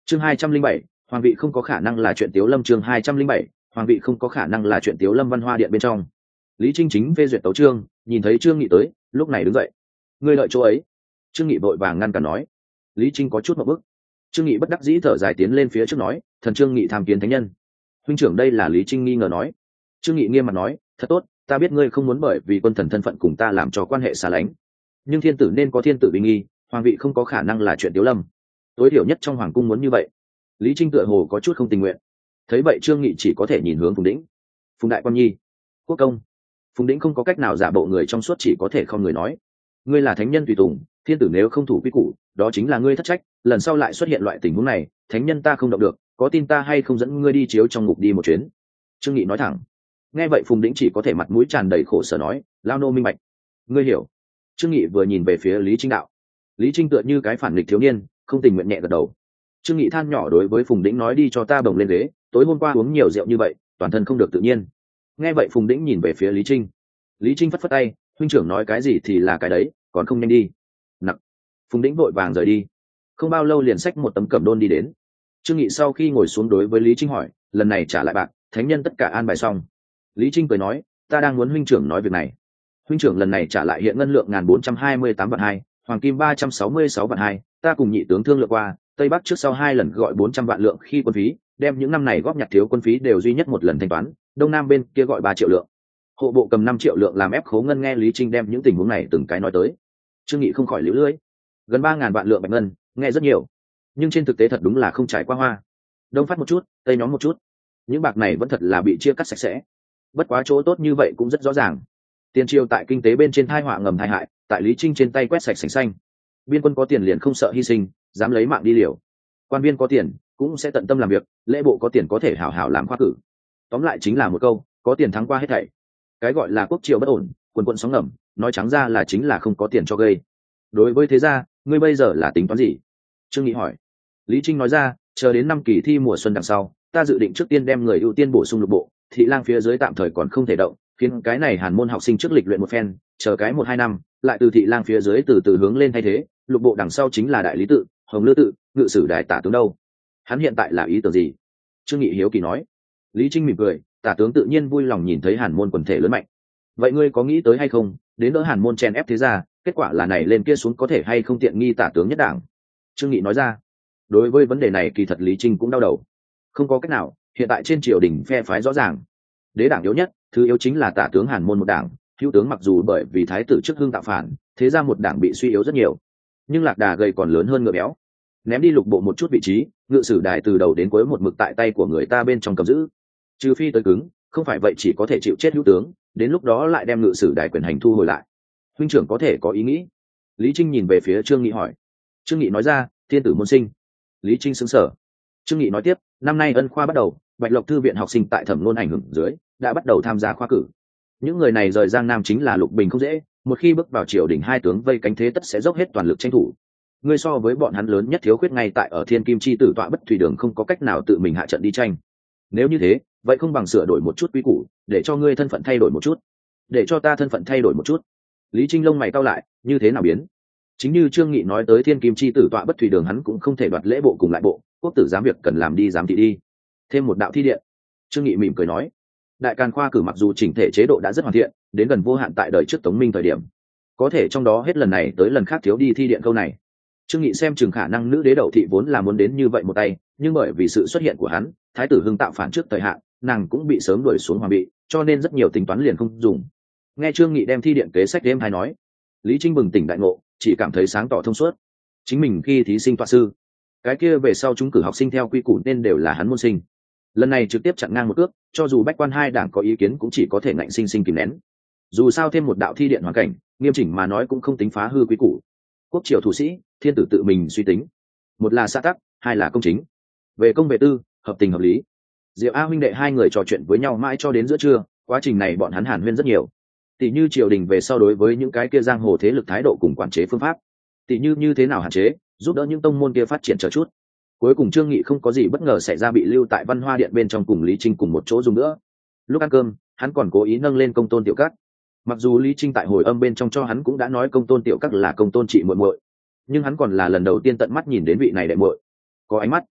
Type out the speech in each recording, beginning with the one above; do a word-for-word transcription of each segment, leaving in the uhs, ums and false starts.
chương hai trăm linh bảy, hoàng vị không có khả năng là chuyện Tiếu Lâm. chương hai trăm linh bảy, hoàng vị không có khả năng là chuyện Tiếu Lâm. Văn Hoa điện bên trong, Lý Trinh chính phê duyệt tấu chương, nhìn thấy Trương Nghị tới, lúc này đứng dậy. Ngươi đợi chỗ ấy. Trương Nghị vội vàng ngăn cản nói. Lý Trinh có chút một bước. Trương Nghị bất đắc dĩ thở dài tiến lên phía trước nói, thần Trương Nghị tham kiến thánh nhân. Huynh trưởng, đây là Lý Trinh nghi ngờ nói. Trương Nghị nghiêm mặt nói, thật tốt, ta biết ngươi không muốn bởi vì quân thần thân phận cùng ta làm cho quan hệ xa lánh, nhưng thiên tử nên có thiên tử bình nghi, hoàng vị không có khả năng là chuyện Tiếu Lâm. Tối thiểu nhất trong hoàng cung muốn như vậy. Lý Trinh tựa hồ có chút không tình nguyện. Thấy vậy Trương Nghị chỉ có thể nhìn hướng Phùng Đĩnh. Phùng đại quan nhi, quốc công. Phùng Đĩnh không có cách nào giả bộ người trong suốt, chỉ có thể không người nói, ngươi là thánh nhân tùy tùng, thiên tử nếu không thủ quy củ, đó chính là ngươi thất trách, lần sau lại xuất hiện loại tình huống này, thánh nhân ta không động được, có tin ta hay không dẫn ngươi đi chiếu trong ngục đi một chuyến. Trương Nghị nói thẳng. Nghe vậy Phùng Đĩnh chỉ có thể mặt mũi tràn đầy khổ sở nói, lao nô minh bạch. Ngươi hiểu. Trương Nghị vừa nhìn về phía Lý Trinh đạo. Lý Trinh tựa như cái phản nghịch thiếu niên, không tình nguyện nhẹ gật đầu. Trương Nghị than nhỏ đối với Phùng Đĩnh nói, đi cho ta bồng lên ghế, tối hôm qua uống nhiều rượu như vậy, toàn thân không được tự nhiên. Nghe vậy Phùng Đĩnh nhìn về phía Lý Trinh. Lý Trinh phất phất tay, huynh trưởng nói cái gì thì là cái đấy, còn không nhanh đi. Nặc. Phùng Đĩnh vội vàng rời đi. Không bao lâu liền xách một tấm cẩm đôn đi đến. Trương Nghị sau khi ngồi xuống đối với Lý Trinh hỏi, lần này trả lại bạc, thánh nhân tất cả an bài xong. Lý Trinh cười nói, ta đang muốn huynh trưởng nói việc này. Huynh trưởng lần này trả lại hiện ngân lượng ngàn bốn trăm hai mươi tám vạn hai, hoàng kim ba trăm sáu mươi sáu vạn hai, ta cùng nhị tướng thương lượng qua, tây bắc trước sau hai lần gọi bốn trăm vạn lượng khi quân phí, đem những năm này góp nhặt thiếu quân phí đều duy nhất một lần thanh toán, đông nam bên kia gọi ba triệu lượng, hộ bộ cầm năm triệu lượng làm ép khấu ngân. Nghe Lý Trinh đem những tình huống này từng cái nói tới, Trương Nghị không khỏi liễu lưỡi. Gần ba ngàn vạn lượng bạch ngân, nghe rất nhiều, nhưng trên thực tế thật đúng là không trải qua hoa. Đông phát một chút, tây nhóm một chút, những bạc này vẫn thật là bị chia cắt sạch sẽ. Bất quá chỗ tốt như vậy cũng rất rõ ràng, tiền triều tại kinh tế bên trên thai họa ngầm tai hại, tại Lý Trinh trên tay quét sạch sành xanh. Biên quân có tiền liền không sợ hy sinh, dám lấy mạng đi liều. Quan viên có tiền cũng sẽ tận tâm làm việc, lễ bộ có tiền có thể hảo hảo làm khoa cử. Tóm lại chính là một câu, có tiền thắng qua hết thảy. Cái gọi là quốc triều bất ổn, quần quận sóng ngầm, nói trắng ra là chính là không có tiền cho gây. Đối với thế gia, ngươi bây giờ là tính toán gì? Trương Nghị hỏi. Lý Trinh nói ra, chờ đến năm kỳ thi mùa xuân đằng sau, ta dự định trước tiên đem người ưu tiên bổ sung lục bộ, thị lang phía dưới tạm thời còn không thể động, khiến cái này hàn môn học sinh trước lịch luyện một phen, chờ cái một hai năm, lại từ thị lang phía dưới từ từ hướng lên thay thế, lục bộ đằng sau chính là đại lý tự, hồng lư tự, ngự sử đại tả tướng đâu. Hắn hiện tại là ý tưởng gì? Trương Nghị hiếu kỳ nói. Lý Trinh mỉm cười, tả tướng tự nhiên vui lòng nhìn thấy hàn môn quần thể lớn mạnh. Vậy ngươi có nghĩ tới hay không, đến đỡ hàn môn chen ép thế gia, kết quả là này lên kia xuống có thể hay không tiện nghi tả tướng nhất đảng? Trương Nghị nói ra. Đối với vấn đề này kỳ thật Lý Trinh cũng đau đầu. Không có cách nào, hiện tại trên triều đình phe phái rõ ràng, đế đảng yếu nhất, thứ yếu chính là tả tướng hàn môn một đảng, hữu tướng mặc dù bởi vì thái tử trước hưng tạo phản, thế ra một đảng bị suy yếu rất nhiều, nhưng lạc đà gầy còn lớn hơn ngựa béo. Ném đi lục bộ một chút vị trí, ngự sử đài từ đầu đến cuối một mực tại tay của người ta bên trong cầm giữ, trừ phi tới cứng, không phải vậy chỉ có thể chịu chết hữu tướng, đến lúc đó lại đem ngự sử đài quyền hành thu hồi lại. Huynh trưởng có thể có ý nghĩ? Lý Trinh nhìn về phía Trương Nghị hỏi. Trương Nghị nói ra, thiên tử môn sinh. Lý Trinh sững sờ. Trương Nghị nói tiếp, năm nay ân khoa bắt đầu, Bạch Lộc thư viện học sinh tại thẩm nôn ảnh hưởng dưới đã bắt đầu tham gia khoa cử. Những người này rời Giang Nam chính là lục bình không dễ, một khi bước vào triều đình hai tướng vây cánh thế tất sẽ dốc hết toàn lực tranh thủ. Ngươi so với bọn hắn lớn nhất thiếu khuyết ngay tại ở thiên kim chi tử tọa bất thủy đường không có cách nào tự mình hạ trận đi tranh. Nếu như thế, vậy không bằng sửa đổi một chút quy củ, để cho ngươi thân phận thay đổi một chút, để cho ta thân phận thay đổi một chút. Lý Trinh lông mày cau lại, như thế nào biến? Chính như Trương Nghị nói tới thiên kim chi tử tọa bất thủy đường, hắn cũng không thể đoạt lễ bộ cùng lại bộ, quốc tử giám việc cần làm đi giám thị đi, thêm một đạo thi điện. Trương Nghị mỉm cười nói, đại càn khoa cử mặc dù chỉnh thể chế độ đã rất hoàn thiện, đến gần vô hạn tại đời trước Tống Minh thời điểm, có thể trong đó hết lần này tới lần khác thiếu đi thi điện câu này. Trương Nghị xem chừng khả năng nữ đế đậu thị vốn là muốn đến như vậy một tay, nhưng bởi vì sự xuất hiện của hắn, thái tử hưng tạo phản trước thời hạn, nàng cũng bị sớm đuổi xuống hoàng vị, cho nên rất nhiều tính toán liền không dùng. Nghe Trương Nghị đem thi điện kế sách đêm hay nói, Lý Trinh bừng tỉnh đại ngộ, chỉ cảm thấy sáng tỏ thông suốt. Chính mình khi thí sinh tọa sư, cái kia về sau chúng cử học sinh theo quy củ nên đều là hắn môn sinh. Lần này trực tiếp chặn ngang một cước, cho dù bách quan hai đảng có ý kiến cũng chỉ có thể ngạnh sinh sinh kìm nén. Dù sao thêm một đạo thi điện hoàn cảnh, nghiêm chỉnh mà nói cũng không tính phá hư quy củ. Quốc triều thủ sĩ, thiên tử tự mình suy tính, một là xã tắc, hai là công chính, về công về tư, hợp tình hợp lý. Diệu A huynh đệ hai người trò chuyện với nhau mãi cho đến giữa trưa, quá trình này bọn hắn hàn huyên rất nhiều. Tỷ như triều đình về sau đối với những cái kia giang hồ thế lực thái độ cùng quản chế phương pháp, tỷ như như thế nào hạn chế, giúp đỡ những tông môn kia phát triển chờ chút. Cuối cùng Trương Nghị không có gì bất ngờ xảy ra, bị lưu tại Văn Hoa điện bên trong cùng Lý Trinh cùng một chỗ dùng nữa. Lúc ăn cơm, hắn còn cố ý nâng lên công tôn tiểu các. Mặc dù Lý Trinh tại hồi âm bên trong cho hắn cũng đã nói công tôn tiểu các là công tôn chị muội muội, nhưng hắn còn là lần đầu tiên tận mắt nhìn đến vị này đệ muội. Có ánh mắt,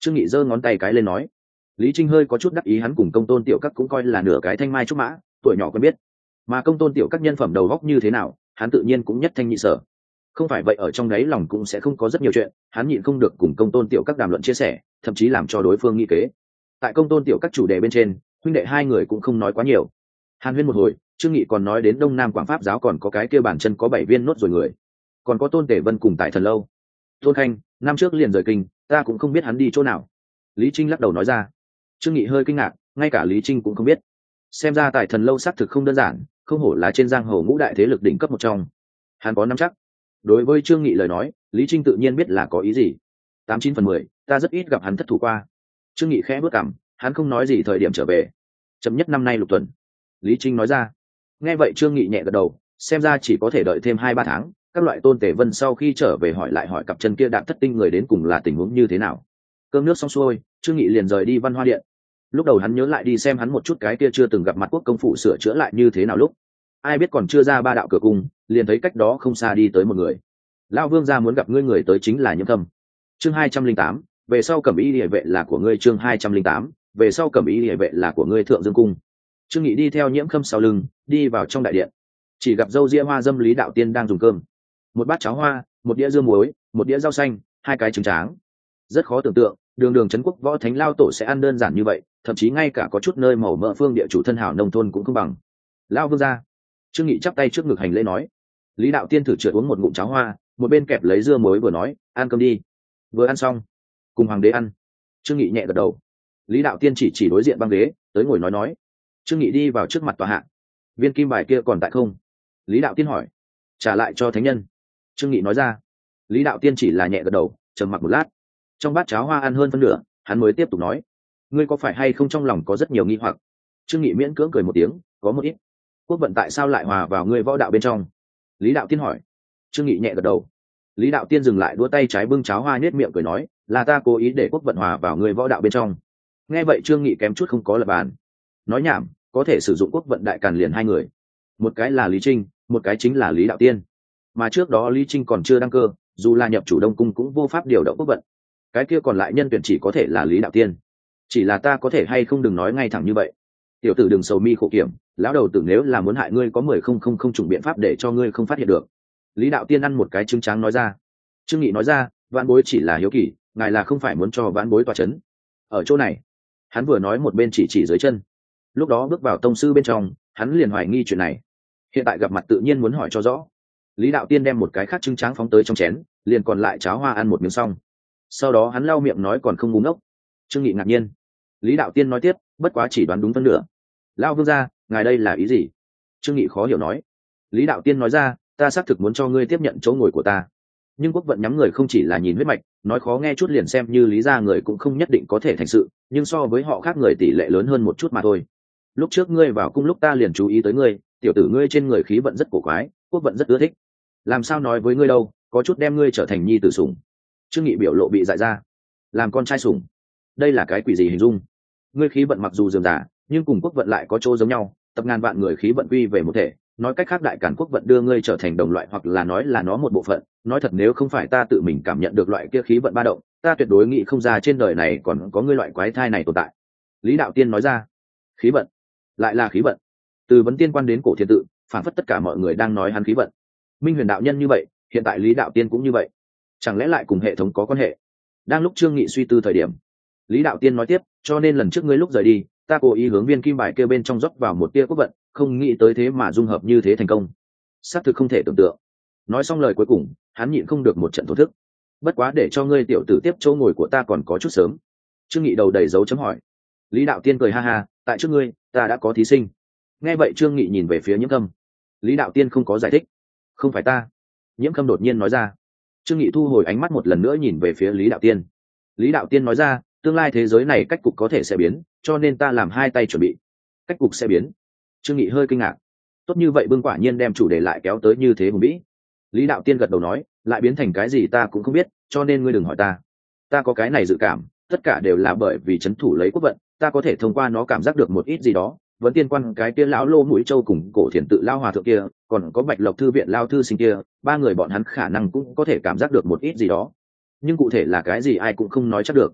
Trương Nghị giơ ngón tay cái lên nói. Lý Trinh hơi có chút đắc ý, hắn cùng Công Tôn Tiểu Các cũng coi là nửa cái thanh mai trúc mã, tuổi nhỏ quen biết. Mà Công Tôn Tiểu Các nhân phẩm đầu góc như thế nào, hắn tự nhiên cũng nhất thanh nhị sở. Không phải vậy ở trong đấy lòng cũng sẽ không có rất nhiều chuyện, hắn nhịn không được cùng Công Tôn Tiểu Các đàm luận chia sẻ, thậm chí làm cho đối phương nghi kế. Tại Công Tôn Tiểu Các chủ đề bên trên, huynh đệ hai người cũng không nói quá nhiều. Hàn huyên một hồi, Trương Nghị còn nói đến Đông Nam Quảng Pháp giáo còn có cái kia bản chân có bảy viên nốt rồi người, còn có Tôn Tể Vân cùng tại Thần Lâu. Tôn Khanh năm trước liền rời kinh, ta cũng không biết hắn đi chỗ nào. Lý Trinh lắc đầu nói ra. Trương Nghị hơi kinh ngạc, ngay cả Lý Trinh cũng không biết. Xem ra tại Thần Lâu xác thực không đơn giản, không hổ là trên giang hồ ngũ đại thế lực đỉnh cấp một trong. Hắn có nắm chắc. Đối với Trương Nghị lời nói, Lý Trinh tự nhiên biết là có ý gì. Tám chín phần mười, ta rất ít gặp hắn thất thủ qua. Trương Nghị khẽ bước cằm, hắn không nói gì thời điểm trở về. Chậm nhất năm nay lục tuần. Lý Trinh nói ra. Nghe vậy Trương Nghị nhẹ gật đầu, xem ra chỉ có thể đợi thêm hai ba tháng. Các loại Tôn Tể Vân sau khi trở về hỏi lại hỏi cặp chân kia đạm thất tinh người đến cùng là tình huống như thế nào. Cơm nước xong xuôi, Trương Nghị liền rời đi Văn Hoa Điện. Lúc đầu hắn nhớ lại đi xem hắn một chút cái kia chưa từng gặp mặt quốc công phủ sửa chữa lại như thế nào lúc. Ai biết còn chưa ra ba đạo cửa cung, liền thấy cách đó không xa đi tới một người. Lão Vương gia muốn gặp ngươi, người tới chính là Nhiễm Thâm. Chương hai trăm linh tám, về sau Cẩm Y Liễu vệ là của ngươi. Chương hai trăm linh tám, về sau Cẩm Y Liễu vệ là của ngươi. Thượng Dương cung. Trương Nghị đi theo Nhiễm Khâm sau lưng, đi vào trong đại điện. Chỉ gặp dâu ria hoa dâm Lý Đạo Tiên đang dùng cơm. Một bát cháo hoa, một đĩa dưa muối, một đĩa rau xanh, hai cái trứng tráng. Rất khó tưởng tượng, đường đường trấn quốc võ thánh lao tổ sẽ ăn đơn giản như vậy, thậm chí ngay cả có chút nơi màu mỡ phương địa chủ thân hảo nông thôn cũng không bằng. Lão Vương gia. Trương Nghị chắp tay trước ngực hành lễ nói. Lý Đạo Tiên thử trượt uống một ngụm cháo hoa, một bên kẹp lấy dưa muối vừa nói, ăn cơm đi. Vừa ăn xong, cùng hoàng đế ăn. Trương Nghị nhẹ gật đầu. Lý Đạo Tiên chỉ chỉ đối diện băng ghế, tới ngồi nói nói. Trương Nghị đi vào trước mặt tòa hạ. Viên kim bài kia còn tại không? Lý Đạo Tiên hỏi. Trả lại cho thánh nhân. Trương Nghị nói ra. Lý Đạo Tiên chỉ là nhẹ gật đầu, trầm mặc một lát. Trong bát cháo hoa ăn hơn phân nửa, hắn mới tiếp tục nói. Ngươi có phải hay không trong lòng có rất nhiều nghi hoặc? Trương Nghị miễn cưỡng cười một tiếng, có một ít. Quốc vận tại sao lại hòa vào ngươi võ đạo bên trong? Lý Đạo Tiên hỏi. Trương Nghị nhẹ gật đầu. Lý Đạo Tiên dừng lại đũa tay trái bưng cháo hoa nhếch miệng cười nói, là ta cố ý để quốc vận hòa vào ngươi võ đạo bên trong. Nghe vậy Trương Nghị kém chút không có lập bàn. Nói nhảm, có thể sử dụng quốc vận đại càn liền hai người, một cái là Lý Trinh, một cái chính là Lý Đạo Tiên. Mà trước đó Lý Trinh còn chưa đăng cơ, dù là nhập chủ Đông cung cũng vô pháp điều động quốc vận. Cái kia còn lại nhân tuyển chỉ có thể là Lý Đạo Tiên. Chỉ là ta có thể hay không đừng nói ngay thẳng như vậy. Tiểu tử đừng sầu mi khổ kiểm, lão đầu tử nếu là muốn hại ngươi có mười không không không chủng biện pháp để cho ngươi không phát hiện được. Lý Đạo Tiên ăn một cái trứng trắng nói ra. Trương Nghị nói ra, vãn bối chỉ là hiếu kỳ, ngài là không phải muốn cho vãn bối tòa chấn. Ở chỗ này, hắn vừa nói một bên chỉ chỉ dưới chân. Lúc đó bước vào tông sư bên trong, hắn liền hoài nghi chuyện này. Hiện tại gặp mặt tự nhiên muốn hỏi cho rõ. Lý Đạo Tiên đem một cái khác trứng trắng phóng tới trong chén, liền còn lại cháo hoa ăn một miếng xong. Sau đó hắn lau miệng nói còn không ngu ngốc. Trương Nghị ngạc nhiên. Lý Đạo Tiên nói tiếp, bất quá chỉ đoán đúng phân nửa. Lão Vương gia, ngài đây là ý gì? Trương Nghị khó hiểu nói. Lý Đạo Tiên nói ra, ta xác thực muốn cho ngươi tiếp nhận chỗ ngồi của ta, nhưng quốc vận nhắm người không chỉ là nhìn huyết mạch, nói khó nghe chút liền xem như Lý gia người cũng không nhất định có thể thành sự, nhưng so với họ khác người tỷ lệ lớn hơn một chút mà thôi. Lúc trước ngươi vào cung lúc ta liền chú ý tới ngươi, tiểu tử ngươi trên người khí vận rất cổ quái, quốc vận rất ưa thích. Làm sao nói với ngươi đâu, có chút đem ngươi trở thành nhi tử sủng. Trương Nghị biểu lộ bị dại ra. Làm con trai sủng, đây là cái quỷ gì hình dung? Ngươi khí vận mặc dù dườm giả, nhưng cùng quốc vận lại có chỗ giống nhau, tập ngàn vạn người khí vận quy về một thể. Nói cách khác đại càn quốc vận đưa ngươi trở thành đồng loại, hoặc là nói là nó một bộ phận. Nói thật nếu không phải ta tự mình cảm nhận được loại kia khí vận ba động, ta tuyệt đối nghĩ không ra trên đời này còn có ngươi loại quái thai này tồn tại. Lý Đạo Tiên nói ra. Khí vận, lại là khí vận. Từ vấn tiên quan đến cổ thiên tự, phản phất tất cả mọi người đang nói hắn khí vận. Minh Huyền đạo nhân như vậy, hiện tại Lý Đạo Tiên cũng như vậy, chẳng lẽ lại cùng hệ thống có quan hệ? Đang lúc Trương Nghị suy tư thời điểm, Lý Đạo Tiên nói tiếp, cho nên lần trước ngươi lúc rời đi, ta cố ý hướng viên kim bài kia bên trong rót vào một tia quốc vận, không nghĩ tới thế mà dung hợp như thế thành công, xác thực không thể tưởng tượng. Nói xong lời cuối cùng, hắn nhịn không được một trận thổ thức. Bất quá để cho ngươi tiểu tử tiếp chỗ ngồi của ta còn có chút sớm. Trương Nghị đầu đầy dấu chấm hỏi. Lý Đạo Tiên cười ha ha, tại trước ngươi, ta đã có thí sinh. Nghe vậy Trương Nghị nhìn về phía Nhiễm Khâm. Lý Đạo Tiên không có giải thích. Không phải ta. Nhiễm Khâm đột nhiên nói ra. Trương Nghị thu hồi ánh mắt một lần nữa nhìn về phía Lý Đạo Tiên. Lý Đạo Tiên nói ra, tương lai thế giới này cách cục có thể sẽ biến, cho nên ta làm hai tay chuẩn bị. Cách cục sẽ biến? Trương Nghị hơi kinh ngạc. Tốt như vậy bưng quả nhiên đem chủ đề lại kéo tới như thế hùng vĩ. Lý Đạo Tiên gật đầu nói, lại biến thành cái gì ta cũng không biết, cho nên ngươi đừng hỏi ta. Ta có cái này dự cảm, tất cả đều là bởi vì trấn thủ lấy quốc vận, ta có thể thông qua nó cảm giác được một ít gì đó. Vấn tiên quan cái kia lão lô mũi châu cùng cổ thiền tự lao hòa thượng kia, còn có Bạch Lộc thư viện lao thư sinh kia, ba người bọn hắn khả năng cũng có thể cảm giác được một ít gì đó. Nhưng cụ thể là cái gì ai cũng không nói chắc được.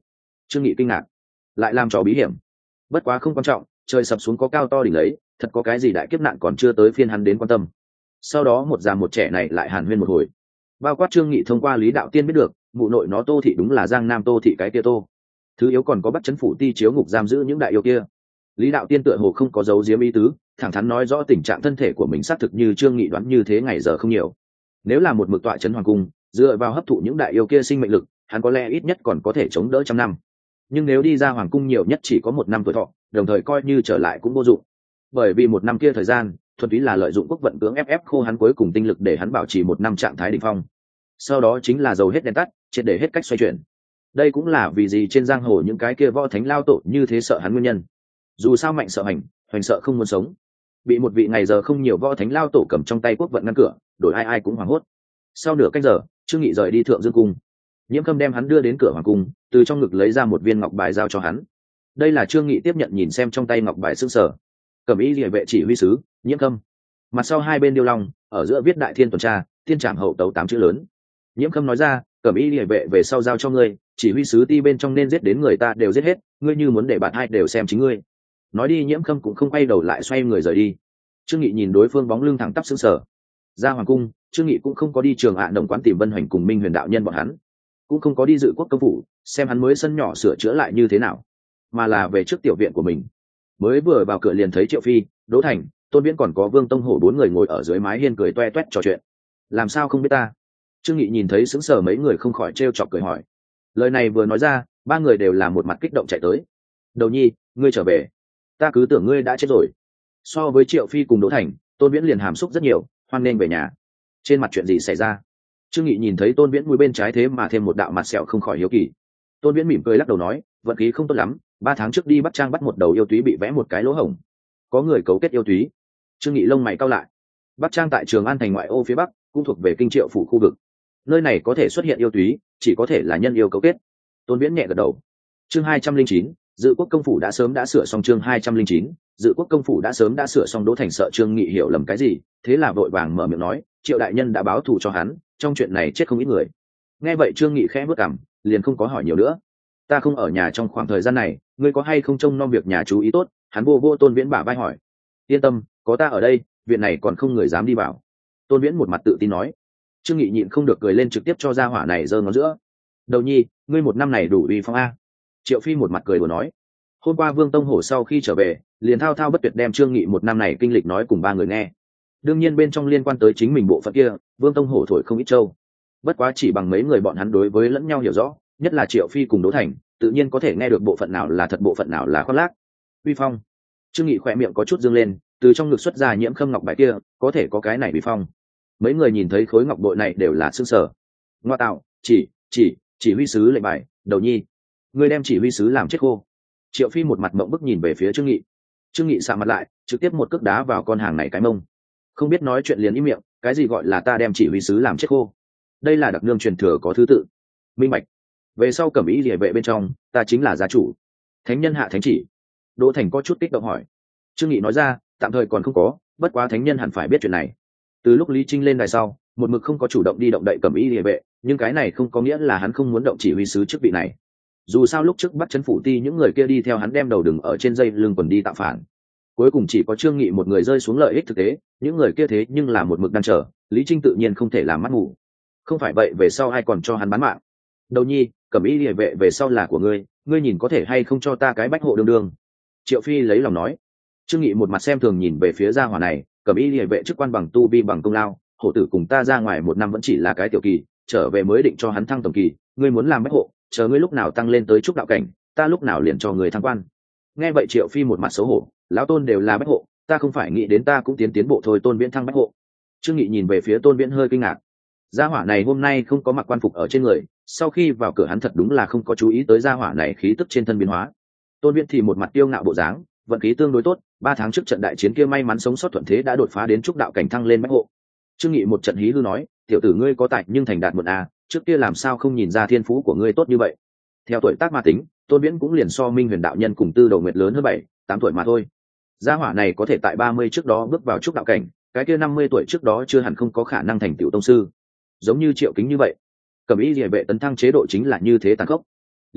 Trương Nghị kinh ngạc, lại làm trò bí hiểm. Bất quá không quan trọng, trời sập xuống có cao to đỉnh lấy, thật có cái gì đại kiếp nạn còn chưa tới phiên hắn đến quan tâm. Sau đó một già một trẻ này lại hàn huyên một hồi, bao quát Trương Nghị thông qua Lý Đạo Tiên biết được mụ nội nó Tô thị đúng là Giang Nam Tô thị cái kia Tô, thứ yếu còn có bắt chấn phủ ti chiếu ngục giam giữ những đại yêu kia. Lý Đạo Tiên tựa hồ không có dấu diếm ý tứ, thẳng thắn nói rõ tình trạng thân thể của mình xác thực như Trương Nghị đoán như thế, ngày giờ không nhiều. Nếu là một mực tọa trấn hoàng cung, dựa vào hấp thụ những đại yêu kia sinh mệnh lực, hắn có lẽ ít nhất còn có thể chống đỡ trăm năm. Nhưng nếu đi ra hoàng cung nhiều nhất chỉ có một năm tuổi thọ, đồng thời coi như trở lại cũng vô dụng. Bởi vì một năm kia thời gian, thuần túy là lợi dụng quốc vận cưỡng ép ép khô hắn cuối cùng tinh lực để hắn bảo trì một năm trạng thái đỉnh phong. Sau đó chính là dầu hết đèn tắt, triệt để hết cách xoay chuyển. Đây cũng là vì gì trên giang hồ những cái kia võ thánh lao tổ như thế sợ hắn nguyên nhân. Dù sao mạnh sợ hành, hoành sợ không muốn sống. Bị một vị ngày giờ không nhiều võ thánh lao tổ cầm trong tay quốc vận ngăn cửa, đổi ai ai cũng hoảng hốt. Sau nửa canh giờ, Trương Nghị rời đi Thượng Dương cung. Nhiễm Khâm đem hắn đưa đến cửa hoàng cung, từ trong ngực lấy ra một viên ngọc bài giao cho hắn. Đây là Trương Nghị tiếp nhận nhìn xem trong tay ngọc bài sững sờ. Cẩm y liễu vệ chỉ huy sứ, Nhiễm Khâm. Mặt sau hai bên điêu long, ở giữa viết đại thiên tuần tra, tiên trảm hậu tấu tám chữ lớn. Nhiễm Khâm nói ra, Cẩm y liễu vệ về sau giao cho ngươi, chỉ huy sứ ti bên trong nên giết đến người ta đều giết hết, ngươi như muốn để bạn hai đều xem chính ngươi. Nói đi, Nhiễm Khâm cũng không quay đầu lại xoay người rời đi. Trương Nghị nhìn đối phương bóng lưng thẳng tắp sững sờ. Ra hoàng cung, Trương Nghị cũng không có đi trường ạ đồng quán tìm Vân Hoành cùng Minh Huyền đạo nhân bọn hắn, cũng không có đi dự quốc công phủ xem hắn mới sân nhỏ sửa chữa lại như thế nào, mà là về trước tiểu viện của mình. Mới vừa vào cửa liền thấy Triệu Phi, Đỗ Thành, Tôn Viễn còn có Vương Tông Hổ bốn người ngồi ở dưới mái hiên cười toe toét trò chuyện. Làm sao không biết ta? Trương Nghị nhìn thấy sững sờ mấy người không khỏi trêu chọc cười hỏi. Lời này vừa nói ra, ba người đều là một mặt kích động chạy tới. Đầu nhi, ngươi trở về, ta cứ tưởng ngươi đã chết rồi. So với Triệu Phi cùng Đỗ Thành, Tôn Viễn liền hàm xúc rất nhiều, hoan nghênh về nhà. Trên mặt chuyện gì xảy ra? Trương Nghị nhìn thấy Tôn Viễn mũi bên trái thế mà thêm một đạo mặt sẹo không khỏi hiếu kỳ. Tôn Viễn mỉm cười lắc đầu nói, vận khí không tốt lắm, ba tháng trước đi Bắc Trang bắt một đầu yêu túy bị vẽ một cái lỗ hổng, có người cấu kết yêu túy. Trương Nghị lông mày cau lại. Bắc Trang tại Trường An thành ngoại ô phía bắc, cũng thuộc về Kinh Triệu phủ khu vực. Nơi này có thể xuất hiện yêu túy, chỉ có thể là nhân yêu cấu kết. Tôn Viễn nhẹ gật đầu. Chương hai trăm linh chín, Dự Quốc công phủ đã sớm đã sửa xong. Chương hai trăm linh chín, Dự Quốc công phủ đã sớm đã sửa xong. Đỗ Thành sợ Trương Nghị hiểu lầm cái gì, thế là vội vàng mở miệng nói, Triệu đại nhân đã báo thù cho hắn, trong chuyện này chết không ít người. Nghe vậy Trương Nghị khẽ bước cằm, liền không có hỏi nhiều nữa. Ta không ở nhà trong khoảng thời gian này, ngươi có hay không trông nom việc nhà chú ý tốt? Hắn vô vô Tôn Viễn bả vai hỏi. Yên tâm, có ta ở đây, viện này còn không người dám đi vào. Tôn Viễn một mặt tự tin nói. Trương Nghị nhịn không được cười lên, trực tiếp cho ra hỏa này giơ ngón giữa. Đầu nhi, ngươi một năm này đủ uy phong a. Triệu Phi một mặt cười đùa nói. Hôm qua Vương Tông Hổ sau khi trở về, liền thao thao bất tuyệt đem Trương Nghị một năm này kinh lịch nói cùng ba người nghe. Đương nhiên bên trong liên quan tới chính mình bộ phận kia, Vương Tông Hổ thổi không ít trâu. Bất quá chỉ bằng mấy người bọn hắn đối với lẫn nhau hiểu rõ, nhất là Triệu Phi cùng Đỗ Thành, tự nhiên có thể nghe được bộ phận nào là thật, bộ phận nào là khoác lác. Uy phong. Trương Nghị khỏe miệng có chút dương lên, từ trong ngực xuất ra Nhiễm Khâm ngọc bài kia, có thể có cái này uy phong. Mấy người nhìn thấy khối ngọc bội này đều là sững sờ. Ngoa tạo, chỉ, chỉ, chỉ huy sứ lệnh bài, đầu nhi, ngươi đem chỉ huy sứ làm chết khô. Triệu Phi một mặt mộng bức nhìn về phía Trương Nghị. Trương Nghị sạm mặt lại, trực tiếp một cước đá vào con hàng này cái mông. Không biết nói chuyện liền im miệng, cái gì gọi là ta đem chỉ huy sứ làm chết khô? Đây là đặc nương truyền thừa có thứ tự. Minh bạch. Về sau Cẩm y liễu vệ bên trong, ta chính là gia chủ. Thánh nhân hạ thánh chỉ. Đỗ Thành có chút kích động hỏi. Trương Nghị nói ra, tạm thời còn không có, bất quá thánh nhân hẳn phải biết chuyện này. Từ lúc Lý Trinh lên đài sau, một mực không có chủ động đi động đậy Cẩm y liễu vệ, nhưng cái này không có nghĩa là hắn không muốn động chỉ huy sứ chức vị này. Dù sao lúc trước bắt chấn phủ ti những người kia đi theo hắn đem đầu đừng ở trên dây lưng quần đi tạo phản, cuối cùng chỉ có Trương Nghị một người rơi xuống lợi ích thực tế, những người kia thế nhưng là một mực đang chờ, Lý Trinh tự nhiên không thể làm mắt ngủ. Không phải vậy về sau ai còn cho hắn bán mạng. Đầu nhi, Cẩm y liễu vệ về sau là của ngươi, ngươi nhìn có thể hay không cho ta cái bách hộ đương đương. Triệu Phi lấy lòng nói. Trương Nghị một mặt xem thường nhìn về phía gia hỏa này, Cẩm y liễu vệ chức quan bằng tu vi bằng công lao, hổ tử cùng ta ra ngoài một năm vẫn chỉ là cái tiểu kỳ, trở về mới định cho hắn thăng tổng kỳ, ngươi muốn làm bách hộ, chờ ngươi lúc nào tăng lên tới trúc đạo cảnh, ta lúc nào liền cho người thăng quan. Nghe vậy Triệu Phi một mặt xấu hổ, lão Tôn đều là bách hộ, ta không phải nghĩ đến ta cũng tiến tiến bộ thôi. Tôn Viễn thăng bách hộ. Trương Nghị nhìn về phía Tôn Viễn hơi kinh ngạc. Gia hỏa này hôm nay không có mặc quan phục ở trên người, sau khi vào cửa hắn thật đúng là không có chú ý tới gia hỏa này khí tức trên thân biến hóa. Tôn Viễn thì một mặt tiêu ngạo bộ dáng, vận khí tương đối tốt, ba tháng trước trận đại chiến kia may mắn sống sót thuận thế đã đột phá đến trúc đạo cảnh thăng lên bách hộ. Trương Nghị một trận hí hư nói, tiểu tử ngươi có tài nhưng thành đạt muộn à, trước kia làm sao không nhìn ra thiên phú của ngươi tốt như vậy. Theo tuổi tác mà tính, Tôn Viễn cũng liền so Minh Huyền đạo nhân cùng Tư Đầu Nguyệt lớn hơn bảy, tám tuổi mà thôi. Gia hỏa này có thể tại ba mươi trước đó bước vào trúc đạo cảnh, cái kia năm mươi tuổi trước đó chưa hẳn không có khả năng thành tựu tông sư. Giống như Triệu Kính như vậy, Cẩm y liễu vệ tấn thăng chế độ chính là như thế tàn khốc.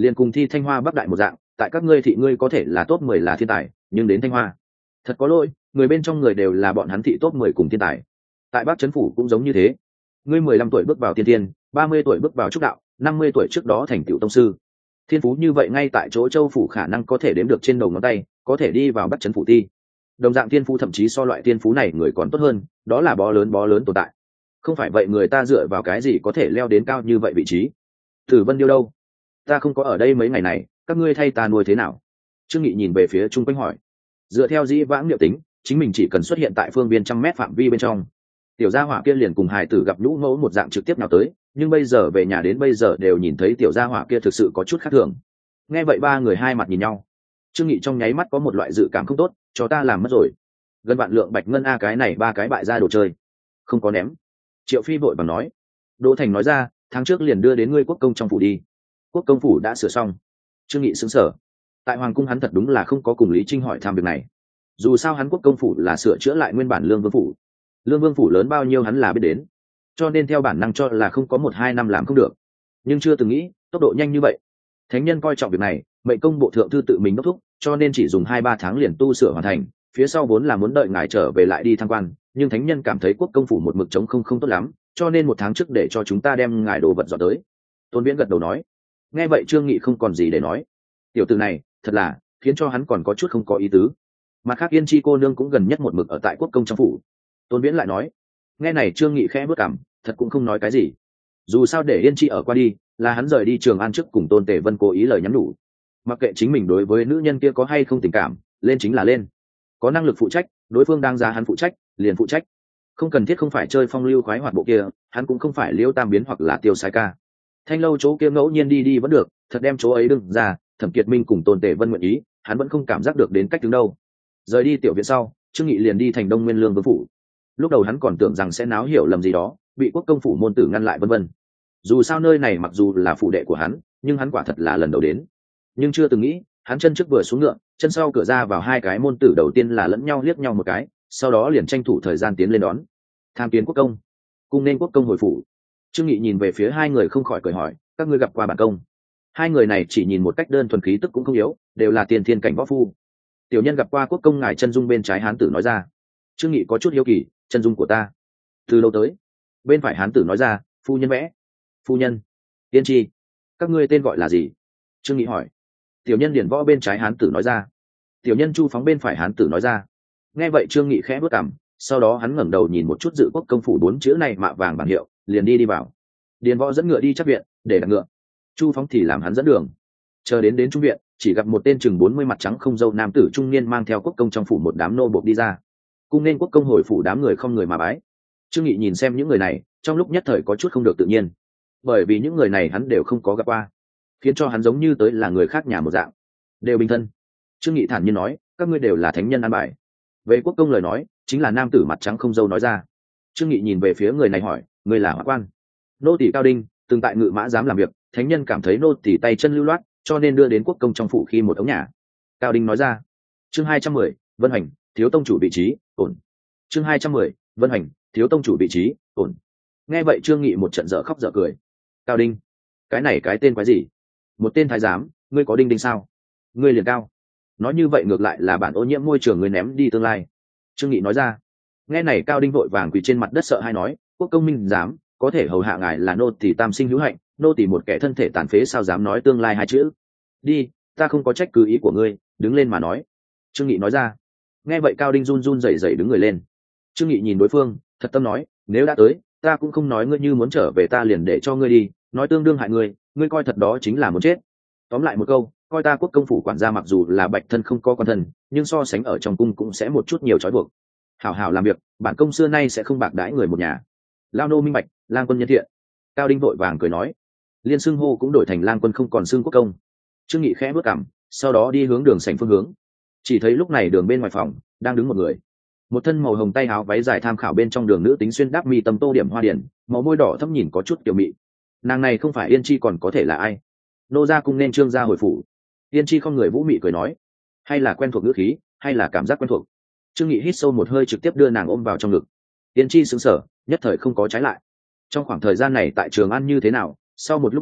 liền cùng thi Thanh Hoa Bắc Đại một dạng, tại các ngươi thị ngươi có thể là top mười là thiên tài, nhưng đến Thanh Hoa, thật có lỗi, người bên trong người đều là bọn hắn thị top mười cùng thiên tài. Tại Bắc Trấn phủ cũng giống như thế. Ngươi mười lăm tuổi bước vào tiên thiên, ba mươi tuổi bước vào trúc đạo, năm mươi tuổi trước đó thành tựu tông sư. Thiên phú như vậy ngay tại chỗ Châu phủ khả năng có thể đếm được trên đầu ngón tay, có thể đi vào Bắc Trấn phủ ti. Đồng dạng thiên phú thậm chí so loại thiên phú này người còn tốt hơn, đó là bó lớn bó lớn tồn tại. Không phải vậy người ta dựa vào cái gì có thể leo đến cao như vậy vị trí? Tử Vân Điêu đâu? Ta không có ở đây mấy ngày này, các ngươi thay ta nuôi thế nào? Trương Nghị nhìn về phía chung quanh hỏi. Dựa theo dĩ vãng liệu tính, chính mình chỉ cần xuất hiện tại phương viên trăm mét phạm vi bên trong. Tiểu gia hỏa kia liền cùng hài tử gặp lũ ngẫu một dạng trực tiếp nào tới, nhưng bây giờ về nhà đến bây giờ đều nhìn thấy tiểu gia hỏa kia thực sự có chút khác thường. Nghe vậy ba người hai mặt nhìn nhau. Trương Nghị trong nháy mắt có một loại dự cảm không tốt, cho ta làm mất rồi. Gần vạn lượng bạch ngân a, cái này ba cái bại ra đồ chơi, không có ném. Triệu Phi vội vàng nói. Đỗ Thành nói ra, tháng trước liền đưa đến ngươi quốc công trong phủ đi. Quốc công phủ đã sửa xong. Trương Nghị sững sờ. Tại hoàng cung hắn thật đúng là không có cùng Lý Trinh hỏi thăm việc này. Dù sao hắn quốc công phủ là sửa chữa lại nguyên bản lương vương phủ, lương vương phủ lớn bao nhiêu hắn là biết đến, cho nên theo bản năng cho là không có một hai năm làm không được, nhưng chưa từng nghĩ tốc độ nhanh như vậy. Thánh nhân coi trọng việc này, mệnh công bộ thượng thư tự mình đốc thúc, cho nên chỉ dùng hai ba tháng liền tu sửa hoàn thành. Phía sau vốn là muốn đợi ngài trở về lại đi tham quan, nhưng thánh nhân cảm thấy quốc công phủ một mực trống không không tốt lắm, cho nên một tháng trước để cho chúng ta đem ngài đồ vật dọn tới. Tôn Viễn gật đầu nói. Nghe vậy Trương Nghị không còn gì để nói. Tiểu tử này thật là khiến cho hắn còn có chút không có ý tứ. Mặt khác Yên Chi cô nương cũng gần nhất một mực ở tại quốc công trong phủ. Tôn Viễn lại nói. Nghe này Trương Nghị khẽ bước cằm, thật cũng không nói cái gì. Dù sao để Yên Chi ở qua đi, là hắn rời đi Trường An trước cùng Tôn Tề Vân cố ý lời nhắn nhủ. Mặc kệ chính mình đối với nữ nhân kia có hay không tình cảm, lên chính là lên. Có năng lực phụ trách, đối phương đang giá hắn phụ trách, liền phụ trách. Không cần thiết không phải chơi phong lưu khoái hoạt bộ kia, hắn cũng không phải Liêu Tam Biến hoặc là Tiêu Sai Ca. Thanh lâu chỗ kia ngẫu nhiên đi đi vẫn được, thật đem chỗ ấy đừng ra, Thẩm Kiệt Minh cùng Tôn Tề Vân nguyện ý, hắn vẫn không cảm giác được đến cách đứng đâu. Rời đi tiểu viện sau, Trương Nghị liền đi thành Đông Nguyên Lương Vương phủ. Lúc đầu hắn còn tưởng rằng sẽ náo hiểu lầm gì đó, bị quốc công phủ môn tử ngăn lại vân vân. Dù sao nơi này mặc dù là phủ đệ của hắn, nhưng hắn quả thật là lần đầu đến. Nhưng chưa từng nghĩ, hắn chân trước vừa xuống ngựa, chân sau cửa ra vào hai cái môn tử đầu tiên là lẫn nhau liếc nhau một cái, sau đó liền tranh thủ thời gian tiến lên đón. Tham kiến quốc công. Cung nên quốc công hồi phủ. Trương Nghị nhìn về phía hai người không khỏi cười hỏi, các ngươi gặp qua bản công. Hai người này chỉ nhìn một cách đơn thuần khí tức cũng không yếu, đều là tiền thiên cảnh võ phu. Tiểu nhân gặp qua quốc công ngài chân dung bên trái hán tử nói ra. Trương Nghị có chút hiếu kỳ, chân dung của ta từ lâu tới. Bên phải hán tử nói ra, phu nhân vẽ. Phu nhân. Tiên tri. Các ngươi tên gọi là gì? Trương Nghị hỏi. Tiểu nhân điển võ bên trái hán tử nói ra. Tiểu nhân chu phóng bên phải hán tử nói ra. Nghe vậy Trương Nghị khẽ bước cằm, sau đó hắn ngẩng đầu nhìn một chút dự quốc công phủ bốn chữ này mạ vàng bảng hiệu, liền đi đi vào. Điền võ dẫn ngựa đi chắc viện, để đặt ngựa. Chu phóng thì làm hắn dẫn đường. Chờ đến đến trung viện, chỉ gặp một tên chừng bốn mươi mặt trắng không râu nam tử trung niên mang theo quốc công trong phủ một đám nô buộc đi ra. Cung nên quốc công hồi phủ, đám người không người mà bái. Trương Nghị nhìn xem những người này, trong lúc nhất thời có chút không được tự nhiên, bởi vì những người này hắn đều không có gặp qua, khiến cho hắn giống như tới là người khác nhà một dạng, đều bình thân. Trương Nghị thản nhiên nói, các ngươi đều là thánh nhân an bài. Về quốc công lời nói, chính là nam tử mặt trắng không râu nói ra. Trương Nghị nhìn về phía người này hỏi, ngươi là hoạn quan? Nô tỳ Cao Đinh, từng tại Ngự Mã giám làm việc, thánh nhân cảm thấy nô tỳ tay chân lưu loát, cho nên đưa đến quốc công trong phủ khi một ống nhà. Cao Đinh nói ra. Chương hai trăm mười, Vân Hành, thiếu tông chủ vị trí, ổn. Chương hai trăm mười, Vân Hành, thiếu tông chủ vị trí, ổn. Nghe vậy Trương Nghị một trận dở khóc dở cười. Cao Đinh, cái này cái tên quái gì? Một tên thái giám, ngươi có đinh đinh sao? Ngươi liền cao. Nói như vậy ngược lại là bản ô nhiễm môi trường ngươi ném đi tương lai. Trương Nghị nói ra. Nghe này Cao Đinh vội vàng quỳ trên mặt đất sợ hai nói, quốc công minh dám, có thể hầu hạ ngài là nô tỳ tam sinh hữu hạnh, nô tỳ một kẻ thân thể tàn phế sao dám nói tương lai hai chữ. Đi, ta không có trách cứ ý của ngươi, đứng lên mà nói. Trương Nghị nói ra. Nghe vậy Cao Đinh run run rẩy rẩy đứng người lên. Trương Nghị nhìn đối phương, thật tâm nói, nếu đã tới, ta cũng không nói ngươi như muốn trở về ta liền để cho ngươi đi, nói tương đương hại ngươi, ngươi coi thật đó chính là muốn chết. Tóm lại một câu, coi ta quốc công phủ quản gia mặc dù là bạch thân không có quan thân, nhưng so sánh ở trong cung cũng sẽ một chút nhiều trói buộc. Hảo hảo làm việc, bản công xưa nay sẽ không bạc đãi người một nhà. Lao nô minh bạch, lang quân nhân thiện. Cao Đinh vội vàng cười nói. Liên xưng hô cũng đổi thành lang quân không còn xưng quốc công. Trương Nghị khẽ bước cằm, sau đó đi hướng đường sảnh phương hướng. Chỉ thấy lúc này đường bên ngoài phòng đang đứng một người, một thân màu hồng tay áo váy dài tham khảo bên trong đường nữ tính xuyên đáp mi tầm tô điểm hoa điển, màu môi đỏ thâm nhìn có chút tiểu mị. Nàng này không phải Yên Chi còn có thể là ai? Nô gia cung nên Trương gia hồi phủ. Yên Chi không người vũ mị cười nói, hay là quen thuộc ngữ khí, hay là cảm giác quen thuộc. Trương Nghị hít sâu một hơi trực tiếp đưa nàng ôm vào trong ngực. Yên Chi sững sờ, nhất thời không có trái lại. Trong khoảng thời gian này tại Trường An như thế nào? Sau một lúc lâu,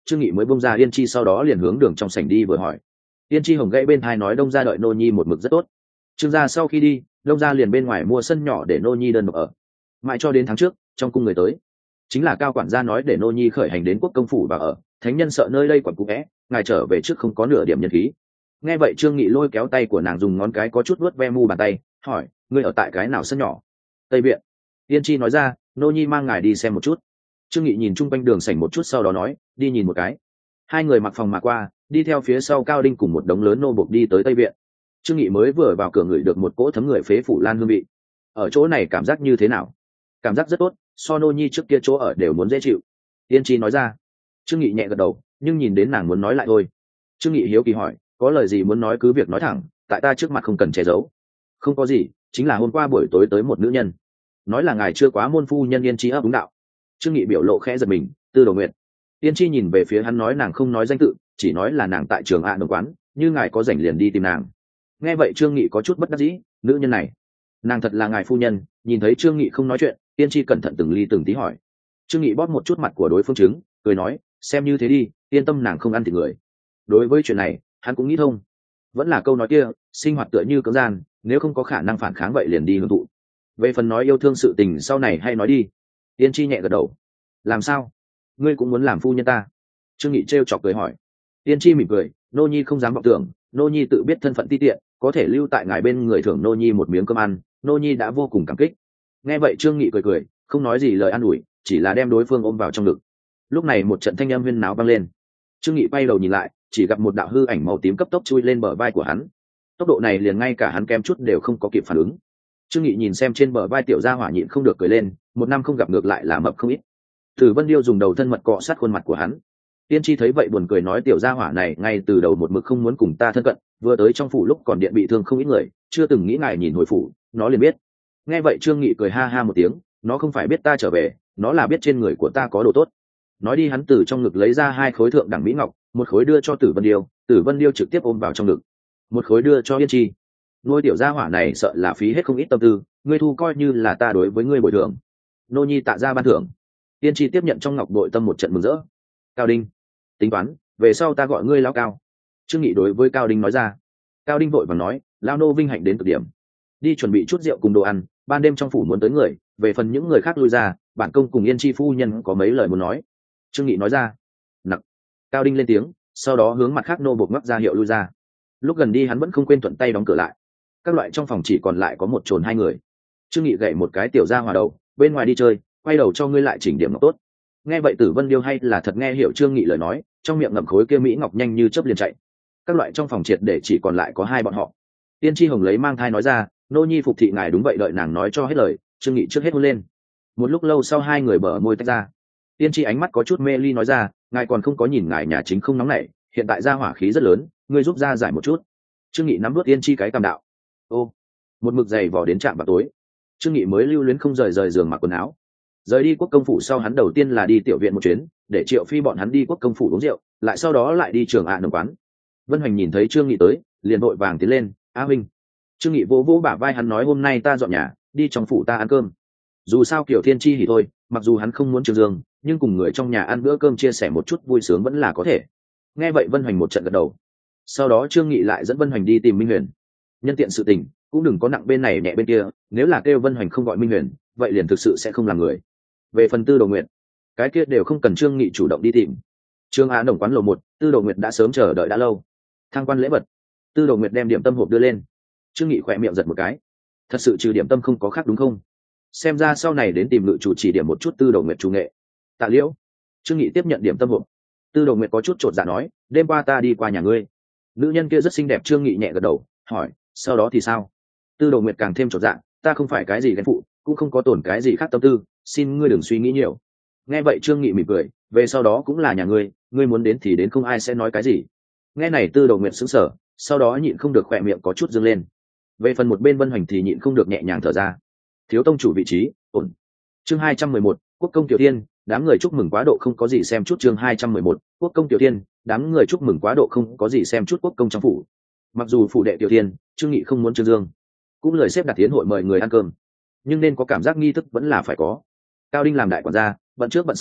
trương nghị mới bông ra Yên Chi, sau đó liền hướng đường trong sảnh đi vừa hỏi. Yên Chi hồng gãy bên thai nói đông gia đợi nô nhi một mực rất tốt. Trương gia sau khi đi, đông gia liền bên ngoài mua sân nhỏ để nô nhi đơn độc ở, mãi cho đến tháng trước trong cung người tới, chính là cao quản gia nói để nô nhi khởi hành đến quốc công phủ và ở, thánh nhân sợ nơi đây quẩn cũ vẽ, ngài trở về trước không có nửa điểm nhân khí. Nghe vậy trương nghị lôi kéo tay của nàng dùng ngón cái có chút vuốt ve mu bàn tay, hỏi ngươi ở tại cái nào sân nhỏ? Tây viện. Yên Chi nói ra, nô nhi mang ngài đi xem một chút. Trương nghị nhìn chung quanh đường sảnh một chút, sau đó nói đi nhìn một cái. Hai người mặc phòng mà qua, đi theo phía sau Cao Đinh cùng một đống lớn nô bộc đi tới Tây viện. Trương Nghị mới vừa vào cửa ngửi được một cỗ thấm người phế phủ lan hương vị. Ở chỗ này cảm giác như thế nào? Cảm giác rất tốt, so nô nhi trước kia chỗ ở đều muốn dễ chịu. Yên Chi nói ra. Trương Nghị nhẹ gật đầu, nhưng nhìn đến nàng muốn nói lại thôi. Trương Nghị hiếu kỳ hỏi, có lời gì muốn nói cứ việc nói thẳng, tại ta trước mặt không cần che giấu. Không có gì, chính là hôm qua buổi tối tới một nữ nhân, nói là ngài chưa quá môn phu nhân. Yên Chi ấp đúng đạo. Trương Nghị biểu lộ khẽ giật mình, Tư Đồ Nguyệt. Yên Chi nhìn về phía hắn nói nàng không nói danh tự, chỉ nói là nàng tại trường ạ đồng quán, như ngài có rảnh liền đi tìm nàng. Nghe vậy Trương Nghị có chút bất đắc dĩ, nữ nhân này, nàng thật là ngài phu nhân? Nhìn thấy Trương Nghị không nói chuyện, Yên Chi cẩn thận từng ly từng tí hỏi. Trương Nghị bóp một chút mặt của đối phương chứng, cười nói, xem như thế đi, yên tâm nàng không ăn thịt người. Đối với chuyện này, hắn cũng nghĩ thông. Vẫn là câu nói kia, sinh hoạt tựa như cưỡng gian, nếu không có khả năng phản kháng vậy liền đi hưởng thụ. Về phần nói yêu thương sự tình sau này hay nói đi. Yên Chi nhẹ gật đầu. Làm sao? Ngươi cũng muốn làm phu nhân ta? Trương Nghị trêu chọc cười hỏi. Yên Chi mỉm cười, nô nhi không dám vọng tưởng, nô nhi tự biết thân phận ti tiện, có thể lưu tại ngài bên người thưởng nô nhi một miếng cơm ăn, nô nhi đã vô cùng cảm kích. Nghe vậy Trương Nghị cười cười, không nói gì lời an ủi, chỉ là đem đối phương ôm vào trong ngực. Lúc này một trận thanh âm huyên náo vang lên. Trương Nghị quay đầu nhìn lại, chỉ gặp một đạo hư ảnh màu tím cấp tốc chui lên bờ vai của hắn. Tốc độ này liền ngay cả hắn kem chút đều không có kịp phản ứng. Trương Nghị nhìn xem trên bờ vai tiểu gia hỏa nhịn không được cười lên, một năm không gặp ngược lại là mập không ít. Tử Vân Điêu dùng đầu thân mật cọ sát khuôn mặt của hắn. Tiên Chi thấy vậy buồn cười nói tiểu gia hỏa này ngay từ đầu một mực không muốn cùng ta thân cận, vừa tới trong phủ lúc còn điện bị thương không ít người, chưa từng nghĩ ngài nhìn hồi phủ, nó liền biết. Nghe vậy Trương Nghị cười ha ha một tiếng, nó không phải biết ta trở về, nó là biết trên người của ta có đồ tốt. Nói đi hắn từ trong ngực lấy ra hai khối thượng đẳng mỹ ngọc, một khối đưa cho Tử Vân Điêu, Tử Vân Điêu trực tiếp ôm vào trong ngực. Một khối đưa cho Yên Chi. Nuôi tiểu gia hỏa này sợ là phí hết không ít tâm tư, ngươi thu coi như là ta đối với ngươi bồi thường. Nô nhi tạ ra ban thưởng. Yên Chi tiếp nhận trong ngọc bội tâm một trận mừng rỡ. Cao Đinh, tính toán, về sau ta gọi ngươi lão Cao. Trương Nghị đối với Cao Đinh nói ra. Cao Đinh vội vàng nói, lão nô vinh hạnh đến cực điểm. Đi chuẩn bị chút rượu cùng đồ ăn, ban đêm trong phủ muốn tới người, về phần những người khác lui ra, bản công cùng Yên Chi phu nhân có mấy lời muốn nói. Trương Nghị nói ra. Nặc. Cao Đinh lên tiếng, sau đó hướng mặt khác nô bộc ngắc ra hiệu lui ra. Lúc gần đi hắn vẫn không quên thuận tay đóng cửa lại. Các loại trong phòng chỉ còn lại có một chồn hai người. Trương Nghị gậy một cái tiểu gia hỏa đầu, bên ngoài đi chơi, quay đầu cho ngươi lại chỉnh điểm ngọc tốt. Nghe vậy Tử Vân Điêu hay là thật nghe hiểu Trương Nghị lời nói, trong miệng ngậm khối kia mỹ ngọc nhanh như chớp liền chạy. Các loại trong phòng triệt để chỉ còn lại có hai bọn họ. Tiên Chi Hồng lấy mang thai nói ra, nô nhi phục thị ngài đúng vậy, đợi nàng nói cho hết lời. Trương Nghị trước hết hôn lên. Một lúc lâu sau hai người bờ môi tách ra. Tiên Chi ánh mắt có chút mê ly nói ra, ngài còn không có nhìn ngài nhà chính không nóng nảy, hiện tại ra hỏa khí rất lớn, ngươi giúp ra giải một chút. Trương Nghị nắm đuốt Tiên Chi cái cằm đạo. Ô, một mực giày vò đến trạm vào tối, Trương Nghị mới lưu luyến không rời rời giường mặc quần áo. Rời đi quốc công phủ sau hắn đầu tiên là đi tiểu viện một chuyến, để Triệu Phi bọn hắn đi quốc công phủ uống rượu, lại sau đó lại đi trường ạ nồng quán. Vân Hoành nhìn thấy Trương Nghị tới, liền vội vàng tiến lên, "A huynh." Trương Nghị vỗ vỗ bả vai hắn nói, "Hôm nay ta dọn nhà, đi trong phủ ta ăn cơm." Dù sao Kiều Thiên Chi thì thôi, mặc dù hắn không muốn Trương Dương, nhưng cùng người trong nhà ăn bữa cơm chia sẻ một chút vui sướng vẫn là có thể. Nghe vậy Vân Hoành một trận gật đầu. Sau đó Trương Nghị lại dẫn Vân Hoành đi tìm Minh Huyền. Nhân tiện sự tình, cũng đừng có nặng bên này nhẹ bên kia, nếu là kêu Vân Hoành không gọi Minh Huyền, vậy liền thực sự sẽ không làm người. Về phần Tư Đồ Nguyệt, cái kia đều không cần Trương Nghị chủ động đi tìm. Trương Á Đồng quán lầu một, Tư Đồ Nguyệt đã sớm chờ đợi đã lâu. Thang quan lễ vật, Tư Đồ Nguyệt đem điểm tâm hộp đưa lên. Trương Nghị khỏe miệng giật một cái, thật sự trừ điểm tâm không có khác đúng không? Xem ra sau này đến tìm ngự chủ chỉ điểm một chút Tư Đồ Nguyệt chủ nghệ. Tạ Liễu. Trương Nghị tiếp nhận điểm tâm hộp. Tư Đồ Nguyệt có chút chột dạ nói, đêm qua ta đi qua nhà ngươi. Nữ nhân kia rất xinh đẹp. Trương Nghị nhẹ gật đầu, hỏi, sau đó thì sao? Tư Đồ Nguyệt càng thêm chột dạ, ta không phải cái gì ghen phụ, cũng không có tổn cái gì khác tâm tư, xin ngươi đừng suy nghĩ nhiều. Nghe vậy Trương Nghị mỉm cười, về sau đó cũng là nhà ngươi, ngươi muốn đến thì đến, không ai sẽ nói cái gì. Nghe này Tư Đồ Nguyệt sững sờ, sau đó nhịn không được khỏe miệng có chút dương lên. Về phần một bên Vân Hoành thì nhịn không được nhẹ nhàng thở ra. Thiếu tông chủ vị trí, ổn. Chương hai trăm mười một, Quốc công Tiểu Thiên, đám người chúc mừng quá độ không có gì xem chút. Chương hai trăm mười một, Quốc công Tiểu Thiên, đám người chúc mừng quá độ không có gì xem chút. Quốc công trong phủ. Mặc dù phủ đệ Tiểu Thiên, Trương Nghị không muốn Trương Dương, cũng lời xếp đặt tiến hội mời người ăn cơm, nhưng nên có cảm giác nghi thức vẫn là phải có. Cao Đinh làm đại quản gia, bận trước bận sau,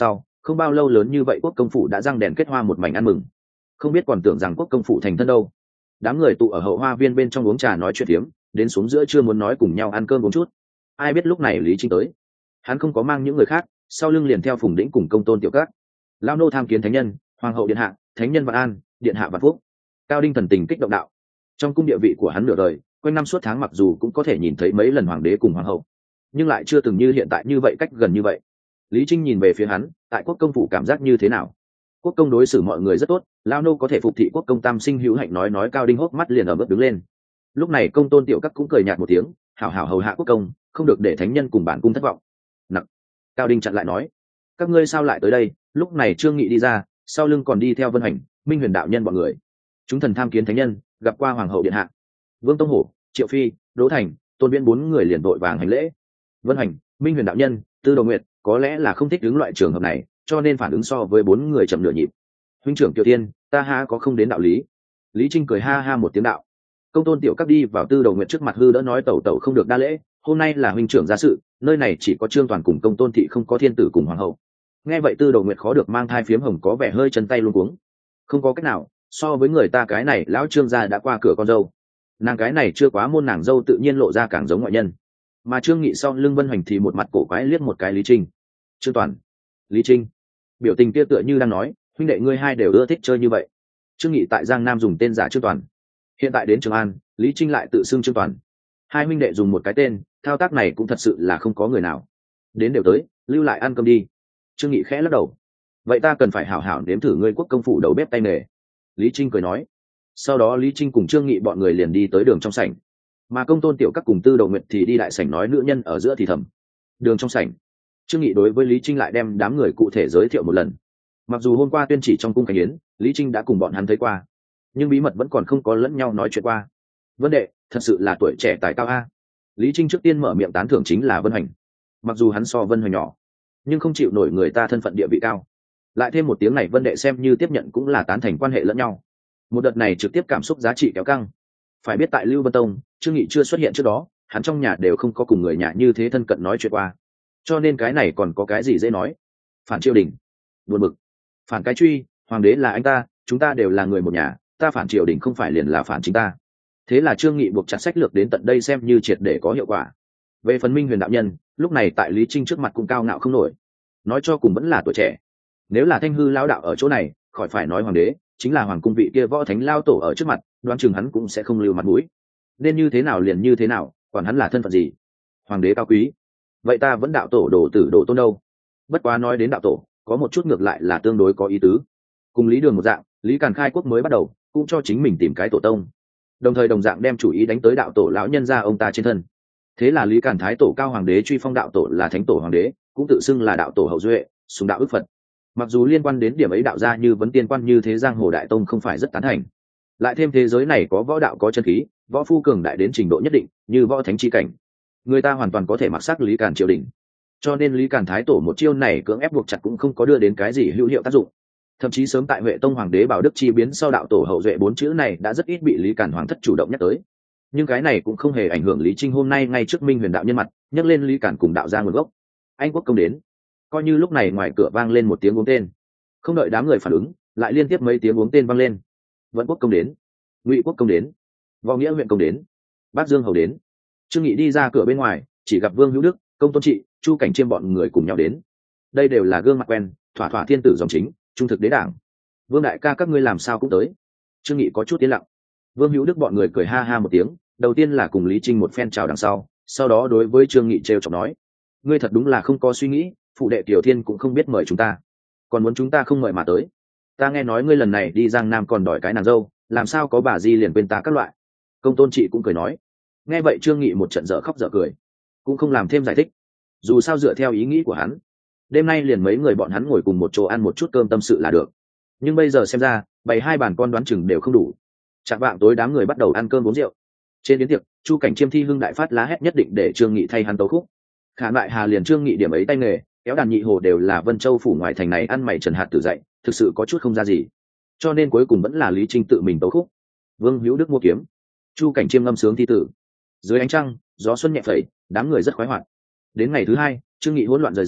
không bao lâu lớn như vậy quốc công phủ đã răng đèn kết hoa một mảnh ăn mừng, không biết còn tưởng rằng quốc công phủ thành thân đâu. Đám người tụ ở hậu hoa viên bên trong uống trà nói chuyện tiếm, đến xuống giữa chưa muốn nói cùng nhau ăn cơm uống chút. Ai biết lúc này Lý Trinh tới, hắn không có mang những người khác, sau lưng liền theo Phùng Đĩnh cùng Công Tôn Tiểu Các. Lao nô tham kiến thánh nhân, hoàng hậu điện hạ, thánh nhân vạn an, điện hạ vạn phúc. Cao Đinh thần tình kích động đạo. Trong cung địa vị của hắn nửa đời, quanh năm suốt tháng mặc dù cũng có thể nhìn thấy mấy lần hoàng đế cùng hoàng hậu, nhưng lại chưa từng như hiện tại như vậy cách gần như vậy. Lý Trinh nhìn về phía hắn, tại quốc công phủ cảm giác như thế nào? Quốc công đối xử mọi người rất tốt, lao nô có thể phục thị quốc công tam sinh hữu hạnh. Nói nói Cao Đinh hốc mắt liền ở bước đứng lên. Lúc này Công Tôn Tiểu Các cũng cười nhạt một tiếng, hảo hảo hầu hạ quốc công, không được để thánh nhân cùng bản cung thất vọng. Nặng. Cao Đinh chặn lại nói, các ngươi sao lại tới đây? Lúc này Trương Nghị đi ra, sau lưng còn đi theo Vân Hành, Minh Huyền đạo nhân bọn người. Chúng thần tham kiến thánh nhân, gặp qua hoàng hậu điện hạ. Vương Tông Hổ, Triệu Phi, Đỗ Thành, Tôn Viễn bốn người liền vội vàng hành lễ. Vân Hành, Minh Huyền đạo nhân, Tư Đồ Nguyệt có lẽ là không thích đứng loại trường hợp này, cho nên phản ứng so với bốn người chậm nửa nhịp. Huynh trưởng Kiều Thiên, ta ha có không đến đạo lý. Lý Trinh cười ha ha một tiếng đạo. Công Tôn Tiểu Các đi vào Tư Đồ Nguyệt trước mặt hư đỡ nói tẩu tẩu không được đa lễ, hôm nay là huynh trưởng gia sự, nơi này chỉ có Trương Toàn cùng Công Tôn thị, không có thiên tử cùng hoàng hậu. Nghe vậy Tư Đồ Nguyệt khó được mang thai phiếm hồng có vẻ hơi chân tay luống cuống. Không có cách nào, so với người ta cái này lão Trương gia đã qua cửa con dâu, nàng cái này chưa quá môn nàng dâu tự nhiên lộ ra càng giống ngoại nhân. Mà Trương Nghị sau lưng Vân Hoành thì một mặt cổ quái liếc một cái Lý Trinh. Trương Toàn, Lý Trinh, biểu tình kia tựa như đang nói, huynh đệ ngươi hai đều ưa thích chơi như vậy. Trương Nghị tại Giang Nam dùng tên giả Trương Toàn, hiện tại đến Trường An, Lý Trinh lại tự xưng Trương Toàn. Hai huynh đệ dùng một cái tên, thao tác này cũng thật sự là không có người nào. Đến đều tới, lưu lại ăn cơm đi. Trương Nghị khẽ lắc đầu. Vậy ta cần phải hảo hảo nếm thử ngươi quốc công phủ đầu bếp tay nghề. Lý Trinh cười nói. Sau đó Lý Trinh cùng Trương Nghị bọn người liền đi tới đường trong sảnh, mà Công Tôn Tiểu Các cùng Tư Đồ Nguyệt thì đi đại sảnh nói nữ nhân ở giữa thì thầm. Đường trong sảnh, Trương Nghị đối với Lý Trinh lại đem đám người cụ thể giới thiệu một lần. Mặc dù hôm qua tuyên chỉ trong cung cảnh yến, Lý Trinh đã cùng bọn hắn thấy qua, nhưng bí mật vẫn còn không có lẫn nhau nói chuyện qua. Vân đệ, thật sự là tuổi trẻ tài cao a. Lý Trinh trước tiên mở miệng tán thưởng chính là Vân Hoành. Mặc dù hắn so Vân Hoành nhỏ, nhưng không chịu nổi người ta thân phận địa vị cao. Lại thêm một tiếng này Vân đệ xem như tiếp nhận cũng là tán thành quan hệ lẫn nhau. Một đợt này trực tiếp cảm xúc giá trị kéo căng. Phải biết tại Lưu Vân Tông, Trương Nghị chưa xuất hiện trước đó, hắn trong nhà đều không có cùng người nhà như thế thân cận nói chuyện qua, cho nên cái này còn có cái gì dễ nói. Phản triều đình, buồn bực. Phản cái truy, hoàng đế là anh ta, chúng ta đều là người một nhà, ta phản triều đình không phải liền là phản chính ta. Thế là Trương Nghị buộc chặt sách lược đến tận đây xem như triệt để có hiệu quả. Về phần Minh Huyền đạo nhân, lúc này tại Lý Trinh trước mặt cũng cao ngạo không nổi, nói cho cùng vẫn là tuổi trẻ. Nếu là Thanh hư lão đạo ở chỗ này, khỏi phải nói hoàng đế, chính là hoàng cung vị kia võ thánh lao tổ ở trước mặt, đoán chừng hắn cũng sẽ không lưu mặt mũi. Nên như thế nào liền như thế nào, quản hắn là thân phận gì. Hoàng đế cao quý, vậy ta vẫn đạo tổ đồ tử đồ tôn đâu. Bất quá nói đến đạo tổ, có một chút ngược lại là tương đối có ý tứ. Cùng Lý Đường một dạng, Lý Càn khai quốc mới bắt đầu, cũng cho chính mình tìm cái tổ tông, đồng thời đồng dạng đem chủ ý đánh tới đạo tổ lão nhân gia ông ta trên thân. Thế là Lý Càn thái tổ cao hoàng đế truy phong đạo tổ là thánh tổ hoàng đế, cũng tự xưng là đạo tổ hậu duệ, sùng đạo ước phật. Mặc dù liên quan đến điểm ấy đạo gia như vấn tiên quan như thế giang hồ đại tông không phải rất tán thành, lại thêm thế giới này có võ đạo có chân khí, võ phu cường đại đến trình độ nhất định, như võ thánh chi cảnh, người ta hoàn toàn có thể mặc sắc Lý Càn triều đình. Cho nên Lý Càn thái tổ một chiêu này cưỡng ép buộc chặt cũng không có đưa đến cái gì hữu hiệu tác dụng. Thậm chí sớm tại Huệ Tông hoàng đế Bảo Đức chi biến sau đạo tổ hậu duệ bốn chữ này đã rất ít bị Lý Càn hoàng thất chủ động nhắc tới. Nhưng cái này cũng không hề ảnh hưởng Lý Trinh hôm nay ngay trước Minh Huyền đạo nhân mặt nhắc lên Lý Càn cùng đạo gia nguồn gốc. Anh quốc công đến. Coi như lúc này ngoài cửa vang lên một tiếng uống tên, không đợi đám người phản ứng, lại liên tiếp mấy tiếng uống tên vang lên. Vận quốc công đến, Ngụy quốc công đến, Võ Nghĩa huyện công đến, Bác Dương hầu đến. Trương Nghị đi ra cửa bên ngoài, chỉ gặp Vương Hữu Đức, Công Tôn Trị, Chu Cảnh Chiêm bọn người cùng nhau đến. Đây đều là gương mặt quen, thỏa thỏa thiên tử dòng chính, trung thực đế đảng. Vương đại ca các ngươi làm sao cũng tới. Trương Nghị có chút tiến lặng. Vương Hữu Đức bọn người cười ha ha một tiếng, đầu tiên là cùng Lý Trinh một phen chào đằng sau, sau đó đối với Trương Nghị trêu chọc nói: ngươi thật đúng là không có suy nghĩ, phụ đệ Tiểu Thiên cũng không biết mời chúng ta, còn muốn chúng ta không mời mà tới. Ta nghe nói ngươi lần này đi Giang Nam còn đòi cái nàng dâu, làm sao có bà di liền quên ta các loại. Công Tôn Trị cũng cười nói. Nghe vậy Trương Nghị một trận dở khóc dở cười, cũng không làm thêm giải thích. Dù sao dựa theo ý nghĩ của hắn, đêm nay liền mấy người bọn hắn ngồi cùng một chỗ ăn một chút cơm tâm sự là được. Nhưng bây giờ xem ra, bày hai bàn con đoán chừng đều không đủ. Chạng vạng tối đám người bắt đầu ăn cơm uống rượu. Trên đến tiệc, Chu Cảnh Chiêm thi hưng đại phát lá hét nhất định để Trương Nghị thay hắn tấu khúc. Khả Lại Hà liền Trương Nghị điểm ấy tay nghề, kéo đàn nhị hồ đều là Vân Châu phủ ngoài thành này ăn mày trần hạt tử dạy, thực sự có chút không ra gì. Cho nên cuối cùng vẫn là Lý Trinh tự mình tấu khúc. Vương Hữu Đức mua kiếm, Chu Cảnh Chiêm ngâm sướng thi tử. Dưới ánh trăng, gió xuân nhẹ phẩy, đám người rất khoái hoạt. Đến ngày thứ hai, Trương Nghị hỗn loạn rời giường,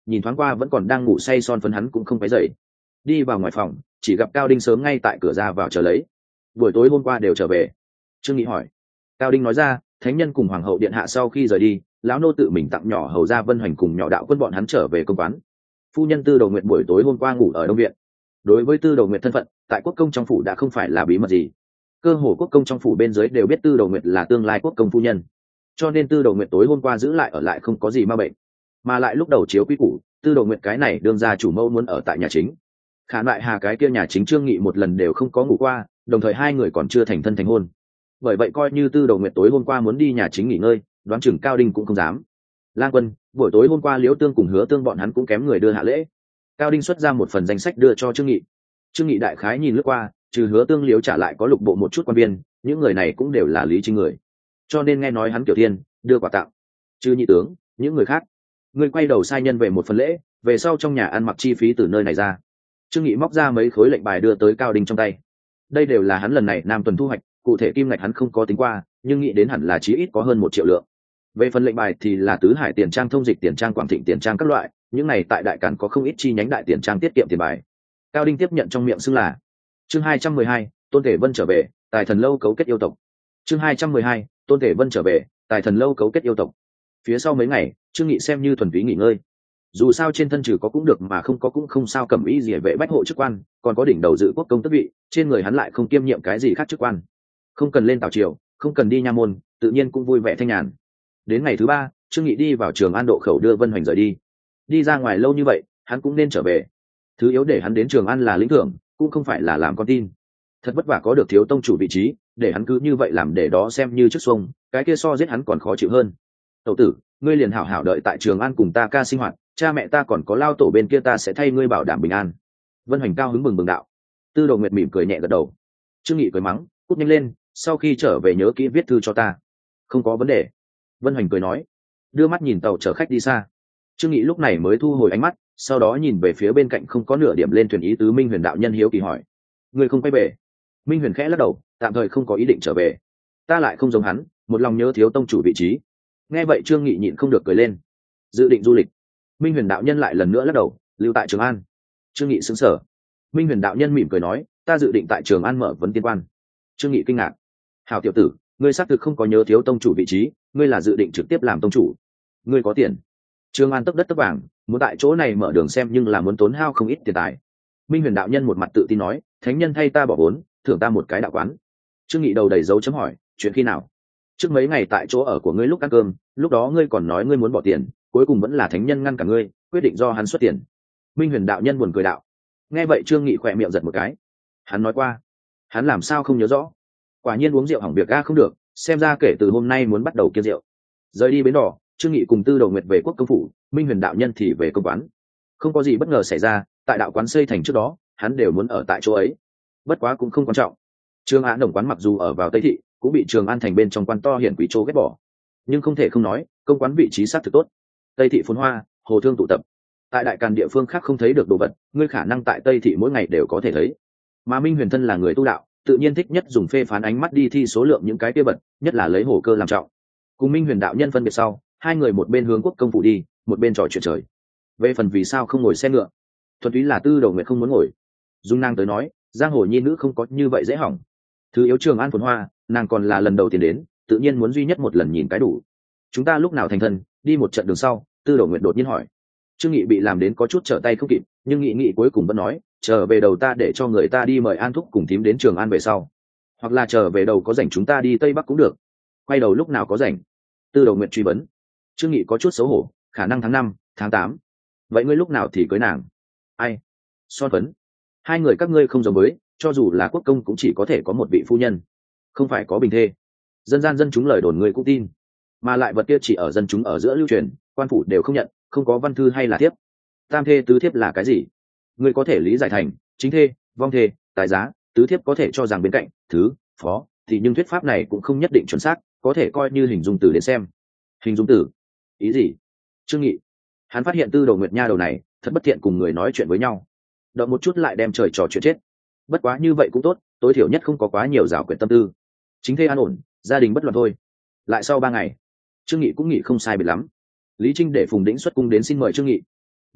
nhìn thoáng qua vẫn còn đang ngủ say son phấn hắn cũng không phải dậy. Đi vào ngoài phòng chỉ gặp Cao Đinh sớm ngay tại cửa ra vào chờ lấy. Buổi tối hôm qua đều trở về. Trương Nghị hỏi. Cao Đinh nói ra, thánh nhân cùng hoàng hậu điện hạ sau khi rời đi, lão nô tự mình tặng nhỏ hầu ra Vân Hoành cùng nhỏ đạo quân bọn hắn trở về công quán. Phu nhân Tư Đầu Nguyệt buổi tối hôm qua ngủ ở Đông viện. Đối với Tư Đầu Nguyệt thân phận, tại quốc công trong phủ đã không phải là bí mật gì. Cơ hồ quốc công trong phủ bên dưới đều biết Tư Đầu Nguyệt là tương lai quốc công phu nhân, cho nên Tư Đầu Nguyệt tối hôm qua giữ lại ở lại không có gì ma bệnh. Mà lại lúc đầu chiếu quý củ, Tư Đầu Nguyệt cái này đương ra chủ mẫu muốn ở tại nhà chính. Khả lại Hà cái kia nhà chính Trương Nghị một lần đều không có ngủ qua, đồng thời hai người còn chưa thành thân thành hôn. Bởi vậy coi như Tư Đầu Nguyệt tối hôm qua muốn đi nhà chính nghỉ ngơi, đoán chừng Cao Đinh cũng không dám. Lang Quân, buổi tối hôm qua Liễu Tương cùng Hứa Tương bọn hắn cũng kém người đưa hạ lễ. Cao Đinh xuất ra một phần danh sách đưa cho Trương Nghị. Trương Nghị đại khái nhìn lướt qua, trừ Hứa Tương Liễu trả lại có lục bộ một chút quan viên, những người này cũng đều là Lý Trinh người, cho nên nghe nói hắn Kiểu Thiên đưa quà tặng. Trừ nhị tướng, những người khác, người quay đầu sai nhân về một phần lễ, về sau trong nhà ăn mặc chi phí từ nơi này ra. Trương Nghị móc ra mấy khối lệnh bài đưa tới Cao Đinh trong tay. Đây đều là hắn lần này nam tuần thu hoạch, cụ thể kim ngạch hắn không có tính qua, nhưng nghĩ đến hẳn là chí ít có hơn một triệu lượng. Về phần lệnh bài thì là tứ hải tiền trang, thông dịch tiền trang, quảng thịnh tiền trang các loại, những này tại đại cản có không ít chi nhánh đại tiền trang tiết kiệm tiền bài. Cao Đinh tiếp nhận trong miệng xưng là. Chương hai trăm mười hai, Tôn Thể Vân trở về, Tài Thần lâu cấu kết yêu tộc. Chương hai trăm mười hai, Tôn Thể Vân trở về, Tài Thần lâu cấu kết yêu tộc. Phía sau mấy ngày, Trương Nghị xem như thuần túy nghỉ ngơi. Dù sao trên thân trừ có cũng được mà không có cũng không sao, cẩm y liễu vệ bách hộ chức quan, còn có đỉnh đầu dự quốc công tước vị, trên người hắn lại không kiêm nhiệm cái gì khác chức quan. Không cần lên tào triều, không cần đi nha môn, tự nhiên cũng vui vẻ thanh nhàn. Đến ngày thứ ba, Trương Nghị đi vào Trường An độ khẩu đưa Vân Hoành rời đi. Đi ra ngoài lâu như vậy, hắn cũng nên trở về. Thứ yếu để hắn đến Trường An là lĩnh thưởng, cũng không phải là làm con tin. Thật vất vả có được thiếu tông chủ vị trí, để hắn cứ như vậy làm để đó xem như trước xuông, cái kia so giết hắn còn khó chịu hơn. Tẩu tử, ngươi liền hảo hảo đợi tại Trường An cùng ta ca sinh hoạt, cha mẹ ta còn có lao tổ bên kia ta sẽ thay ngươi bảo đảm bình an. Vân Hoành cao hứng mừng mừng đạo. Tư Đồ Nguyệt mỉm cười nhẹ gật đầu. Trương Nghị cười mắng, cút nhanh lên, sau khi trở về nhớ kỹ viết thư cho ta. Không có vấn đề. Vân Hoành cười nói, đưa mắt nhìn tàu chở khách đi xa. Trương Nghị lúc này mới thu hồi ánh mắt, sau đó nhìn về phía bên cạnh không có nửa điểm lên thuyền ý tứ Minh Huyền đạo nhân hiếu kỳ hỏi, ngươi không quay về? Minh Huyền khẽ lắc đầu, tạm thời không có ý định trở về. Ta lại không giống hắn, một lòng nhớ thiếu tông chủ vị trí. Nghe vậy Trương Nghị nhịn không được cười lên. Dự định du lịch. Minh Huyền đạo nhân lại lần nữa lắc đầu, lưu tại Trường An. Trương Nghị sững sờ. Minh Huyền đạo nhân mỉm cười nói, ta dự định tại Trường An mở vấn tiên quan. Trương Nghị kinh ngạc. Hảo tiểu tử, ngươi xác thực không có nhớ thiếu tông chủ vị trí, ngươi là dự định trực tiếp làm tông chủ. Ngươi có tiền. Trường An tấp đất tấp vàng, muốn tại chỗ này mở đường xem nhưng là muốn tốn hao không ít tiền tài. Minh Huyền đạo nhân một mặt tự tin nói, thánh nhân thay ta bỏ vốn, thưởng ta một cái đạo quán. Trương Nghị đầu đầy dấu chấm hỏi, chuyện khi nào? Trước mấy ngày tại chỗ ở của ngươi lúc ăn cơm, lúc đó ngươi còn nói ngươi muốn bỏ tiền, cuối cùng vẫn là thánh nhân ngăn cả ngươi, quyết định do hắn xuất tiền. Minh Huyền đạo nhân buồn cười đạo. Nghe vậy Trương Nghị khỏe miệng giật một cái. Hắn nói qua, hắn làm sao không nhớ rõ? Quả nhiên uống rượu hỏng việc ga không được, xem ra kể từ hôm nay muốn bắt đầu kiêng rượu. Rời đi bến đò, Trương Nghị cùng Tư Đầu Nguyệt về quốc công phủ, Minh Huyền đạo nhân thì về công quán. Không có gì bất ngờ xảy ra, tại đạo quán xây thành trước đó, hắn đều muốn ở tại chỗ ấy. Bất quá cũng không quan trọng. Trường An đồng quán mặc dù ở vào Tây thị, cũng bị Trường An thành bên trong quan to hiển quý chỗ ghét bỏ, nhưng không thể không nói, công quán vị trí sát thực tốt. Tây thị phồn hoa, hồ thương tụ tập. Tại đại càn địa phương khác không thấy được đồ vật, ngươi khả năng tại Tây thị mỗi ngày đều có thể thấy. Mà Minh Huyền thân là người tu đạo, tự nhiên thích nhất dùng phê phán ánh mắt đi thi số lượng những cái kia bật, nhất là lấy hồ cơ làm trọng. Cùng Minh Huyền đạo nhân phân biệt sau, hai người một bên hướng quốc công phủ đi, một bên trò chuyện trời. Về phần vì sao không ngồi xe ngựa, thuần túy là Tư Đầu Nguyệt không muốn ngồi. Dung nàng tới nói, giang hồ nhi nữ không có như vậy dễ hỏng. Thứ yếu Trường An phồn hoa, nàng còn là lần đầu tiên đến, tự nhiên muốn duy nhất một lần nhìn cái đủ. Chúng ta lúc nào thành thân? Đi một trận đường sau, Tư Đầu Nguyệt đột nhiên hỏi. Trương Nghị bị làm đến có chút trở tay không kịp, nhưng Nghị Nghị cuối cùng vẫn nói, trở về đầu ta để cho người ta đi mời An thúc cùng thím đến Trường An về sau, hoặc là trở về đầu có rảnh chúng ta đi Tây Bắc cũng được. Quay đầu lúc nào có rảnh? Tư Đầu Nguyệt truy vấn. Trương Nghị có chút xấu hổ, khả năng tháng năm, tháng tám. Vậy ngươi lúc nào thì cưới nàng? Ai? Son phấn. Hai người các ngươi không giống với, cho dù là quốc công cũng chỉ có thể có một vị phu nhân, không phải có bình thê. Dân gian dân chúng lời đồn ngươi cũng tin, mà lại vật kia chỉ ở dân chúng ở giữa lưu truyền, quan phủ đều không nhận, không có văn thư hay là thiếp. Tam thê tứ thiếp là cái gì? Ngươi có thể lý giải thành chính thê, vong thê, tài giá, tứ thiếp có thể cho rằng bên cạnh thứ phó, thì nhưng thuyết pháp này cũng không nhất định chuẩn xác, có thể coi như hình dung từ đến xem. Hình dung từ? Ý gì? Trương Nghị hắn phát hiện Tư Đầu Nguyệt nha đầu này thật bất thiện cùng người nói chuyện với nhau, đợi một chút lại đem trời trò chuyện chết. Bất quá như vậy cũng tốt, tối thiểu nhất không có quá nhiều rào quyệt tâm tư, chính thê an ổn, gia đình bất luận thôi. Lại sau ba ngày, Trương Nghị cũng nghỉ không sai biệt lắm. Lý Trinh để Phùng Đĩnh xuất cung đến xin mời Trương Nghị.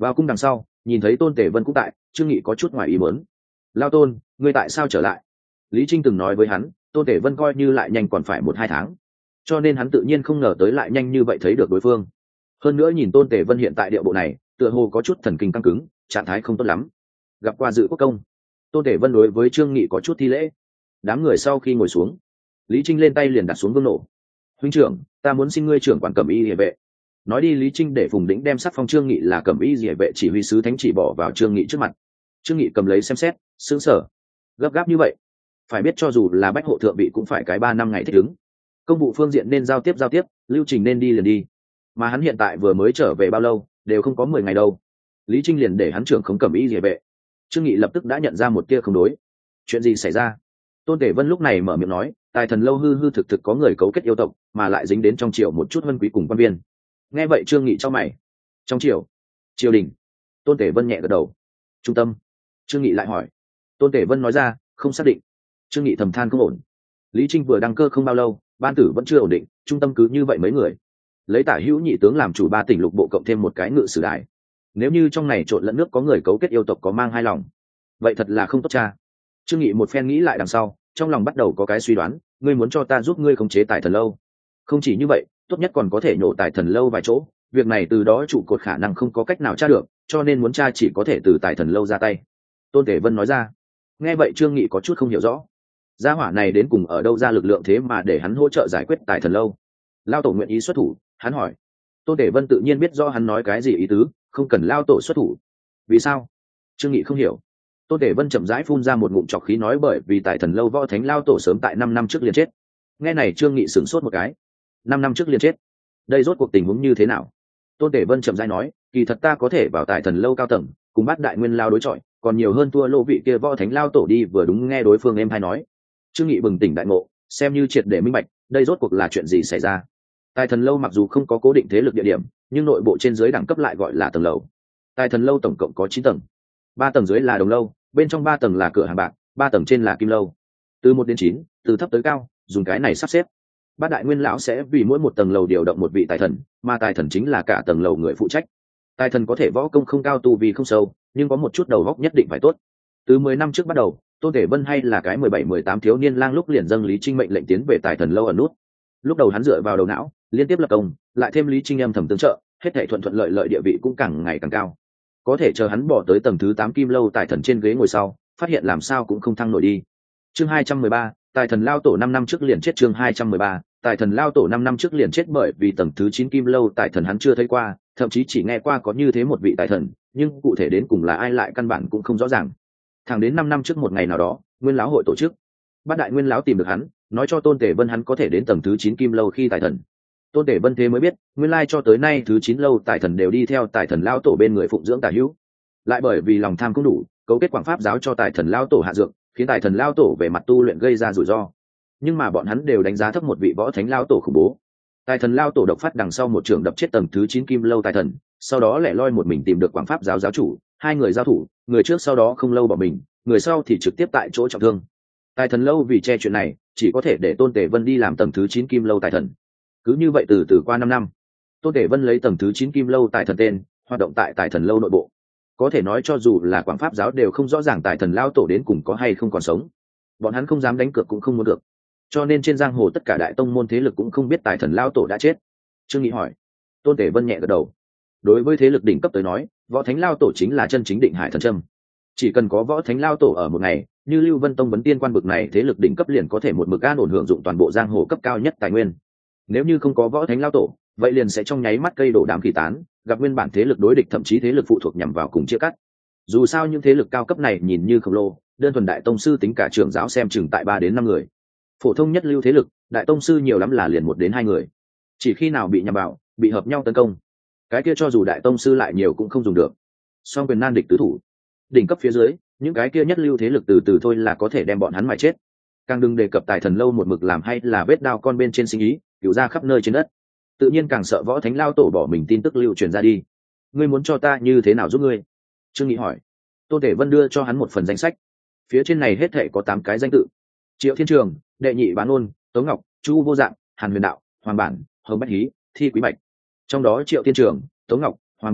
Vào cung đằng sau nhìn thấy tôn tể vân cũng tại, trương nghị có chút ngoài ý muốn. Lao tôn, ngươi tại sao trở lại? Lý Trinh từng nói với hắn, tôn tể vân coi như lại nhanh còn phải một hai tháng, cho nên hắn tự nhiên không ngờ tới lại nhanh như vậy thấy được đối phương. Hơn nữa nhìn tôn tể vân hiện tại địa bộ này, tựa hồ có chút thần kinh căng cứng, trạng thái không tốt lắm. Gặp qua dự quốc công, tôn tể vân đối với trương nghị có chút thi lễ. Đám người sau khi ngồi xuống, Lý Trinh lên tay liền đặt xuống vương nổ. Huynh trưởng, ta muốn xin ngươi trưởng quản cẩm y địa vệ. Nói đi Lý Trinh để Phùng Đĩnh đem sắc phong trương nghị là cẩm y địa vệ chỉ huy sứ thánh chỉ bỏ vào trương nghị trước mặt. Trương nghị cầm lấy xem xét, sững sờ. Gấp gáp như vậy, phải biết cho dù là bách hộ thượng vị cũng phải cái ba năm ngày thích ứng. Công vụ phương diện nên giao tiếp giao tiếp, lưu trình nên đi liền đi. Mà hắn hiện tại vừa mới trở về bao lâu, đều không có mười ngày đâu. Lý Trinh liền để hắn trưởng không cẩm y địa vệ. Trương Nghị lập tức đã nhận ra một tia không đối. Chuyện gì xảy ra? Tôn Tể Vân lúc này mở miệng nói, tài thần lâu hư hư thực thực có người cấu kết yêu tộc, mà lại dính đến trong triều một chút vân quý cùng quan viên. Nghe vậy Trương Nghị cho mày. Trong triều? Triều đình? Tôn Tể Vân nhẹ gật đầu. Trung tâm? Trương Nghị lại hỏi. Tôn Tể Vân nói ra, không xác định. Trương Nghị thầm than không ổn. Lý Trinh vừa đăng cơ không bao lâu, ban tử vẫn chưa ổn định, trung tâm cứ như vậy mấy người. Lấy Tả Hữu nhị tướng làm chủ ba tỉnh lục bộ cộng thêm một cái ngự sử đài. Nếu như trong này trộn lẫn nước có người cấu kết yêu tộc có mang hai lòng, vậy thật là không tốt cha. Trương Nghị một phen nghĩ lại đằng sau, trong lòng bắt đầu có cái suy đoán, ngươi muốn cho ta giúp ngươi khống chế tài thần lâu. Không chỉ như vậy, tốt nhất còn có thể nhổ tài thần lâu vài chỗ, việc này từ đó trụ cột khả năng không có cách nào tra được, cho nên muốn tra chỉ có thể từ tài thần lâu ra tay. Tôn Tể Vân nói ra. Nghe vậy Trương Nghị có chút không hiểu rõ. Gia hỏa này đến cùng ở đâu ra lực lượng thế mà để hắn hỗ trợ giải quyết tài thần lâu? Lao tổ nguyện ý xuất thủ, hắn hỏi. Tôn Tể Vân tự nhiên biết rõ hắn nói cái gì ý tứ, không cần Lao tổ xuất thủ. Vì sao? Trương Nghị không hiểu. Tôn Tể Vân chậm rãi phun ra một ngụm trọc khí nói bởi vì tài thần lâu võ thánh Lao tổ sớm tại năm năm trước liền chết. Nghe này Trương Nghị sửng sốt một cái. Năm năm trước liền chết. Đây rốt cuộc tình huống như thế nào? Tôn Tể Vân chậm rãi nói, kỳ thật ta có thể vào tài thần lâu cao tầng, cùng bắt đại nguyên lao đối chọi, còn nhiều hơn thua lô vị kia võ thánh Lao tổ đi vừa đúng nghe đối phương em hay nói. Trương Nghị bừng tỉnh đại ngộ, xem như triệt để minh bạch, đây rốt cuộc là chuyện gì xảy ra. Tài thần lâu mặc dù không có cố định thế lực địa điểm, nhưng nội bộ trên dưới đẳng cấp lại gọi là tầng lầu. Tài thần lâu tổng cộng có chín tầng, ba tầng dưới là đồng lâu, bên trong ba tầng là cửa hàng bạc, ba tầng trên là kim lâu. Từ một đến chín, từ thấp tới cao, dùng cái này sắp xếp. Bát đại nguyên lão sẽ vì mỗi một tầng lầu điều động một vị tài thần, mà tài thần chính là cả tầng lầu người phụ trách. Tài thần có thể võ công không cao tu vi không sâu, nhưng có một chút đầu óc nhất định phải tốt. Từ mười năm trước bắt đầu, Tôn Tể Vân hay là cái mười bảy mười tám thiếu niên lang lúc liền dâng Lý Trinh mệnh lệnh tiến về tài thần lâu ở nút. Lúc đầu hắn dựa vào đầu não, liên tiếp lập công, lại thêm Lý Trinh âm thầm tương trợ, hết thảy thuận thuận lợi lợi địa vị cũng càng ngày càng cao. Có thể chờ hắn bỏ tới tầng thứ tám kim lâu tài thần trên ghế ngồi sau, phát hiện làm sao cũng không thăng nổi đi. Chương hai trăm mười ba, tài thần lao tổ năm năm trước liền chết. Chương hai trăm mười ba, tài thần lao tổ năm năm trước liền chết bởi vì tầng thứ chín kim lâu tài thần hắn chưa thấy qua, thậm chí chỉ nghe qua có như thế một vị tài thần, nhưng cụ thể đến cùng là ai lại căn bản cũng không rõ ràng. Thẳng đến năm năm trước một ngày nào đó, Nguyên lão hội tổ chức, Bát đại nguyên lão tìm được hắn, nói cho Tôn Tể Vân hắn có thể đến tầng thứ chín kim lâu khi tài thần. Tôn Tể Vân thế mới biết, nguyên lai cho tới nay thứ chín lâu tài thần đều đi theo tài thần lao tổ bên người phụng dưỡng Tả Hữu. Lại bởi vì lòng tham không đủ, cấu kết quảng pháp giáo cho tài thần lao tổ hạ dược, khiến tài thần lao tổ về mặt tu luyện gây ra rủi ro. Nhưng mà bọn hắn đều đánh giá thấp một vị võ thánh lao tổ khủng bố. Tài thần lao tổ độc phát đằng sau một trường đập chết tầng thứ chín kim lâu tài thần, sau đó lẻ loi một mình tìm được quảng pháp giáo giáo chủ, hai người giao thủ, người trước sau đó không lâu bỏ mình, người sau thì trực tiếp tại chỗ trọng thương. Tài thần lâu vì che chuyện này, chỉ có thể để Tôn Tể Vân đi làm tầng thứ chín kim lâu tài thần. Cứ như vậy từ từ qua năm năm, Tôn Tể Vân lấy tầng thứ chín kim lâu tài thần tên, hoạt động tại tài thần lâu nội bộ. Có thể nói cho dù là quảng pháp giáo đều không rõ ràng tài thần lao tổ đến cùng có hay không còn sống. Bọn hắn không dám đánh cược cũng không muốn được. Cho nên trên giang hồ tất cả đại tông môn thế lực cũng không biết tài thần lao tổ đã chết. Trương Nghị hỏi. Tôn Tể Vân nhẹ gật đầu. Đối với thế lực đỉnh cấp tới nói, võ thánh lao tổ chính là chân chính định hải thần châm. Chỉ cần có võ thánh lao tổ ở một ngày, như Lưu Vân Tông vấn tiên quan bực này thế lực đỉnh cấp liền có thể một mực an ổn hưởng dụng toàn bộ giang hồ cấp cao nhất tài nguyên. Nếu như không có võ thánh lao tổ, vậy liền sẽ trong nháy mắt cây đổ đám kỳ tán, gặp nguyên bản thế lực đối địch thậm chí thế lực phụ thuộc nhằm vào cùng chia cắt. Dù sao những thế lực cao cấp này nhìn như khổng lồ, đơn thuần đại tông sư tính cả trưởng giáo xem chừng tại ba đến năm người. Phổ thông nhất lưu thế lực, đại tông sư nhiều lắm là liền một đến hai người. Chỉ khi nào bị nhằm vào, bị hợp nhau tấn công, cái kia cho dù đại tông sư lại nhiều cũng không dùng được. Song quyền nan địch tứ thủ, đỉnh cấp phía dưới, những cái kia nhất lưu thế lực từ từ thôi là có thể đem bọn hắn mà chết. Càng đừng đề cập tài thần lâu một mực làm hay là vết đao con bên trên sinh ý, cứu ra khắp nơi trên đất. Tự nhiên càng sợ võ thánh lao tổ bỏ mình tin tức lưu truyền ra đi. Ngươi muốn cho ta như thế nào giúp ngươi? Trương Nghị hỏi. Tôn Tể Vân đưa cho hắn một phần danh sách, phía trên này hết thảy có tám cái danh tự: Triệu Thiên Trường, Đệ Nhị Bán Ôn, Tống Ngọc, Chu Vô Dạng, Hàn Huyền Đạo, Hoàng Bản, Hồng Bách Hí, Thi Quý Bạch. Trong đó Triệu Thiên Trường, Tống Ngọc, Hoàng Bản,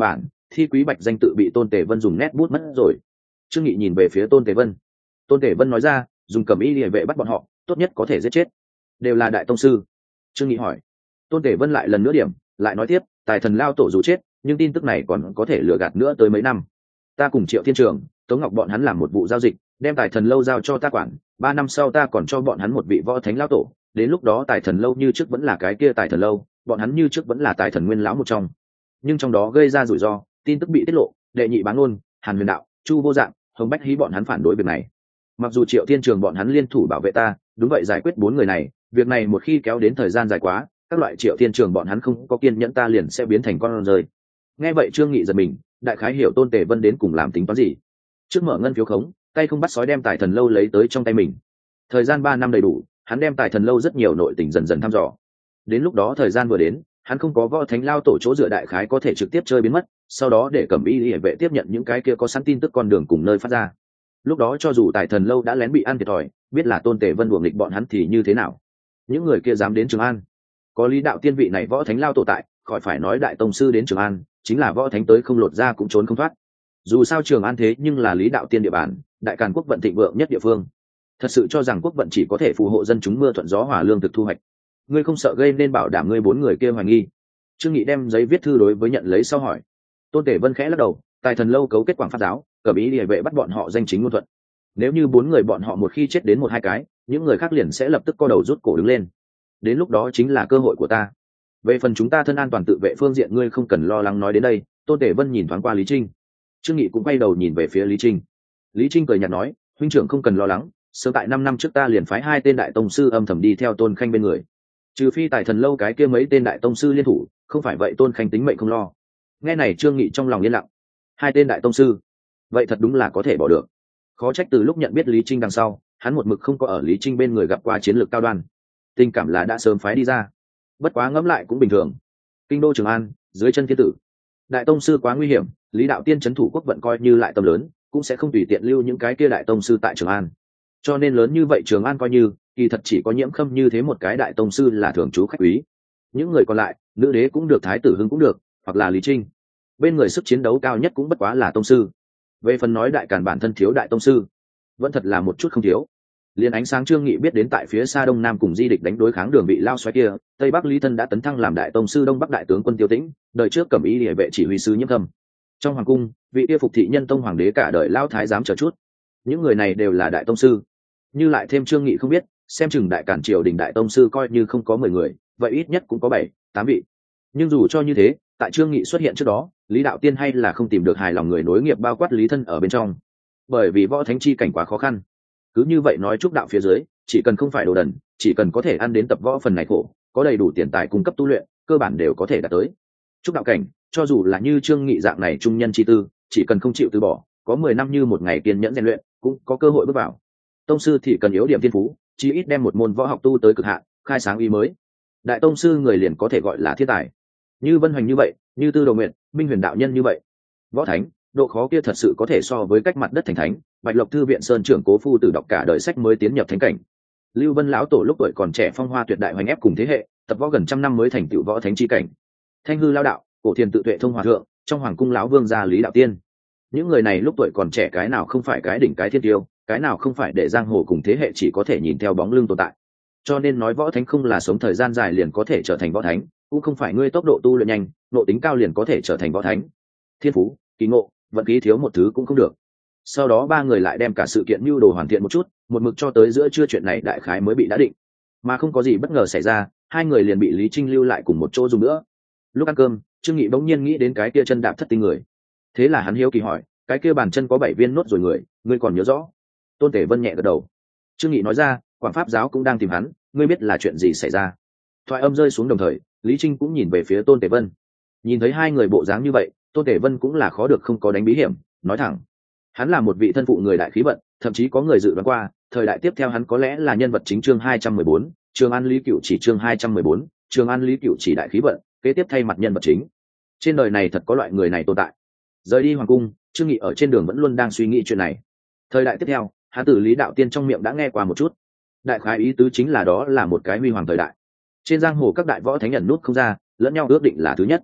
thi quý bạch danh tự bị tôn tề vân dùng nét bút mất rồi. Trương Nghị nhìn về phía tôn tề vân. Tôn tề vân nói ra, dùng cẩm y liề vệ bắt bọn họ, tốt nhất có thể giết chết. Đều là đại tông sư. Trương Nghị hỏi. Tôn tề vân lại lần nữa điểm, lại nói tiếp, tài thần lao tổ dù chết, nhưng tin tức này còn có thể lừa gạt nữa tới mấy năm. Ta cùng Triệu Thiên Trường, Tống Ngọc bọn hắn làm một vụ giao dịch, đem tài thần lâu giao cho ta quản, ba năm sau ta còn cho bọn hắn một vị võ thánh lao tổ, đến lúc đó tài thần lâu như trước vẫn là cái kia tài thần lâu, bọn hắn như trước vẫn là tài thần nguyên lão một trong. Nhưng trong đó gây ra rủi ro, tin tức bị tiết lộ, đệ nhị bán ngôn, Hàn Huyền Đạo, Chu Vô Dạng, Hồng Bách Hí bọn hắn phản đối việc này. Mặc dù Triệu Thiên Trường bọn hắn liên thủ bảo vệ ta, đúng vậy giải quyết bốn người này, việc này một khi kéo đến thời gian dài quá, các loại Triệu Thiên Trường bọn hắn không có kiên nhẫn ta liền sẽ biến thành con rơi. Nghe vậy Trương Nghị giật mình, đại khái hiểu Tôn Tề Vân đến cùng làm tính toán gì. Trước mở ngân phiếu khống, tay không bắt sói đem tài thần lâu lấy tới trong tay mình. Thời gian ba năm đầy đủ, hắn đem tài thần lâu rất nhiều nội tình dần dần thăm dò. Đến lúc đó thời gian vừa đến, hắn không có võ thánh lao tổ chỗ dựa đại khái có thể trực tiếp chơi biến mất, sau đó để Cẩm Y Liễu vệ tiếp nhận những cái kia có sẵn tin tức con đường cùng nơi phát ra. Lúc đó cho dù tài thần lâu đã lén bị ăn thiệt thòi, biết là Tôn Tề Vân đuổi nghịch bọn hắn thì như thế nào? Những người kia dám đến Trường An, có Lý Đạo Tiên vị này võ thánh lao tổ tại, khỏi phải nói đại tông sư đến Trường An, chính là võ thánh tới không lột ra cũng trốn không thoát. Dù sao Trường An thế nhưng là Lý Đạo Tiên địa bàn, đại càn quốc vận thịnh vượng nhất địa phương. Thật sự cho rằng quốc vận chỉ có thể phù hộ dân chúng mưa thuận gió hòa lương thực thu hoạch, ngươi không sợ gây nên bảo đảm ngươi bốn người kia hoài nghi? Trương Nghị đem giấy viết thư đối với nhận lấy sau hỏi. Tôn Tề Vân khẽ lắc đầu, tài thần lâu cấu kết quảng phát giáo, Cẩm Y Liễu vệ bắt bọn họ danh chính ngôn thuận. Nếu như bốn người bọn họ một khi chết đến một hai cái, những người khác liền sẽ lập tức co đầu rút cổ đứng lên. Đến lúc đó chính là cơ hội của ta. Về phần chúng ta thân an toàn tự vệ phương diện ngươi không cần lo lắng. Nói đến đây, Tôn Tề Vân nhìn thoáng qua Lý Trinh. Trương Nghị cũng quay đầu nhìn về phía Lý Trinh. Lý Trinh cười nhạt nói, huynh trưởng không cần lo lắng, sớm tại năm năm trước ta liền phái hai tên đại tông sư âm thầm đi theo Tôn Khanh bên người. Trừ phi tài thần lâu cái kia mấy tên đại tông sư liên thủ, không phải vậy Tôn Khanh tính mệnh không lo. Nghe này Trương Nghị trong lòng yên lặng. Hai tên đại tông sư, vậy thật đúng là có thể bỏ được. Khó trách từ lúc nhận biết Lý Trinh đằng sau, hắn một mực không có ở Lý Trinh bên người gặp qua chiến lược cao đoan, tình cảm là đã sớm phái đi ra. Bất quá ngẫm lại cũng bình thường. Kinh đô Trường An, dưới chân thiên tử, đại tông sư quá nguy hiểm, Lý Đạo Tiên trấn thủ quốc vận coi như lại tầm lớn, cũng sẽ không tùy tiện lưu những cái kia đại tông sư tại Trường An. Cho nên lớn như vậy Trường An coi như kỳ thật chỉ có Nhiễm Khâm như thế một cái đại tông sư là thường trú khách quý. Những người còn lại, nữ đế cũng được, thái tử Hưng cũng được, hoặc là Lý Trinh, bên người sức chiến đấu cao nhất cũng bất quá là tông sư. Về phần nói đại càn bản thân thiếu đại tông sư, vẫn thật là một chút không thiếu. Liên ánh sáng Trương Nghị biết đến tại phía xa đông nam cùng di địch đánh đối kháng đường vị lao xoáy kia, tây bắc Lý Thân đã tấn thăng làm đại tông sư, đông bắc đại tướng quân Tiêu Tĩnh, đời trước Cẩm Y Liễu vệ chỉ huy sứ Nhiễm Khâm. Trong hoàng cung, vị kia phục thị nhân tông hoàng đế cả đời lao thái giám chờ chút, những người này đều là đại tông sư. Như lại thêm Trương Nghị không biết, xem chừng đại cản triều đình đại tông sư coi như không có mười người, vậy ít nhất cũng có bảy, tám vị. Nhưng dù cho như thế, tại Trương Nghị xuất hiện trước đó, Lý Đạo Tiên hay là không tìm được hài lòng người nối nghiệp, bao quát Lý Thân ở bên trong. Bởi vì võ thánh chi cảnh quá khó khăn. Cứ như vậy nói trúc đạo phía dưới, chỉ cần không phải đồ đần, chỉ cần có thể ăn đến tập võ phần này khổ, có đầy đủ tiền tài cung cấp tu luyện, cơ bản đều có thể đạt tới trúc đạo cảnh. Cho dù là như Trương Nghị dạng này trung nhân chi tư, chỉ cần không chịu từ bỏ, có mười năm như một ngày kiên nhẫn rèn luyện, cũng có cơ hội bước vào. Tông sư thì cần yếu điểm thiên phú, chí ít đem một môn võ học tu tới cực hạn, khai sáng ý mới. Đại tông sư người liền có thể gọi là thiên tài. Như Vân Hoành như vậy, như Tư Đồ Nguyện, Minh Huyền đạo nhân như vậy. Võ thánh, độ khó kia thật sự có thể so với cách mặt đất thành thánh. Bạch Lộc thư viện sơn trưởng Cố Phu Tử đọc cả đời sách mới tiến nhập thánh cảnh. Lưu Vân lão tổ lúc tuổi còn trẻ phong hoa tuyệt đại hoành ép cùng thế hệ, tập võ gần trăm năm mới thành tựu võ thánh chi cảnh. Thanh hư lao đạo, Cổ Thiền tự tuệ thông hòa thượng, trong hoàng cung lão vương gia Lý Đạo Tiên. Những người này lúc tuổi còn trẻ cái nào không phải cái đỉnh cái thiên tiêu, cái nào không phải để giang hồ cùng thế hệ chỉ có thể nhìn theo bóng lưng tồn tại. Cho nên nói võ thánh không là sống thời gian dài liền có thể trở thành võ thánh, cũng không phải ngươi tốc độ tu luyện nhanh, nội tính cao liền có thể trở thành võ thánh. Thiên phú, kỳ ngộ, vận khí thiếu một thứ cũng không được. Sau đó ba người lại đem cả sự kiện mưu đồ hoàn thiện một chút, một mực cho tới giữa trưa chuyện này đại khái mới bị đã định. Mà không có gì bất ngờ xảy ra, hai người liền bị Lý Trinh lưu lại cùng một chỗ dùng nữa. Lúc ăn cơm, Trương Nghị bỗng nhiên nghĩ đến cái kia chân đạp thất tinh người. Thế là hắn hiếu kỳ hỏi, cái kia bàn chân có bảy viên nốt rồi người, ngươi còn nhớ rõ? Tôn Tề Vân nhẹ gật đầu. Trương Nghị nói ra, Quảng Pháp giáo cũng đang tìm hắn, ngươi biết là chuyện gì xảy ra? Thoại âm rơi xuống đồng thời, Lý Trinh cũng nhìn về phía Tôn Tề Vân. Nhìn thấy hai người bộ dáng như vậy, Tôn Tề Vân cũng là khó được không có đánh bí hiểm, nói thẳng. Hắn là một vị thân phụ người đại khí vận, thậm chí có người dự đoán qua, thời đại tiếp theo hắn có lẽ là nhân vật chính. Chương hai trăm mười bốn, Trường An Lý Cửu chỉ. Chương hai trăm mười bốn, Trường An Lý Cửu chỉ đại khí vận, kế tiếp thay mặt nhân vật chính. Trên đời này thật có loại người này tồn tại. Rời đi hoàng cung, Trương Nghị ở trên đường vẫn luôn đang suy nghĩ chuyện này. Thời đại tiếp theo, hắn từ Lý Đạo Tiên trong miệng đã nghe qua một chút. Đại khái ý tứ chính là đó là một cái huy hoàng thời đại. Trên giang hồ các đại võ thánh nhận nút không ra, lẫn nhau ước định là thứ nhất.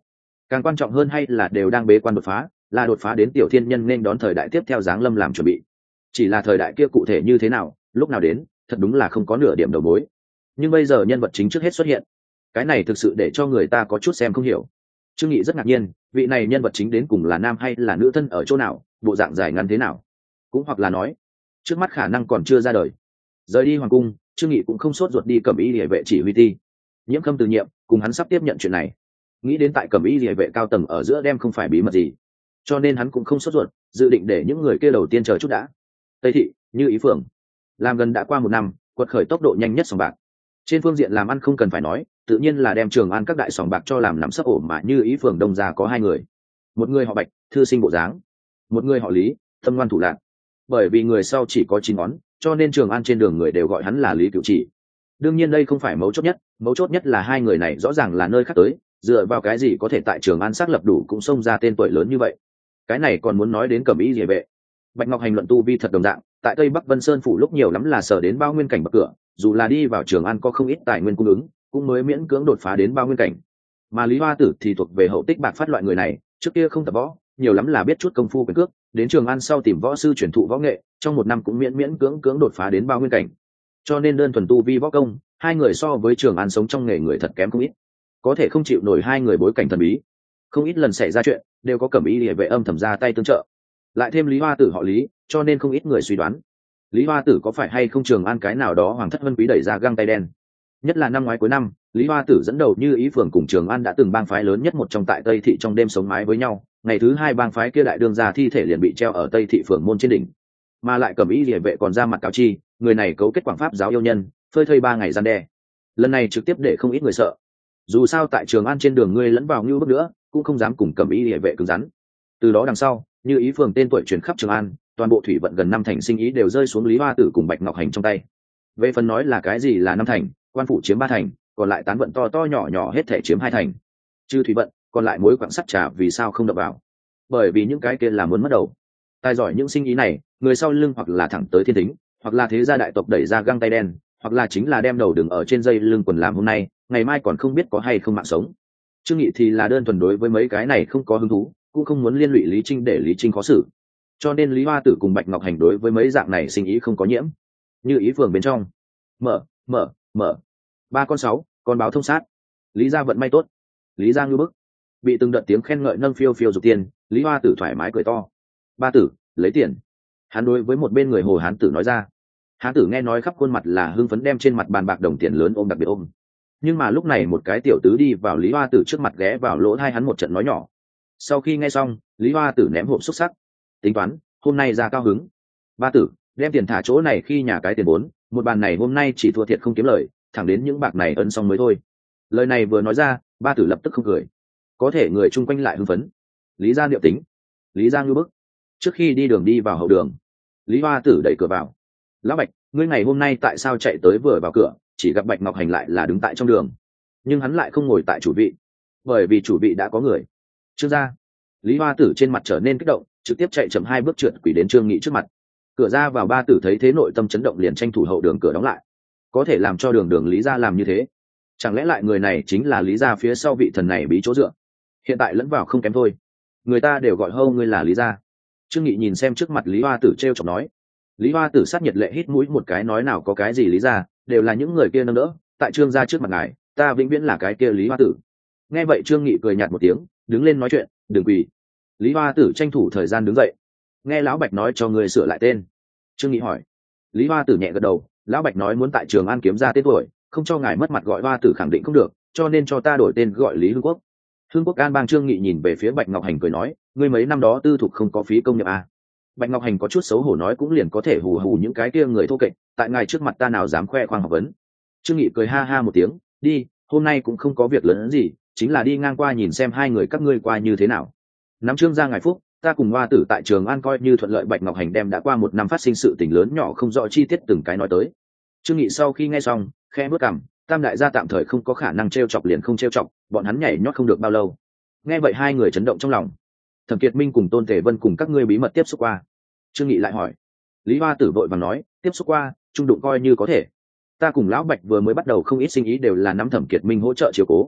càng quan trọng hơn hay là đều đang bế quan đột phá, là đột phá đến tiểu thiên nhân nên đón thời đại tiếp theo giáng lâm làm chuẩn bị. Chỉ là thời đại kia cụ thể như thế nào, lúc nào đến, thật đúng là không có nửa điểm đầu mối. Nhưng bây giờ nhân vật chính trước hết xuất hiện, cái này thực sự để cho người ta có chút xem không hiểu. Trương Nghị rất ngạc nhiên, vị này nhân vật chính đến cùng là nam hay là nữ thân ở chỗ nào, bộ dạng dài ngắn thế nào, cũng hoặc là nói trước mắt khả năng còn chưa ra đời. Rời đi hoàng cung, Trương Nghị cũng không sốt ruột đi Cẩm Y Liễu vệ chỉ huy ti. Nhiễm Khâm từ nhiệm, cùng hắn sắp tiếp nhận chuyện này, nghĩ đến tại Cẩm Y Liễu vệ cao tầng ở giữa đem không phải bí mật gì, cho nên hắn cũng không sốt ruột, dự định để những người kia đầu tiên chờ chút đã. Tây thị, Như Ý Phường, làm gần đã qua một năm, quật khởi tốc độ nhanh nhất sòng bạc. Trên phương diện làm ăn không cần phải nói, tự nhiên là đem Trường An các đại sòng bạc cho làm nắm sấp ổ, mà Như Ý Phường đông ra có hai người, một người họ Bạch, thư sinh bộ dáng, một người họ Lý, tâm ngoan thủ lạn. Bởi vì người sau chỉ có chín ngón, cho nên Trường An trên đường người đều gọi hắn là Lý Cửu Chỉ. Đương nhiên đây không phải mấu chốt nhất, mấu chốt nhất là hai người này rõ ràng là nơi khác tới, dựa vào cái gì có thể tại Trường An xác lập đủ cũng xông ra tên tuổi lớn như vậy. Cái này còn muốn nói đến Cẩm Y Liễu vệ. Bạch Ngọc Hành luận tu vi thật đồng dạng, tại Tây Bắc Vân Sơn phủ lúc nhiều lắm là sở đến bao nguyên cảnh bậc cửa, dù là đi vào Trường An có không ít tài nguyên cung ứng, cũng mới miễn cưỡng đột phá đến bao nguyên cảnh. Mà Lý Hoa Tử thì thuộc về hậu tích bạc phát loại người này, trước kia không tập võ, nhiều lắm là biết chút công phu quyền cước, đến Trường An sau tìm võ sư truyền thụ võ nghệ, trong một năm cũng miễn miễn cưỡng cưỡng đột phá đến bao nguyên cảnh. Cho nên đơn thuần tu vi võ công, hai người so với Trường An sống trong nghề người thật kém không ít, có thể không chịu nổi hai người bối cảnh thần bí. Không ít lần xảy ra chuyện, đều có Cẩm Y Liễu vệ âm thầm ra tay tương trợ. Lại thêm Lý Hoa Tử họ Lý, cho nên không ít người suy đoán, Lý Hoa Tử có phải hay không Trường An cái nào đó hoàng thất vân quý đẩy ra găng tay đen. Nhất là năm ngoái cuối năm, Lý Hoa Tử dẫn đầu Như Ý Phường cùng Trường An đã từng bang phái lớn nhất một trong tại Tây thị trong đêm sống mái với nhau, ngày thứ hai bang phái kia đại đương gia thi thể liền bị treo ở Tây thị phường môn trên đỉnh. Mà lại Cẩm Y Liễu vệ còn ra mặt cáo chi, người này cấu kết quảng pháp giáo yêu nhân, phơi thây ba ngày gian đe. Lần này trực tiếp để không ít người sợ. Dù sao tại Trường An trên đường ngươi lẫn vào như bước nữa, cũng không dám cùng Cẩm Y Liễu vệ cứng rắn. Từ đó đằng sau, Như Ý Phường tên tuổi truyền khắp Trường An, toàn bộ thủy vận gần năm thành sinh ý đều rơi xuống Lý Hoa Tử cùng Bạch Ngọc Hành trong tay. Về phần nói là cái gì là năm thành, quan phủ chiếm ba thành, còn lại tán vận to to nhỏ nhỏ hết thể chiếm hai thành. Trừ thủy vận, còn lại mối quặng sắt trà vì sao không đập vào? Bởi vì những cái kia là muốn mất đầu. Tài giỏi những sinh ý này, người sau lưng hoặc là thẳng tới thiên tính, hoặc là thế gia đại tộc đẩy ra găng tay đen, hoặc là chính là đem đầu đừng ở trên dây lưng quần làm hôm nay, ngày mai còn không biết có hay không mạng sống. Trương Nghị thì là đơn thuần đối với mấy cái này không có hứng thú, cũng không muốn liên lụy Lý Trinh để Lý Trinh khó xử. Cho nên Lý Hoa Tử cùng Bạch Ngọc Hành đối với mấy dạng này sinh ý không có nhiễm. Như Ý Phường bên trong, mở mở mở ba con sáu, con báo thông sát. Lý gia vận may tốt, Lý gia ngưu bức. Bị từng đợt tiếng khen ngợi nâng phiêu phiêu dục tiền, Lý Hoa Tử thoải mái cười to. Ba tử, lấy tiền. Hắn đối với một bên người Hồ Hán Tử nói ra. Hán Tử nghe nói khắp khuôn mặt là hưng phấn, đem trên mặt bàn bạc đồng tiền lớn ôm đặc biệt ôm. Nhưng mà lúc này một cái tiểu tứ đi vào Lý Hoa Tử trước mặt, ghé vào lỗ tai hắn một trận nói nhỏ. Sau khi nghe xong, Lý Hoa Tử ném hộp xúc sắc. Tính toán, hôm nay ra cao hứng. Ba tử, đem tiền thả chỗ này khi nhà cái tiền bốn, một bàn này hôm nay chỉ thua thiệt không kiếm lời, thẳng đến những bạc này ấn xong mới thôi. Lời này vừa nói ra, ba tử lập tức không cười. Có thể người chung quanh lại hưng phấn. Lý gia liệu tính, Lý gia ngưu bức. Trước khi đi đường đi vào hậu đường, Lý Hoa Tử đẩy cửa vào. Lão Bạch, ngươi ngày hôm nay tại sao chạy tới vừa vào cửa, chỉ gặp Bạch Ngọc Hành lại là đứng tại trong đường, nhưng hắn lại không ngồi tại chủ vị, bởi vì chủ vị đã có người. Trương gia. Lý Hoa Tử trên mặt trở nên kích động, trực tiếp chạy chậm hai bước trượt quỳ đến Trương Nghị trước mặt. Cửa ra vào ba tử thấy thế nội tâm chấn động, liền tranh thủ hậu đường cửa đóng lại. Có thể làm cho đường đường Lý gia làm như thế, chẳng lẽ lại người này chính là Lý gia phía sau vị thần này bí chỗ dựa? Hiện tại lẫn vào không kém thôi, người ta đều gọi hô ngươi là Lý gia. Trương Nghị nhìn xem trước mặt Lý Hoa Tử trêu chọc nói. Lý Hoa Tử sát nhiệt lệ hít mũi một cái, nói nào có cái gì Lý gia, đều là những người kia nâng đỡ, tại Trương gia trước mặt ngài, ta vĩnh viễn là cái kia Lý Hoa Tử. Nghe vậy Trương Nghị cười nhạt một tiếng, đứng lên nói chuyện, đừng quỳ. Lý Hoa Tử tranh thủ thời gian đứng dậy. Nghe lão Bạch nói cho người sửa lại tên. Trương Nghị hỏi. Lý Hoa Tử nhẹ gật đầu, lão Bạch nói muốn tại Trường An kiếm ra tên tuổi, không cho ngài mất mặt gọi Hoa Tử khẳng định không được, cho nên cho ta đổi tên gọi Lý Hưng Quốc. Hưng Quốc An bang. Trương Nghị nhìn về phía Bạch Ngọc Hành cười nói, ngươi mấy năm đó tư thục không có phí công nhập à? Bạch Ngọc Hành có chút xấu hổ nói, cũng liền có thể hù hù những cái kia người thô kệch, tại ngài trước mặt ta nào dám khoe khoang học vấn. Trương Nghị cười ha ha một tiếng, đi, hôm nay cũng không có việc lớn gì, chính là đi ngang qua nhìn xem hai người các ngươi qua như thế nào. Nắm Trương gia ngài phúc, ta cùng Hoa Tử tại Trường An coi như thuận lợi. Bạch Ngọc Hành đem đã qua một năm phát sinh sự tình lớn nhỏ không rõ chi tiết từng cái nói tới. Trương Nghị sau khi nghe xong, khẽ bước cằm, tam đại gia tạm thời không có khả năng trêu chọc liền không trêu chọc, bọn hắn nhảy nhót không được bao lâu. Nghe vậy hai người chấn động trong lòng. Thẩm Kiệt Minh cùng Tôn Thể Vân cùng các ngươi bí mật tiếp xúc qua? Trương Nghị lại hỏi. Lý Hoa Tử vội vàng nói, tiếp xúc qua, trung đụng coi như có thể. Ta cùng lão Bạch vừa mới bắt đầu không ít sinh ý đều là nắm Thẩm Kiệt Minh hỗ trợ chiếu cố.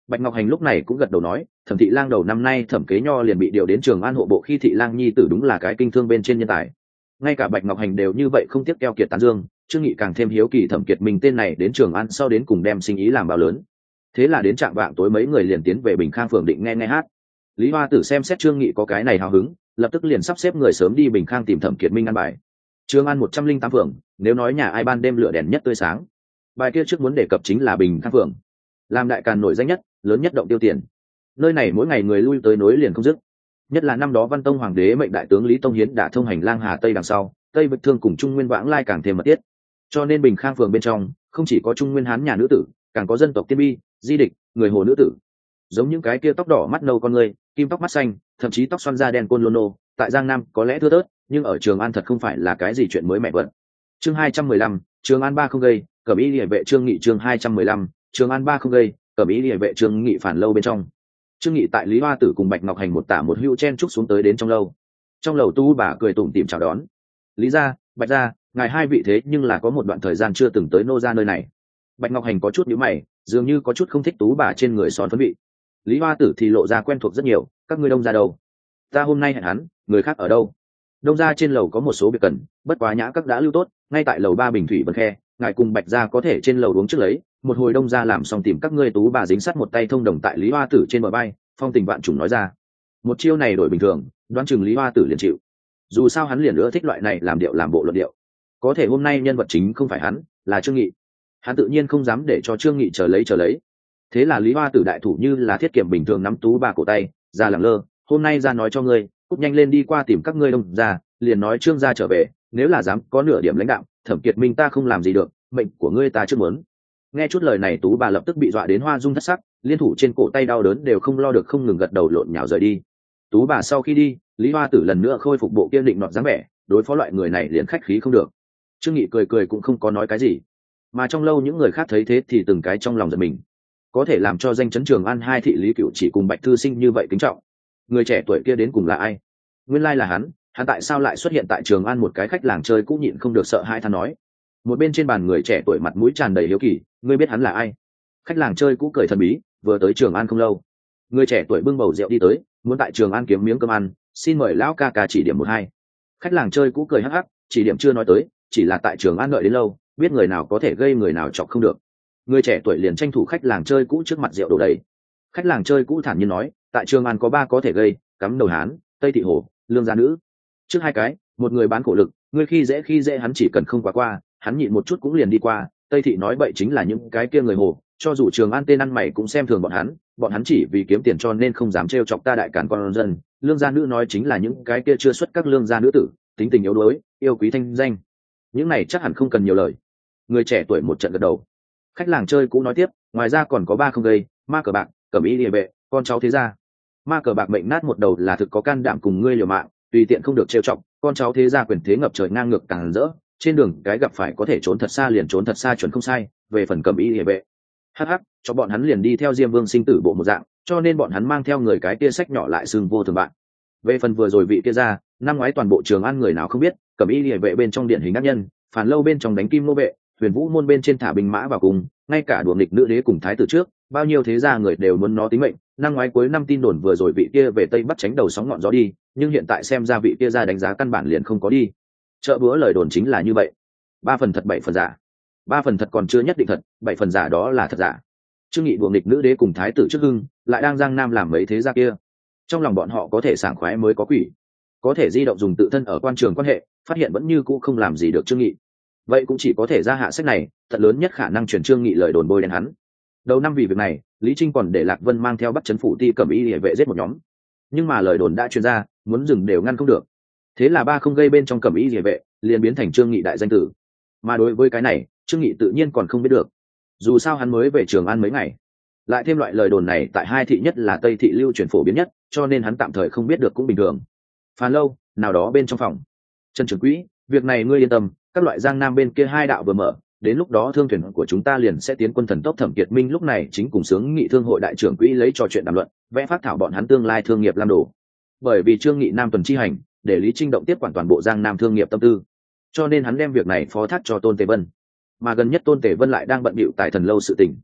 Bạch Ngọc Hành lúc này cũng gật đầu nói, Thẩm thị lang đầu năm nay Thẩm Kế Nho liền bị điều đến Trường An hộ bộ khi thị lang nhi tử đúng là cái kinh thương bên trên nhân tài. Ngay cả Bạch Ngọc Hành đều như vậy không tiếc keo kiệt tán dương, Trương Nghị càng thêm hiếu kỳ Thẩm Kiệt Minh tên này đến Trường An sau đến cùng đem sinh ý làm bao lớn. Thế là đến trạng vạng tối mấy người liền tiến về Bình Khang phường định nghe nghe hát. Lý Hoa Tử xem xét Trương Nghị có cái này hào hứng, lập tức liền sắp xếp người sớm đi Bình Khang tìm Thẩm Kiệt Minh ăn bài. Trường An một trăm linh tám phường, nếu nói nhà ai ban đêm lửa đèn nhất tươi sáng, bài kia trước muốn đề cập chính là Bình Khang phường, làm đại càn nổi danh nhất, lớn nhất động tiêu tiền. Nơi này mỗi ngày người lui tới nối liền không dứt. Nhất là năm đó Văn Tông hoàng đế mệnh đại tướng Lý Tông Hiến đã thông hành lang Hà Tây đằng sau, Tây Vực Thương cùng Trung Nguyên vãng lai càng thêm mật thiết. Cho nên Bình Khang phường bên trong không chỉ có Trung Nguyên Hán nhà nữ tử, càng có dân tộc Tiên Bi, Di Địch, người Hồ nữ tử. Giống những cái kia tóc đỏ mắt nâu con người, kim tóc mắt xanh, thậm chí tóc xoăn da đen côn lôn nô, tại Giang Nam có lẽ thưa thớt, nhưng ở Trường An thật không phải là cái gì chuyện mới mẻ vận. Chương hai trăm mười lăm, Trường An ba không gây, Cẩm Y Liễu vệ Trương Nghị chương hai trăm mười lăm, Trường An ba không gây, Cẩm Y Liễu vệ Trương Nghị phản lâu bên trong. Trương Nghị tại Lý Hoa Tử cùng Bạch Ngọc Hành một tả một hữu chen trúc xuống tới đến trong lâu. Trong lầu tu bà cười tủm tỉm chào đón. Lý gia, Bạch gia, ngài hai vị thế nhưng là có một đoạn thời gian chưa từng tới nô gia nơi này. Bạch Ngọc Hành có chút nhíu mày, dường như có chút không thích tú bà trên người son phấn vị. Lý Hoa Tử thì lộ ra quen thuộc rất nhiều, các ngươi đông gia đâu? Ta hôm nay hẹn hắn, người khác ở đâu? Đông gia trên lầu có một số việc cần, bất quá nhã các đã lưu tốt, ngay tại lầu ba Bình Thủy Vân Khe, ngài cùng Bạch gia có thể trên lầu uống trước lấy, một hồi đông gia làm xong tìm các ngươi tú bà dính sắt một tay thông đồng tại Lý Hoa Tử trên bờ bay, phong tình vạn trùng nói ra. Một chiêu này đổi bình thường, đoán chừng Lý Hoa Tử liền chịu. Dù sao hắn liền ưa thích loại này làm điệu làm bộ luận điệu. Có thể hôm nay nhân vật chính không phải hắn, là Trương Nghị. Hắn tự nhiên không dám để cho Trương Nghị chờ lấy chờ lấy. Thế là Lý Hoa Tử đại thủ như là thiết kiểm bình thường nắm tú bà cổ tay, ra lẳng lơ, hôm nay ra nói cho ngươi, cút nhanh lên đi qua tìm các ngươi đông gia, liền nói Trương gia trở về, nếu là dám có nửa điểm lãnh đạo, Thẩm Kiệt Minh ta không làm gì được, mệnh của ngươi ta chưa muốn. Nghe chút lời này tú bà lập tức bị dọa đến hoa dung thất sắc, liên thủ trên cổ tay đau đớn đều không lo được không ngừng gật đầu lộn nhào rời đi. Tú bà sau khi đi, Lý Hoa Tử lần nữa khôi phục bộ kiên định nọt dáng vẻ, đối phó loại người này liền khách khí không được. Trương Nghị cười cười cũng không có nói cái gì, mà trong lâu những người khác thấy thế thì từng cái trong lòng giật mình. Có thể làm cho danh chấn Trường An hai thị Lý Cửu chỉ cùng Bạch thư sinh như vậy kính trọng, người trẻ tuổi kia đến cùng là ai? Nguyên lai là hắn, hắn tại sao lại xuất hiện tại Trường An một cái khách làng chơi cũng nhịn không được sợ hãi than nói. Một bên trên bàn người trẻ tuổi mặt mũi tràn đầy hiếu kỳ, ngươi biết hắn là ai? Khách làng chơi cũ cười thần bí, vừa tới Trường An không lâu. Người trẻ tuổi bưng bầu rượu đi tới, muốn tại Trường An kiếm miếng cơm ăn, xin mời lão ca ca chỉ điểm một hai. Khách làng chơi cũ cười hắc hắc, chỉ điểm chưa nói tới, chỉ là tại Trường An đợi đến lâu, biết người nào có thể gây người nào chọc không được. Người trẻ tuổi liền tranh thủ khách làng chơi cũ trước mặt rượu đổ đầy. Khách làng chơi cũ thản nhiên nói, tại Trường An có ba có thể gây, cắm đầu hán, Tây thị hồ, lương gia nữ. Trước hai cái, một người bán khổ lực, ngươi khi dễ khi dễ hắn chỉ cần không quá qua, hắn nhịn một chút cũng liền đi qua. Tây thị nói bậy chính là những cái kia người hồ, cho dù Trường An tên ăn mày cũng xem thường bọn hắn, bọn hắn chỉ vì kiếm tiền cho nên không dám trêu chọc ta đại càn con dân. Lương gia nữ nói chính là những cái kia chưa xuất các lương gia nữ tử, tính tình yếu đuối, yêu quý thanh danh. Những này chắc hẳn không cần nhiều lời. Người trẻ tuổi một trận gật đầu. Khách làng chơi cũng nói tiếp, ngoài ra còn có ba không gây, ma cờ bạc, Cẩm Y Liễu vệ, con cháu thế gia. Ma cờ bạc mệnh nát một đầu là thực có can đảm cùng ngươi liều mạng, tùy tiện không được trêu chọc, con cháu thế gia quyền thế ngập trời ngang ngược càng rỡ, trên đường cái gặp phải có thể trốn thật xa liền trốn thật xa chuẩn không sai. Về phần Cẩm Y Liễu vệ, hắc hắc, cho bọn hắn liền đi theo Diêm Vương sinh tử bộ một dạng, cho nên bọn hắn mang theo người cái kia sách nhỏ lại xương vô thường bạn. Về phần vừa rồi vị kia ra, năm ngoái toàn bộ Trường An người nào không biết, Cẩm Y Liễu vệ bên trong điển hình ác nhân, phản lâu bên trong đánh kim nô vệ, Huyền Vũ môn bên trên thả binh mã vào cùng, ngay cả đuổi nghịch nữ đế cùng thái tử trước, bao nhiêu thế gia người đều muốn nó tính mệnh. Năm ngoái cuối năm tin đồn vừa rồi vị kia về Tây Bắc tránh đầu sóng ngọn gió đi, nhưng hiện tại xem ra vị kia ra đánh giá căn bản liền không có đi. Chợ búa lời đồn chính là như vậy, ba phần thật bảy phần giả. Ba phần thật còn chưa nhất định thật, bảy phần giả đó là thật giả. Trương Nghị đuổi nghịch nữ đế cùng thái tử trước hưng, lại đang Giang Nam làm mấy thế gia kia. Trong lòng bọn họ có thể sảng khoái mới có quỷ, có thể di động dùng tự thân ở quan trường quan hệ, phát hiện vẫn như cũ không làm gì được Trương Nghị. Vậy cũng chỉ có thể ra hạ sách này, thật lớn nhất khả năng truyền Trương Nghị lời đồn bôi đen hắn. Đầu năm vì việc này, Lý Trinh còn để Lạc Vân mang theo bắt trấn phủ ti Cẩm Y Liễu vệ giết một nhóm, nhưng mà lời đồn đã truyền ra, muốn dừng đều ngăn không được. Thế là ba không gây bên trong Cẩm Y Liễu vệ liền biến thành Trương Nghị đại danh tử. Mà đối với cái này, Trương Nghị tự nhiên còn không biết được. Dù sao hắn mới về Trường An mấy ngày, lại thêm loại lời đồn này tại hai thị nhất là Tây thị lưu truyền phổ biến nhất, cho nên hắn tạm thời không biết được cũng bình thường. Phàn lâu nào đó bên trong phòng, Trần trưởng quỹ, việc này ngươi yên tâm, các loại Giang Nam bên kia hai đạo vừa mở, đến lúc đó thương thuyền của chúng ta liền sẽ tiến quân thần tốc. Thẩm Kiệt Minh lúc này chính cùng sướng nghị thương hội đại trưởng quỹ lấy trò chuyện đàm luận, vẽ phát thảo bọn hắn tương lai thương nghiệp làm đồ. Bởi vì Trương Nghị Nam tuần chi hành, để Lý Trinh động tiếp quản toàn bộ Giang Nam thương nghiệp tâm tư, cho nên hắn đem việc này phó thác cho Tôn Tề Vân. Mà gần nhất Tôn Tề Vân lại đang bận bịu tại Thần lâu sự tình.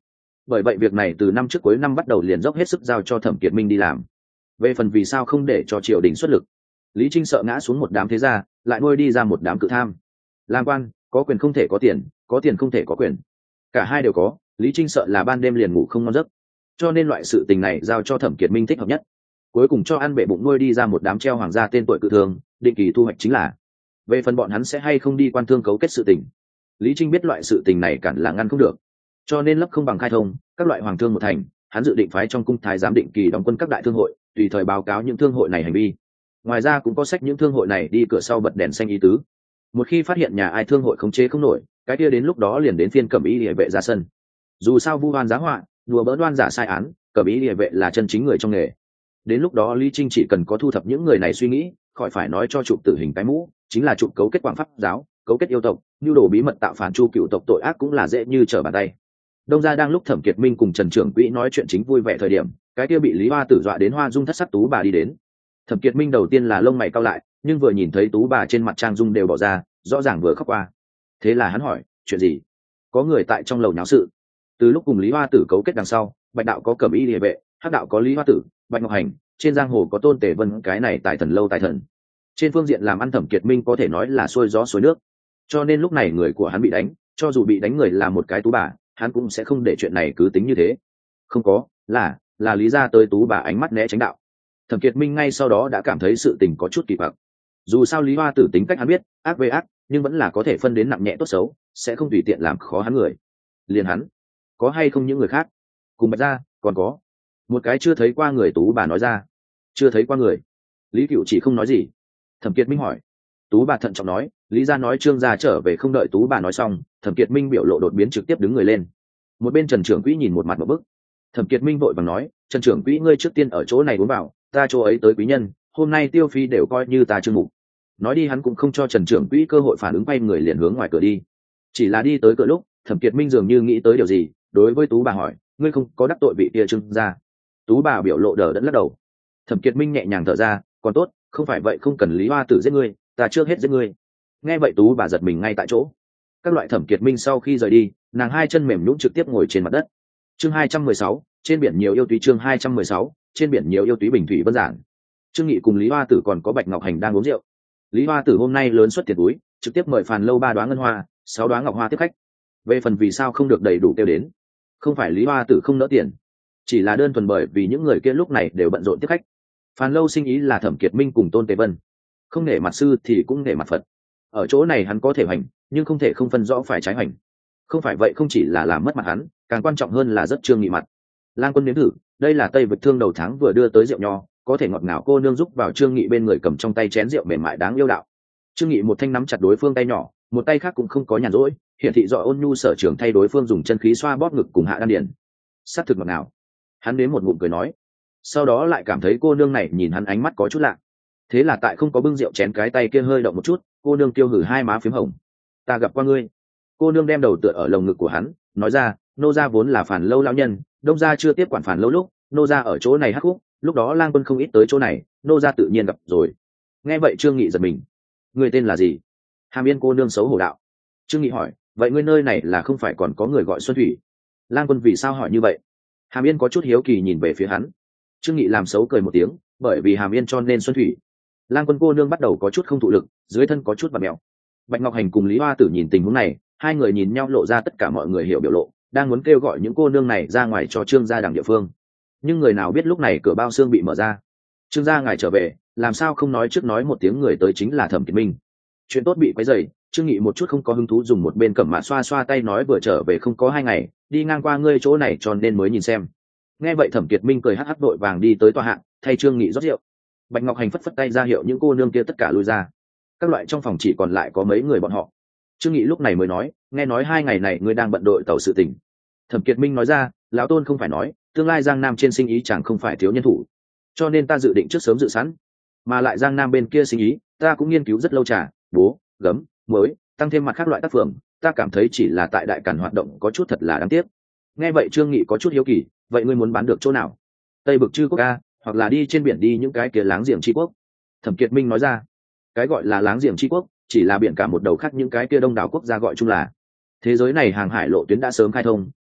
bởi vậy việc này từ năm trước cuối năm bắt đầu liền dốc hết sức giao cho Thẩm Kiệt Minh đi làm. Về phần vì sao không để cho triều đình xuất lực, Lý Trinh sợ ngã xuống một đám thế gia, lại nuôi đi ra một đám cự tham. Làm quan có quyền không thể có tiền, có tiền không thể có quyền, cả hai đều có, Lý Trinh sợ là ban đêm liền ngủ không ngon giấc, cho nên loại sự tình này giao cho Thẩm Kiệt Minh thích hợp nhất. Cuối cùng cho ăn bệ bụng nuôi đi ra một đám treo hoàng gia tên tuổi cự thường, định kỳ thu hoạch chính là. Về phần bọn hắn sẽ hay không đi quan thương cấu kết sự tình, Lý Trinh biết loại sự tình này cản là ngăn không được, cho nên lấp không bằng khai thông các loại hoàng thương một thành, hắn dự định phái trong cung thái giám định kỳ đóng quân các đại thương hội, tùy thời báo cáo những thương hội này hành vi. Ngoài ra cũng có sách những thương hội này đi cửa sau bật đèn xanh ý tứ, một khi phát hiện nhà ai thương hội khống chế không nổi, cái kia đến lúc đó liền đến phiên cẩm ý địa vệ ra sân. Dù sao vu oan giá họa, đùa bỡn đoan giả sai án, cẩm ý địa vệ là chân chính người trong nghề. Đến lúc đó Lý Trinh chỉ cần có thu thập những người này suy nghĩ, khỏi phải nói cho chụp tử hình cái mũ, chính là chụp cấu kết quảng pháp giáo, cấu kết yêu tộc, nhu đồ bí mật tạo phản chu cựu tộc tội ác cũng là dễ như trở bàn tay. Đông gia đang lúc Thẩm Kiệt Minh cùng Trần Trưởng Quỹ nói chuyện chính vui vẻ thời điểm, cái kia bị Lý Hoa Tử dọa đến hoa dung thất sắc tú bà đi đến. Thẩm Kiệt Minh đầu tiên là lông mày cau lại, nhưng vừa nhìn thấy tú bà trên mặt trang dung đều bỏ ra, rõ ràng vừa khóc qua. Thế là hắn hỏi, chuyện gì? Có người tại trong lầu nháo sự. Từ lúc cùng Lý Hoa Tử cấu kết đằng sau, Bạch đạo có Cẩm Y Liề vệ, Hắc đạo có Lý Hoa Tử, Bạch Ngọc Hành, trên giang hồ có Tôn Tề Vân, cái này tài thần lâu tài thần. Trên phương diện làm ăn Thẩm Kiệt Minh có thể nói là xuôi gió xuôi nước, cho nên lúc này người của hắn bị đánh, cho dù bị đánh người là một cái tú bà, hắn cũng sẽ không để chuyện này cứ tính như thế. Không có, là là Lý gia tới tú bà ánh mắt né tránh đạo. Thẩm Kiệt Minh ngay sau đó đã cảm thấy sự tình có chút kỳ quặc. Dù sao Lý Hoa Tử tính cách hắn biết, ác về ác, nhưng vẫn là có thể phân đến nặng nhẹ tốt xấu, sẽ không tùy tiện làm khó hắn người. Liền hắn, có hay không những người khác? Cùng Bạch gia, còn có một cái chưa thấy qua người tú bà nói ra. Chưa thấy qua người. Lý Cựu chỉ không nói gì. Thẩm Kiệt Minh hỏi. Tú bà thận trọng nói, Lý gia nói Trương gia trở về, không đợi tú bà nói xong, Thẩm Kiệt Minh biểu lộ đột biến, trực tiếp đứng người lên. Một bên Trần Trưởng Quỹ nhìn một mặt một bức. Thẩm Kiệt Minh vội vàng nói, Trần Trưởng Quỹ ngươi trước tiên ở chỗ này uống vào, ta chỗ ấy tới quý nhân, hôm nay tiêu phi đều coi như ta chưa mục. Nói đi hắn cũng không cho Trần Trưởng Quỹ cơ hội phản ứng, quay người liền hướng ngoài cửa đi. Chỉ là đi tới cửa lúc, Thẩm Kiệt Minh dường như nghĩ tới điều gì, đối với tú bà hỏi, ngươi không có đắc tội vị kia Trương gia? Tú bà biểu lộ đờ đẫn lắc đầu. Thẩm Kiệt Minh nhẹ nhàng thở ra, còn tốt, không phải vậy không cần Lý Hoa Tử giết ngươi, ta trước hết giết ngươi. Nghe vậy tú bà giật mình ngay tại chỗ. Các loại Thẩm Kiệt Minh sau khi rời đi, nàng hai chân mềm nhũn trực tiếp ngồi trên mặt đất. Chương hai trăm mười sáu, trên biển nhiều yêu túy. Chương hai trăm mười sáu, trên biển nhiều yêu túy. Bình thủy vân giản. Trương Nghị cùng Lý Hoa Tử còn có Bạch Ngọc Hành đang uống rượu. Lý Hoa Tử hôm nay lớn xuất tiền túi, trực tiếp mời Phàn Lâu ba đoá ngân hoa, sáu đoá ngọc hoa tiếp khách. Về phần vì sao không được đầy đủ tiêu đến, không phải Lý Hoa Tử không nỡ tiền, chỉ là đơn thuần bởi vì những người kia lúc này đều bận rộn tiếp khách. Phàn Lâu sinh ý là Thẩm Kiệt Minh cùng Tôn Tề Vân, không nể mặt sư thì cũng nể mặt Phật. Ở chỗ này hắn có thể hành, nhưng không thể không phân rõ phải trái hành. Không phải vậy không chỉ là làm mất mặt hắn, càng quan trọng hơn là rất Trương Nghị mặt. Lang Quân nếm thử, đây là Tây Vực Thương đầu tháng vừa đưa tới rượu nho, có thể ngọt ngào cô nương giúp vào Trương Nghị bên người, cầm trong tay chén rượu mềm mại đáng yêu đạo. Trương Nghị một thanh nắm chặt đối phương tay nhỏ, một tay khác cũng không có nhàn rỗi, hiển thị rõ ôn nhu sở trường thay đối phương dùng chân khí xoa bóp ngực cùng hạ đan điền. Sát thực ngọt ngào. Hắn đến một ngụm cười nói, sau đó lại cảm thấy cô nương này nhìn hắn ánh mắt có chút lạ. Thế là tại không có bưng rượu chén cái tay kia hơi động một chút, cô nương tiêu hử hai má phím hồng. Ta gặp qua ngươi. Cô nương đem đầu tựa ở lồng ngực của hắn, nói ra, nô gia vốn là Phàn Lâu lão nhân, Đông gia chưa tiếp quản Phàn Lâu lúc, nô gia ở chỗ này hắc khúc, lúc đó Lang Quân không ít tới chỗ này, nô gia tự nhiên gặp rồi. Nghe vậy Trương Nghị giật mình. Người tên là gì? Hàm Yên cô nương xấu hổ đạo. Trương Nghị hỏi, vậy ngươi nơi này là không phải còn có người gọi Xuân Thủy? Lang Quân vì sao hỏi như vậy? Hàm Yên có chút hiếu kỳ nhìn về phía hắn. Trương Nghị làm xấu cười một tiếng, bởi vì Hàm Yên cho nên Xuân Thủy. Lang Quân cô nương bắt đầu có chút không thụ lực, dưới thân có chút bặm mèo. Bạch Ngọc Hành cùng Lý Hoa Tử nhìn tình huống này, hai người nhìn nhau lộ ra tất cả mọi người hiểu biểu lộ, đang muốn kêu gọi những cô nương này ra ngoài cho Trương gia đằng địa phương. Nhưng người nào biết lúc này cửa bao xương bị mở ra. Trương gia ngài trở về, làm sao không nói trước nói một tiếng người tới chính là Thẩm Kiệt Minh. Chuyện tốt bị quấy rầy, Trương Nghị một chút không có hứng thú, dùng một bên cẩm mạ xoa xoa tay nói vừa trở về không có hai ngày, đi ngang qua ngươi chỗ này cho nên mới nhìn xem. Nghe vậy Thẩm Kiệt Minh cười hắc hắc đội vàng đi tới tòa hạng, thay Trương Nghị rót rượu. Bạch Ngọc Hành phất phất tay ra hiệu những cô nương kia tất cả lui ra. Các loại trong phòng chỉ còn lại có mấy người bọn họ. Trương Nghị lúc này mới nói, nghe nói hai ngày này ngươi đang bận đội tàu sự tình. Thẩm Kiệt Minh nói ra, lão Tôn không phải nói, tương lai Giang Nam trên sinh ý chẳng không phải thiếu nhân thủ, cho nên ta dự định trước sớm dự sẵn. Mà lại Giang Nam bên kia sinh ý, ta cũng nghiên cứu rất lâu, trà, bố, gấm, muối, tăng thêm mặt khác loại tác phẩm, ta cảm thấy chỉ là tại đại cản hoạt động có chút thật là đáng tiếc. Nghe vậy Trương Nghị có chút hiếu kỳ, vậy ngươi muốn bán được chỗ nào? Tây Bực Chư Quốc a, hoặc là đi trên biển đi những cái kia láng giềng tri quốc. Thẩm Kiệt Minh nói ra, cái gọi là láng giềng tri quốc chỉ là biển cả một đầu khác, những cái kia đông đảo quốc gia gọi chung là. Thế giới này hàng hải lộ tuyến đã sớm khai thông,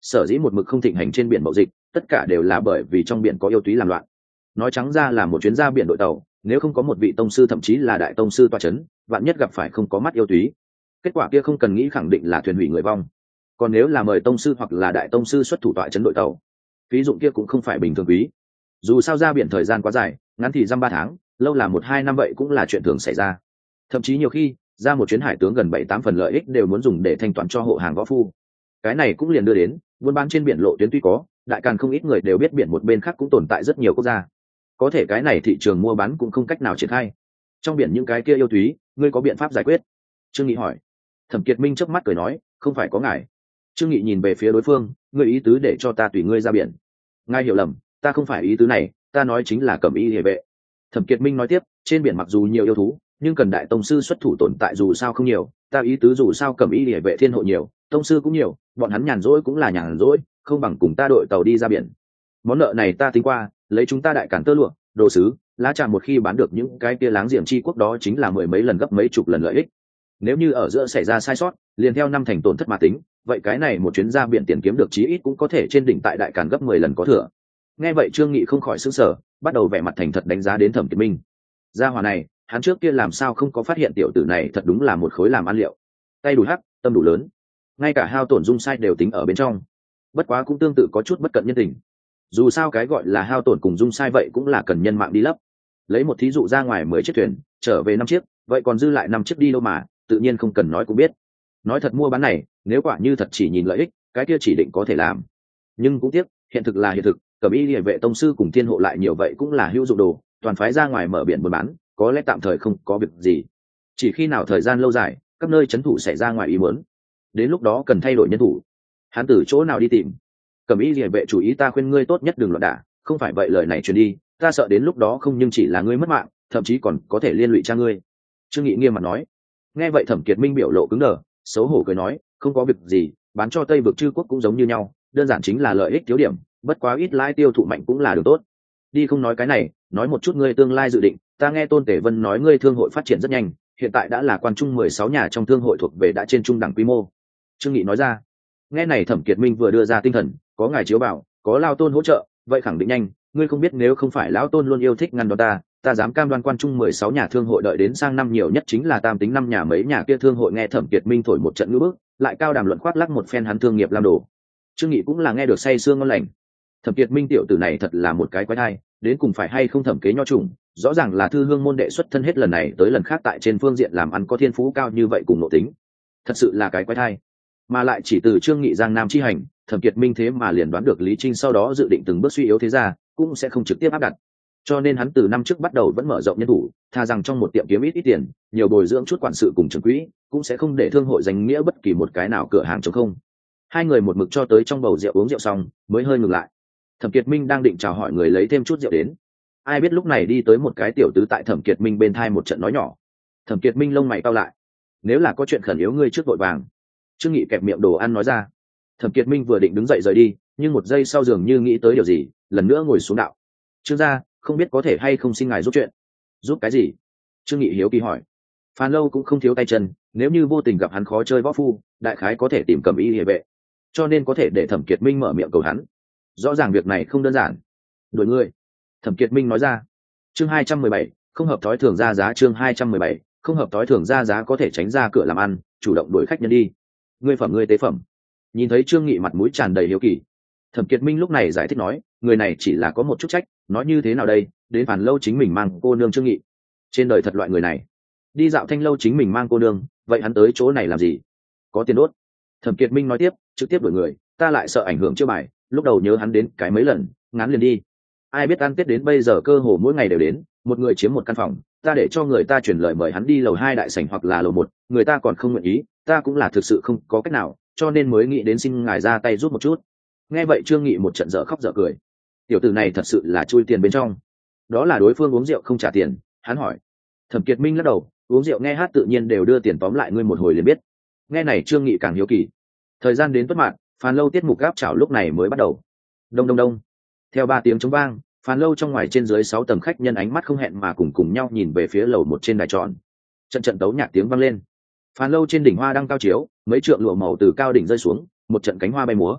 sở dĩ một mực không thịnh hành trên biển mậu dịch, tất cả đều là bởi vì trong biển có yêu túy làm loạn. Nói trắng ra là một chuyến ra biển đội tàu, nếu không có một vị tông sư thậm chí là đại tông sư toa chấn, vạn nhất gặp phải không có mắt yêu túy, kết quả kia không cần nghĩ khẳng định là thuyền hủy người vong. Còn nếu là mời tông sư hoặc là đại tông sư xuất thủ tọa chấn đội tàu, phí dụng kia cũng không phải bình thường quý. Dù sao ra biển thời gian quá dài, ngắn thì dăm ba tháng, lâu là một hai năm vậy cũng là chuyện thường xảy ra. Thậm chí nhiều khi ra một chuyến hải tướng gần bảy tám phần lợi ích đều muốn dùng để thanh toán cho hộ hàng võ phu. Cái này cũng liền đưa đến buôn bán trên biển lộ tuyến tuy có, đại càn không ít người đều biết biển một bên khác cũng tồn tại rất nhiều quốc gia, có thể cái này thị trường mua bán cũng không cách nào triển khai. Trong biển những cái kia yêu túy, ngươi có biện pháp giải quyết? Trương Nghị hỏi. Thẩm Kiệt Minh chớp mắt cười nói, không phải có ngài. Trương Nghị nhìn về phía đối phương, ngươi ý tứ để cho ta tùy ngươi ra biển? Ngài hiểu lầm, ta không phải ý tứ này, ta nói chính là cẩm y liề vệ. Thẩm Kiệt Minh nói tiếp, trên biển mặc dù nhiều yêu thú, nhưng cần đại tông sư xuất thủ tồn tại dù sao không nhiều, ta ý tứ dù sao cẩm y liề vệ thiên hộ nhiều, tông sư cũng nhiều, bọn hắn nhàn rỗi cũng là nhàn rỗi, không bằng cùng ta đội tàu đi ra biển. Món nợ này ta tính qua, lấy chúng ta đại cản tơ lụa, đồ sứ, lá trà một khi bán được những cái kia láng giềng chi quốc đó chính là mười mấy lần gấp mấy chục lần lợi ích. Nếu như ở giữa xảy ra sai sót, liền theo năm thành tổn thất mà tính, vậy cái này một chuyến ra biển tiền kiếm được chí ít cũng có thể trên đỉnh tại đại càn gấp mười lần có thừa. Nghe vậy Trương Nghị không khỏi sửng sở, bắt đầu vẻ mặt thành thật đánh giá đến Thẩm Kiệt Minh. Gia hỏa này, hắn trước kia làm sao không có phát hiện tiểu tử này thật đúng là một khối làm ăn liệu. Tay đủ hắc, tâm đủ lớn, ngay cả hao tổn dung sai đều tính ở bên trong. Bất quá cũng tương tự có chút bất cận nhân tình. Dù sao cái gọi là hao tổn cùng dung sai vậy cũng là cần nhân mạng đi lấp. Lấy một thí dụ ra ngoài mười chiếc thuyền, trở về năm chiếc, vậy còn dư lại năm chiếc đi đâu mà, tự nhiên không cần nói cũng biết. Nói thật mua bán này, nếu quả như thật chỉ nhìn lợi ích, cái kia chỉ định có thể làm. Nhưng cũng tiếc, hiện thực là hiện thực, cẩm y liề vệ tông sư cùng thiên hộ lại nhiều vậy cũng là hữu dụng đồ, toàn phái ra ngoài mở biển buôn bán, có lẽ tạm thời không có việc gì. Chỉ khi nào thời gian lâu dài, các nơi trấn thủ xảy ra ngoài ý muốn, đến lúc đó cần thay đổi nhân thủ, hắn từ chỗ nào đi tìm? Cẩm y liề vệ chủ ý ta khuyên ngươi tốt nhất đừng loạn đả, không phải vậy lời này truyền đi, ta sợ đến lúc đó không nhưng chỉ là ngươi mất mạng, thậm chí còn có thể liên lụy cha ngươi. Trương Nghị nghiêm mặt nói. Nghe vậy Thẩm Kiệt Minh biểu lộ cứng đờ, xấu hổ cười nói, không có việc gì, bán cho Tây vực chư quốc cũng giống như nhau, đơn giản chính là lợi ích thiếu điểm, bất quá ít lãi tiêu thụ mạnh cũng là đường tốt. Đi không nói cái này, nói một chút ngươi tương lai dự định, ta nghe Tôn Tể Vân nói ngươi thương hội phát triển rất nhanh, hiện tại đã là quan trung mười sáu nhà trong thương hội thuộc về đã trên trung đẳng quy mô. Trương Nghị nói ra. Nghe này Thẩm Kiệt Minh vừa đưa ra tinh thần, có ngài chiếu bảo, có Lao Tôn hỗ trợ, vậy khẳng định nhanh, ngươi không biết nếu không phải lão Tôn luôn yêu thích ngăn đón ta, ta dám cam đoan quan trung mười sáu nhà thương hội đợi đến sang năm nhiều nhất chính là tam tính năm nhà mấy nhà kia thương hội. Nghe Thẩm Kiệt Minh thổi một trận ngữ bức, lại cao đàm luận khoác lắc một phen hắn thương nghiệp làm đồ. Trương Nghị cũng là nghe được say sương ngon lành. Thẩm Kiệt Minh tiểu tử này thật là một cái quái thai, đến cùng phải hay không thẩm kế nho trùng, rõ ràng là thư hương môn đệ xuất thân hết lần này tới lần khác tại trên phương diện làm ăn có thiên phú cao như vậy cùng nội tính, thật sự là cái quái thai. Mà lại chỉ từ Trương Nghị giang nam chi hành, Thẩm Kiệt Minh thế mà liền đoán được Lý Trinh sau đó dự định từng bước suy yếu thế ra, cũng sẽ không trực tiếp áp đặt. Cho nên hắn từ năm trước bắt đầu vẫn mở rộng nhân thủ, tha rằng trong một tiệm kiếm ít ít tiền, nhiều bồi dưỡng chút quản sự cùng trưởng quỹ, cũng sẽ không để thương hội danh nghĩa bất kỳ một cái nào cửa hàng trống không. Hai người một mực cho tới trong bầu rượu uống rượu xong, mới hơi ngừng lại. Thẩm Kiệt Minh đang định chào hỏi người lấy thêm chút rượu đến, ai biết lúc này đi tới một cái tiểu tứ tại Thẩm Kiệt Minh bên thai một trận nói nhỏ. Thẩm Kiệt Minh lông mày cau lại, nếu là có chuyện khẩn yếu ngươi trước vội vàng. Trương Nghị kẹp miệng đồ ăn nói ra. Thẩm Kiệt Minh vừa định đứng dậy rời đi, nhưng một giây sau dường như nghĩ tới điều gì, lần nữa ngồi xuống đạo. Trương gia, không biết có thể hay không xin ngài giúp chuyện. Giúp cái gì? Trương Nghị hiếu kỳ hỏi. Phan Lâu cũng không thiếu tay chân, nếu như vô tình gặp hắn khó chơi võ phu, đại khái có thể tìm Cẩm y liề vệ, cho nên có thể để Thẩm Kiệt Minh mở miệng cầu hắn. Rõ ràng việc này không đơn giản. Đuổi ngươi. Thẩm Kiệt Minh nói ra. Chương hai trăm mười bảy, không hợp thói thường ra giá. Chương hai trăm mười bảy, không hợp thói thường ra giá có thể tránh ra cửa làm ăn, chủ động đuổi khách nhân đi. Ngươi phẩm ngươi tế phẩm. Nhìn thấy Trương Nghị mặt mũi tràn đầy hiếu kỳ, Thẩm Kiệt Minh lúc này giải thích nói, người này chỉ là có một chút trách, nói như thế nào đây, đến Phản Lâu chính mình mang cô nương Trương Nghị. Trên đời thật loại người này. Đi dạo Thanh Lâu chính mình mang cô nương, vậy hắn tới chỗ này làm gì? Có tiền đốt. Thẩm Kiệt Minh nói tiếp, trực tiếp đuổi người, ta lại sợ ảnh hưởng chiêu bài, lúc đầu nhớ hắn đến cái mấy lần, ngắn liền đi. Ai biết ăn Tết đến bây giờ cơ hồ mỗi ngày đều đến, một người chiếm một căn phòng, ta để cho người ta chuyển lời mời hắn đi lầu hai đại sảnh hoặc là lầu một, người ta còn không nguyện ý, ta cũng là thực sự không có cách nào, cho nên mới nghĩ đến xin ngài ra tay giúp một chút. Nghe vậy Trương Nghị một trận dở khóc dở cười. Tiểu tử này thật sự là chui tiền bên trong. Đó là đối phương uống rượu không trả tiền, hắn hỏi. Thẩm Kiệt Minh lắc đầu, uống rượu nghe hát tự nhiên đều đưa tiền, tóm lại ngươi một hồi liền biết. Nghe này Trương Nghị càng hiếu kỳ. Thời gian đến tuất mạn, Phàn Lâu tiết mục gáp chảo lúc này mới bắt đầu. Đông đông đông. Theo ba tiếng trống vang, Phàn Lâu trong ngoài trên dưới sáu tầng khách nhân ánh mắt không hẹn mà cùng cùng nhau nhìn về phía lầu một trên đài tròn. Trận trận tấu nhạc tiếng vang lên. Phàn Lâu trên đỉnh hoa đang cao chiếu, mấy trượng lụa màu từ cao đỉnh rơi xuống, một trận cánh hoa bay múa.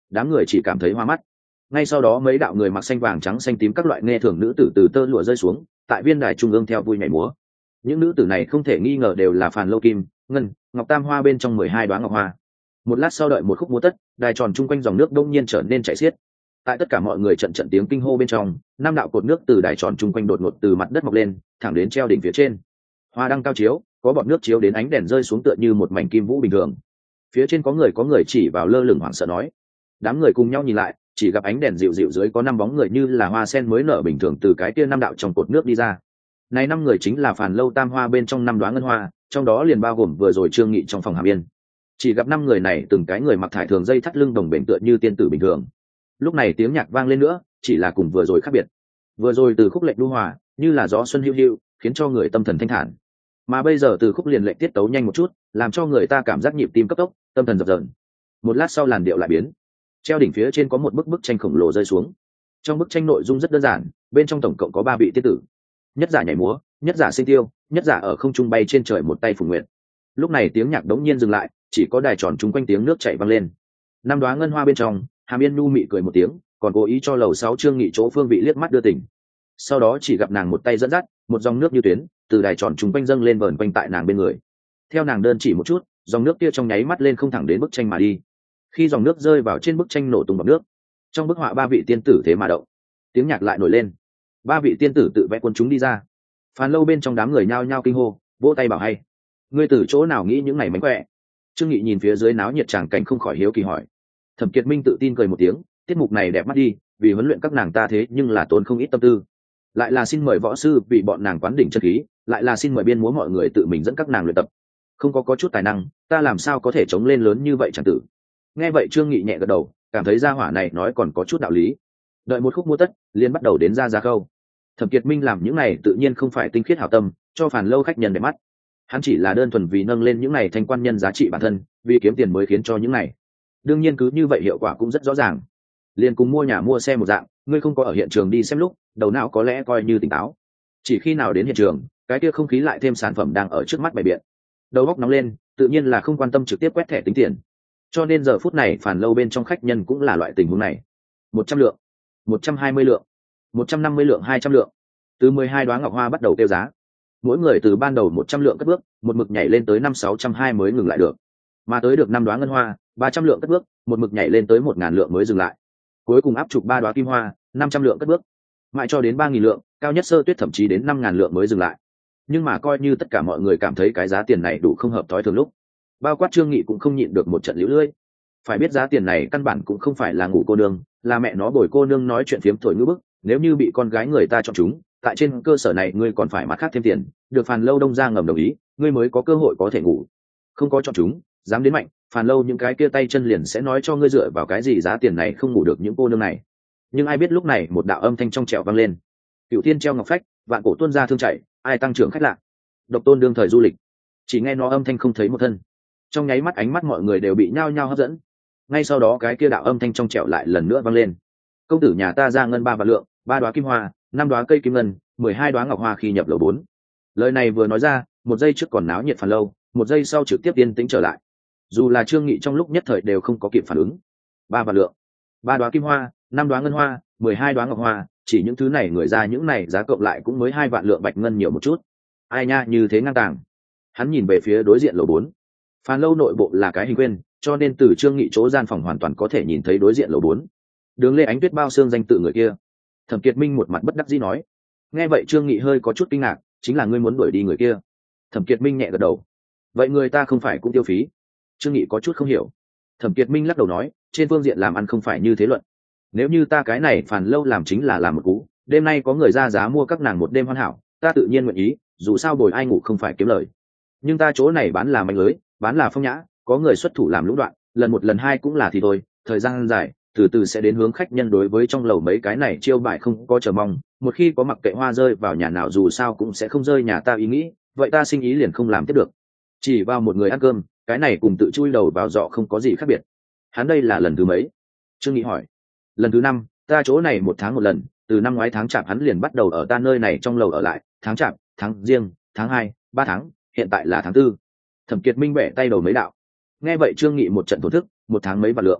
đám người chỉ cảm thấy hoa mắt. Ngay sau đó mấy đạo người mặc xanh vàng trắng xanh tím các loại nghe thường nữ tử từ tơ lụa rơi xuống tại viên đài trung ương theo vui nhảy múa. Những nữ tử này không thể nghi ngờ đều là Phàn Lâu Kim Ngân Ngọc Tam Hoa bên trong mười hai đoá ngọc hoa. Một lát sau đợi một khúc múa tất, đài tròn chung quanh dòng nước đông nhiên trở nên chảy xiết. Tại tất cả mọi người trận trận tiếng kinh hô bên trong, năm đạo cột nước từ đài tròn chung quanh đột ngột từ mặt đất mọc lên, thẳng đến treo đỉnh phía trên. Hoa đăng cao chiếu, có bọt nước chiếu đến ánh đèn rơi xuống tựa như một mảnh kim vũ bình thường. Phía trên có người có người chỉ vào lơ lửng hoảng sợ nói. Đám người cùng nhau nhìn lại, chỉ gặp ánh đèn dịu dịu dưới có năm bóng người như là hoa sen mới nở bình thường từ cái kia năm đạo trong cột nước đi ra. Này năm người chính là Phàn Lâu Tam Hoa bên trong năm đoá ngân hoa, trong đó liền bao gồm vừa rồi Trương Nghị trong phòng hàm yên. Chỉ gặp năm người này từng cái người mặc thải thường dây thắt lưng đồng bền tựa như tiên tử bình thường. Lúc này tiếng nhạc vang lên nữa, chỉ là cùng vừa rồi khác biệt. Vừa rồi từ khúc lệnh đu hòa, như là gió xuân hiu hiu, khiến cho người tâm thần thanh thản. Mà bây giờ từ khúc liền lệnh tiết tấu nhanh một chút, làm cho người ta cảm giác nhịp tim cấp tốc, tâm thần dập dờn. Một lát sau làn điệu lại biến. Treo đỉnh phía trên có một bức bức tranh khổng lồ rơi xuống. Trong bức tranh nội dung rất đơn giản, bên trong tổng cộng có ba vị tiên tử. Nhất giả nhảy múa, nhất giả sinh tiêu, nhất giả ở không trung bay trên trời một tay phùng nguyện. Lúc này tiếng nhạc đống nhiên dừng lại, chỉ có đài tròn chung quanh tiếng nước chảy vang lên. Năm đoá ngân hoa bên trong, Hàm Yên nhu mị cười một tiếng, còn cố ý cho lầu sáu Trương Nghị chỗ phương vị liếc mắt đưa tình. Sau đó chỉ gặp nàng một tay dẫn dắt, một dòng nước như tuyến từ đài tròn chung quanh dâng lên vờn quanh tại nàng bên người. Theo nàng đơn chỉ một chút, dòng nước kia trong nháy mắt lên không thẳng đến bức tranh mà đi. Khi dòng nước rơi vào trên bức tranh nổ tung bọt nước, trong bức họa ba vị tiên tử thế mà động. Tiếng nhạc lại nổi lên, ba vị tiên tử tự vẽ quân chúng đi ra. Phàn Lâu bên trong đám người nhao nhao kinh hô, vỗ tay bảo hay. Ngươi từ chỗ nào nghĩ những này mánh khỏe? Trương Nghị nhìn phía dưới náo nhiệt tràng cảnh không khỏi hiếu kỳ hỏi. Thẩm Kiệt Minh tự tin cười một tiếng, tiết mục này đẹp mắt đi, vì huấn luyện các nàng ta thế nhưng là tốn không ít tâm tư. Lại là xin mời võ sư bị bọn nàng quán đỉnh chân khí, lại là xin mời biên múa mọi người tự mình dẫn các nàng luyện tập. Không có có chút tài năng, ta làm sao có thể chống lên lớn như vậy chẳng tử. Nghe vậy Trương Nghị nhẹ gật đầu, cảm thấy gia hỏa này nói còn có chút đạo lý. Đợi một khúc múa tất, liền bắt đầu đến ra ra khâu. Thẩm Kiệt Minh làm những này tự nhiên không phải tinh khiết hảo tâm, cho Phàn Lâu khách nhân để mắt. Hắn chỉ là đơn thuần vì nâng lên những này thành quan nhân giá trị bản thân, vì kiếm tiền mới khiến cho những này. Đương nhiên cứ như vậy hiệu quả cũng rất rõ ràng. Liền cùng mua nhà mua xe một dạng, ngươi không có ở hiện trường đi xem lúc, đầu não có lẽ coi như tỉnh táo. Chỉ khi nào đến hiện trường, cái kia không khí lại thêm sản phẩm đang ở trước mắt bày biện. Đầu óc nóng lên, tự nhiên là không quan tâm trực tiếp quét thẻ tính tiền. Cho nên giờ phút này Phàn Lâu bên trong khách nhân cũng là loại tình huống này. Một trăm lượng, một trăm hai mươi lượng, một trăm năm mươi lượng, hai trăm lượng. Từ mười hai đoá ngọc hoa bắt đầu tiêu giá. Mỗi người từ ban đầu một trăm lượng cất bước, một mực nhảy lên tới năm sáu trăm hai mới ngừng lại được. Mà tới được năm đoá ngân hoa, ba trăm lượng cất bước, một mực nhảy lên tới một ngàn lượng mới dừng lại. Cuối cùng áp trục ba đoá kim hoa, năm trăm lượng cất bước, mãi cho đến ba nghìn lượng, cao nhất Sơ Tuyết thậm chí đến năm ngàn lượng mới dừng lại. Nhưng mà coi như tất cả mọi người cảm thấy cái giá tiền này đủ không hợp thói thường lúc, bao quát Trương Nghị cũng không nhịn được một trận liễu lưỡi. Phải biết giá tiền này căn bản cũng không phải là ngủ cô nương, là mẹ nó bồi cô nương nói chuyện phiếm thổi ngữ bức, nếu như bị con gái người ta chọn chúng, tại trên cơ sở này ngươi còn phải mặt khác thêm tiền, được Phàn Lâu đông ra ngầm đồng ý, ngươi mới có cơ hội có thể ngủ. Không có chọn chúng, dám đến mạnh, Phàn Lâu những cái kia tay chân liền sẽ nói cho ngươi dựa vào cái gì giá tiền này không ngủ được những cô nương này. Nhưng ai biết lúc này một đạo âm thanh trong trẻo vang lên. Cửu Thiên treo ngọc phách, vạn cổ tuôn ra thương chảy, ai tăng trưởng khách lạ. Độc Tôn đương thời du lịch. Chỉ nghe nó âm thanh không thấy một thân. Trong nháy mắt ánh mắt mọi người đều bị nhao nhao hấp dẫn. Ngay sau đó cái kia đạo âm thanh trong trẻo lại lần nữa vang lên. Công tử nhà ta ra ngân ba vạn lượng, ba đoá kim hoa, năm đoá cây kim ngân, mười hai đoá ngọc hoa khi nhập lầu bốn. Lời này vừa nói ra, một giây trước còn náo nhiệt Phàn Lâu, một giây sau trực tiếp yên tĩnh trở lại. Dù là Trương Nghị trong lúc nhất thời đều không có kịp phản ứng. Ba vạn lượng, ba đoá kim hoa, năm đoá ngân hoa, mười hai đoá ngọc hoa, chỉ những thứ này người ra những này giá cộng lại cũng mới hai vạn lượng bạch ngân nhiều một chút. Ai nha, như thế ngang tàng. Hắn nhìn về phía đối diện lầu bốn. Phàn Lâu nội bộ là cái hình quyên, cho nên từ Trương Nghị chỗ gian phòng hoàn toàn có thể nhìn thấy đối diện lầu bốn. Đường Lê Ánh Tuyết bao xương danh tự người kia. Thẩm Kiệt Minh một mặt bất đắc dĩ nói. Nghe vậy Trương Nghị hơi có chút kinh ngạc, chính là ngươi muốn đuổi đi người kia. Thẩm Kiệt Minh nhẹ gật đầu. Vậy người ta không phải cũng tiêu phí? Trương Nghị có chút không hiểu. Thẩm Kiệt Minh lắc đầu nói, trên phương diện làm ăn không phải như thế luận. Nếu như ta cái này Phàn Lâu làm chính là làm một cú, đêm nay có người ra giá mua các nàng một đêm hoàn hảo, ta tự nhiên nguyện ý, dù sao bồi ai ngủ không phải kiếm lời. Nhưng ta chỗ này bán là manh lưới, bán là phong nhã, có người xuất thủ làm lũng đoạn, lần một lần hai cũng là thì thôi, thời gian dài, từ từ sẽ đến hướng khách nhân đối với trong lầu mấy cái này chiêu bài không có chờ mong, một khi có mặc kệ hoa rơi vào nhà nào dù sao cũng sẽ không rơi nhà ta ý nghĩ, vậy ta sinh ý liền không làm tiếp được. Chỉ vào một người ăn cơm, cái này cùng tự chui đầu vào giọ không có gì khác biệt. Hắn đây là lần thứ mấy? Trương Nghị hỏi. Lần thứ năm, ta chỗ này một tháng một lần, từ năm ngoái tháng chạp hắn liền bắt đầu ở ta nơi này trong lầu ở lại, tháng chạp, tháng riêng, tháng hai, ba tháng, hiện tại là tháng tư. Thẩm Kiệt Minh bẻ tay đầu mấy đạo. Nghe vậy Trương Nghị một trận thổ thức, một tháng mấy vạn lượng.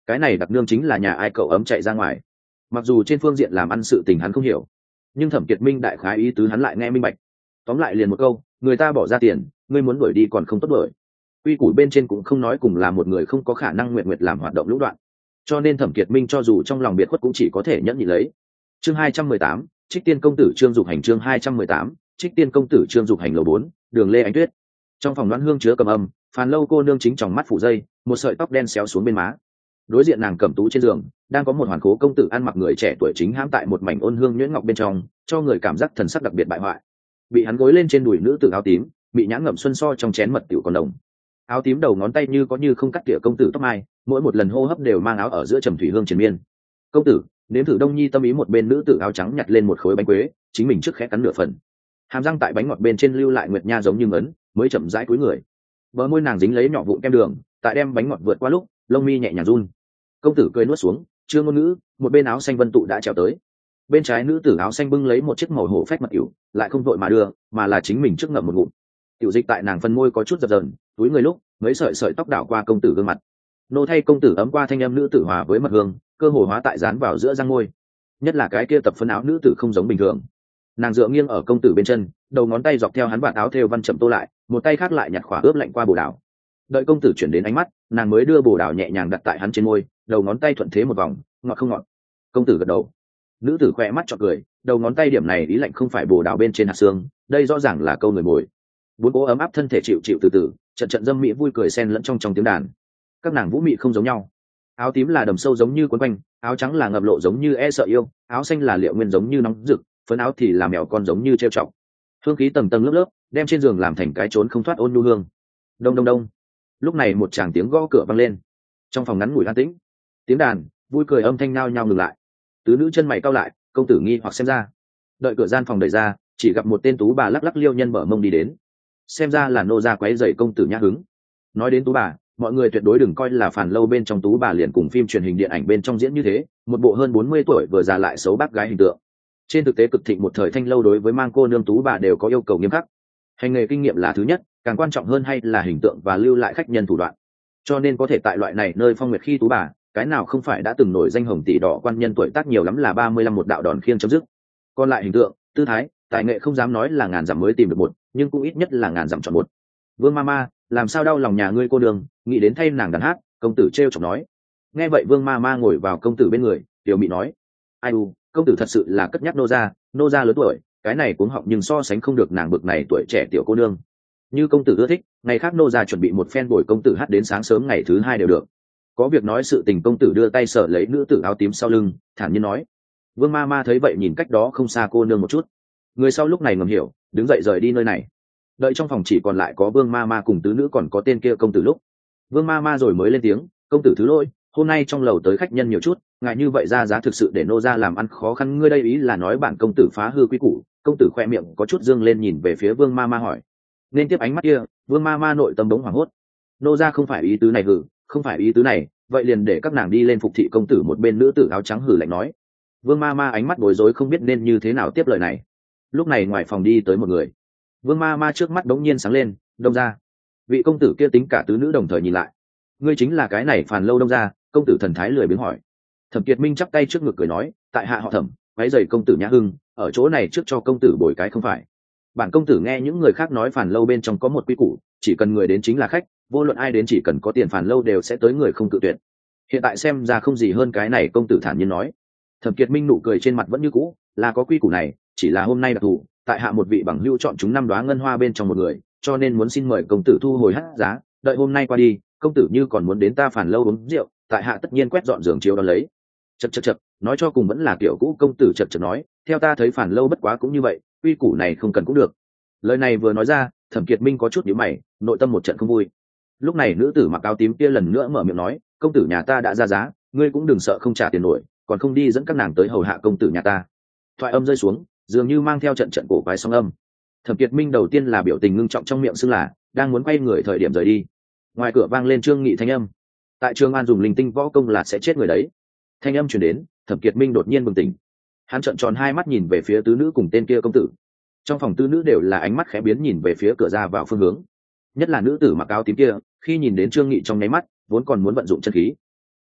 cái này đặc nương chính là nhà ai cậu ấm chạy ra ngoài. Mặc dù trên phương diện làm ăn sự tình hắn không hiểu, nhưng Thẩm Kiệt Minh đại khái ý tứ hắn lại nghe minh bạch. Tóm lại liền một câu, người ta bỏ ra tiền, ngươi muốn đuổi đi còn không tốt đuổi. Quy củ bên trên cũng không nói cùng là một người không có khả năng nguyện nguyện làm hoạt động lũng đoạn, cho nên Thẩm Kiệt Minh cho dù trong lòng biệt khuất cũng chỉ có thể nhẫn nhịn lấy. Chương hai trăm mười tám, Trích Tiên công tử Trương Dục Hành. Chương hai trăm mười tám, Trích Tiên công tử Trương Dục Hành. Lầu bốn, đường Lê Ánh Tuyết. Trong phòng đoán hương chứa cầm âm, Phàn Lâu cô nương chính trong mắt phủ dây, một sợi tóc đen xéo xuống bên má. Đối diện nàng cẩm tú trên giường, đang có một hoàn khố công tử ăn mặc người trẻ tuổi chính hãm tại một mảnh ôn hương nhuyễn ngọc bên trong, cho người cảm giác thần sắc đặc biệt bại hoại. Bị hắn gối lên trên đùi nữ tử áo tím, bị nhãn ngậm xuân so trong chén mật tiểu còn đồng. Áo tím đầu ngón tay như có như không cắt tỉa công tử tóc mai, mỗi một lần hô hấp đều mang áo ở giữa trầm thủy hương triền miên. Công tử, nếm thử Đông Nhi tâm ý. Một bên nữ tử áo trắng nhặt lên một khối bánh quế, chính mình trước khẽ cắn nửa phần, hàm răng tại bánh ngọt bên trên lưu lại nguyệt nha giống như ngấn, mới chậm rãi cúi người. Bờ môi nàng dính lấy nhỏ vụn kem đường, tại đem bánh ngọt vượt qua lúc, lông mi nhẹ nhàng run. Công tử cười nuốt xuống, chưa ngôn ngữ, một bên áo xanh vân tụ đã trèo tới. Bên trái nữ tử áo xanh bưng lấy một chiếc màu hổ phách mật ỉu, lại không vội mà đưa, mà là chính mình trước ngậm một ngụm. Tiểu dịch tại nàng phân môi có chút dập dờn, túi người lúc, mấy sợi sợi tóc đảo qua công tử gương mặt. Nô thay công tử ấm qua thanh âm nữ tử hòa với mật hương, cơ hồ hóa tại dán vào giữa răng môi. Nhất là cái kia tập phấn áo nữ tử không giống bình thường. Nàng dựa nghiêng ở công tử bên chân, đầu ngón tay dọc theo hắn vạt áo thêu văn chậm tô lại, một tay khác lại nhặt khỏa ướp lạnh qua bồ đào. Đợi công tử chuyển đến ánh mắt, nàng mới đưa bồ đào nhẹ nhàng đặt tại hắn trên môi, đầu ngón tay thuận thế một vòng, ngọt không ngọt. Công tử gật đầu. Nữ tử khỏe mắt chọc cười, đầu ngón tay điểm này ý lạnh không phải bồ đào bên trên hạt xương, đây rõ ràng là câu người mồi. Bốn cố ấm áp thân thể chịu chịu từ từ, trận trận dâm mỹ vui cười xen lẫn trong trong tiếng đàn. Các nàng vũ mị không giống nhau. Áo tím là đầm sâu giống như cuốn quanh, áo trắng là ngập lộ giống như e sợ yêu, áo xanh là liệu nguyên giống như nóng rực, phấn áo thì là mèo con giống như trêu chọc. Hương khí tầng tầng lớp lớp, đem trên giường làm thành cái trốn không thoát ôn nhu hương. Đông đông đông. Lúc này một tràng tiếng gõ cửa vang lên. Trong phòng ngắn ngủi an tĩnh, tiếng đàn, vui cười âm thanh nao nhao ngừng lại. Tứ nữ chân mày cau lại, công tử nghi hoặc xem ra. Đợi cửa gian phòng đẩy ra, chỉ gặp một tên tú bà lắc lắc liêu nhân mở mông đi đến. Xem ra là nô gia quấy rầy công tử nhã hứng. Nói đến tú bà, mọi người tuyệt đối đừng coi là Phàn Lâu bên trong tú bà liền cùng phim truyền hình điện ảnh bên trong diễn như thế, một bộ hơn bốn mươi tuổi vừa già lại xấu bác gái hình tượng. Trên thực tế cực thịnh một thời Thanh Lâu đối với mang cô nương tú bà đều có yêu cầu nghiêm khắc. Hành nghề kinh nghiệm là thứ nhất, càng quan trọng hơn hay là hình tượng và lưu lại khách nhân thủ đoạn. Cho nên có thể tại loại này nơi phong nguyệt khi tú bà, cái nào không phải đã từng nổi danh hồng tỷ đỏ quan nhân tuổi tác nhiều lắm là ba mươi lăm một đạo đòn khiêng chấm dứt. Còn lại hình tượng, tư thái, tài nghệ không dám nói là ngàn dặm mới tìm được một, nhưng cũng ít nhất là ngàn dặm chọn một. Vương Mama, làm sao đau lòng nhà ngươi cô đường, nghĩ đến thay nàng đàn hát. Công tử trêu chọc nói. Nghe vậy Vương Mama ngồi vào công tử bên người, tiểu mị nói: ai u, công tử thật sự là cất nhắc nô gia, nô gia lớn tuổi, cái này cuống họng nhưng so sánh không được nàng bực này tuổi trẻ tiểu cô nương. Như công tử ưa thích, ngày khác nô gia chuẩn bị một phen bồi công tử hát đến sáng sớm ngày thứ hai đều được. Có việc nói sự tình. Công tử đưa tay sở lấy nữ tử áo tím sau lưng, thản nhiên nói. Vương Mama thấy vậy nhìn cách đó không xa cô nương một chút, người sau lúc này ngầm hiểu, đứng dậy rời đi nơi này. Đợi trong phòng chỉ còn lại có Vương Mama cùng tứ nữ còn có tên kia công tử lúc, Vương Mama rồi mới lên tiếng: công tử thứ lỗi, hôm nay trong lầu tới khách nhân nhiều chút, ngại như vậy ra giá thực sự để nô gia làm ăn khó khăn. Ngươi đây ý là nói bản công tử phá hư quy củ? Công tử khoe miệng có chút dương lên nhìn về phía Vương Mama hỏi. Nên tiếp ánh mắt kia, Vương Mama nội tâm bỗng hoảng hốt. Nô gia không phải ý tứ này hử, không phải ý tứ này, vậy liền để các nàng đi lên phục thị công tử. Một bên nữ tử áo trắng hử lạnh nói. Vương Mama ánh mắt bối rối không biết nên như thế nào tiếp lời này. Lúc này ngoài phòng đi tới một người. Vương Mama trước mắt đống nhiên sáng lên, Đông gia. Vị công tử kia tính cả tứ nữ đồng thời nhìn lại. Ngươi chính là cái này Phàn Lâu Đông gia? Công tử thần thái lười biếng hỏi. Thẩm Kiệt Minh chắp tay trước ngực cười nói, tại hạ họ Thẩm, váy giày công tử nhã hưng, ở chỗ này trước cho công tử bồi cái không phải. Bản công tử nghe những người khác nói Phàn Lâu bên trong có một quy củ, chỉ cần người đến chính là khách, vô luận ai đến chỉ cần có tiền Phàn Lâu đều sẽ tới người không cự tuyệt. Hiện tại xem ra không gì hơn cái này. Công tử thản nhiên nói. Thẩm Kiệt Minh nụ cười trên mặt vẫn như cũ, là có quy củ này, chỉ là hôm nay đặc thù, tại hạ một vị bằng hữu chọn chúng năm đóa ngân hoa bên trong một người, cho nên muốn xin mời công tử thu hồi hát giá. Đợi hôm nay qua đi, công tử như còn muốn đến ta Phàn Lâu uống rượu, tại hạ tất nhiên quét dọn giường chiếu đón lấy. Chậc chậc chậc, nói cho cùng vẫn là kiểu cũ. Công tử chậc chậc nói, theo ta thấy Phàn Lâu bất quá cũng như vậy, quy củ này không cần cũng được. Lời này vừa nói ra, Thẩm Kiệt Minh có chút nhíu mày, nội tâm một trận không vui. Lúc này nữ tử mặc áo tím kia lần nữa mở miệng nói, công tử nhà ta đã ra giá, ngươi cũng đừng sợ không trả tiền nổi, còn không đi dẫn các nàng tới hầu hạ công tử nhà ta. Thoại âm rơi xuống, dường như mang theo trận trận cổ quái sóng âm. Thẩm Kiệt Minh đầu tiên là biểu tình ngưng trọng trong miệng xưng là đang muốn quay người thời điểm rời đi. Ngoài cửa vang lên Trương Nghị thanh âm. Tại Trường An dùng linh tinh võ công là sẽ chết người đấy. Thanh âm truyền đến, Thẩm Kiệt Minh đột nhiên bừng tỉnh. Hắn trợn tròn hai mắt nhìn về phía tứ nữ cùng tên kia công tử. Trong phòng tứ nữ đều là ánh mắt khẽ biến nhìn về phía cửa ra vào phương hướng. Nhất là nữ tử mặc áo tím kia, khi nhìn đến Trương Nghị trong nháy mắt, vốn còn muốn vận dụng chân khí,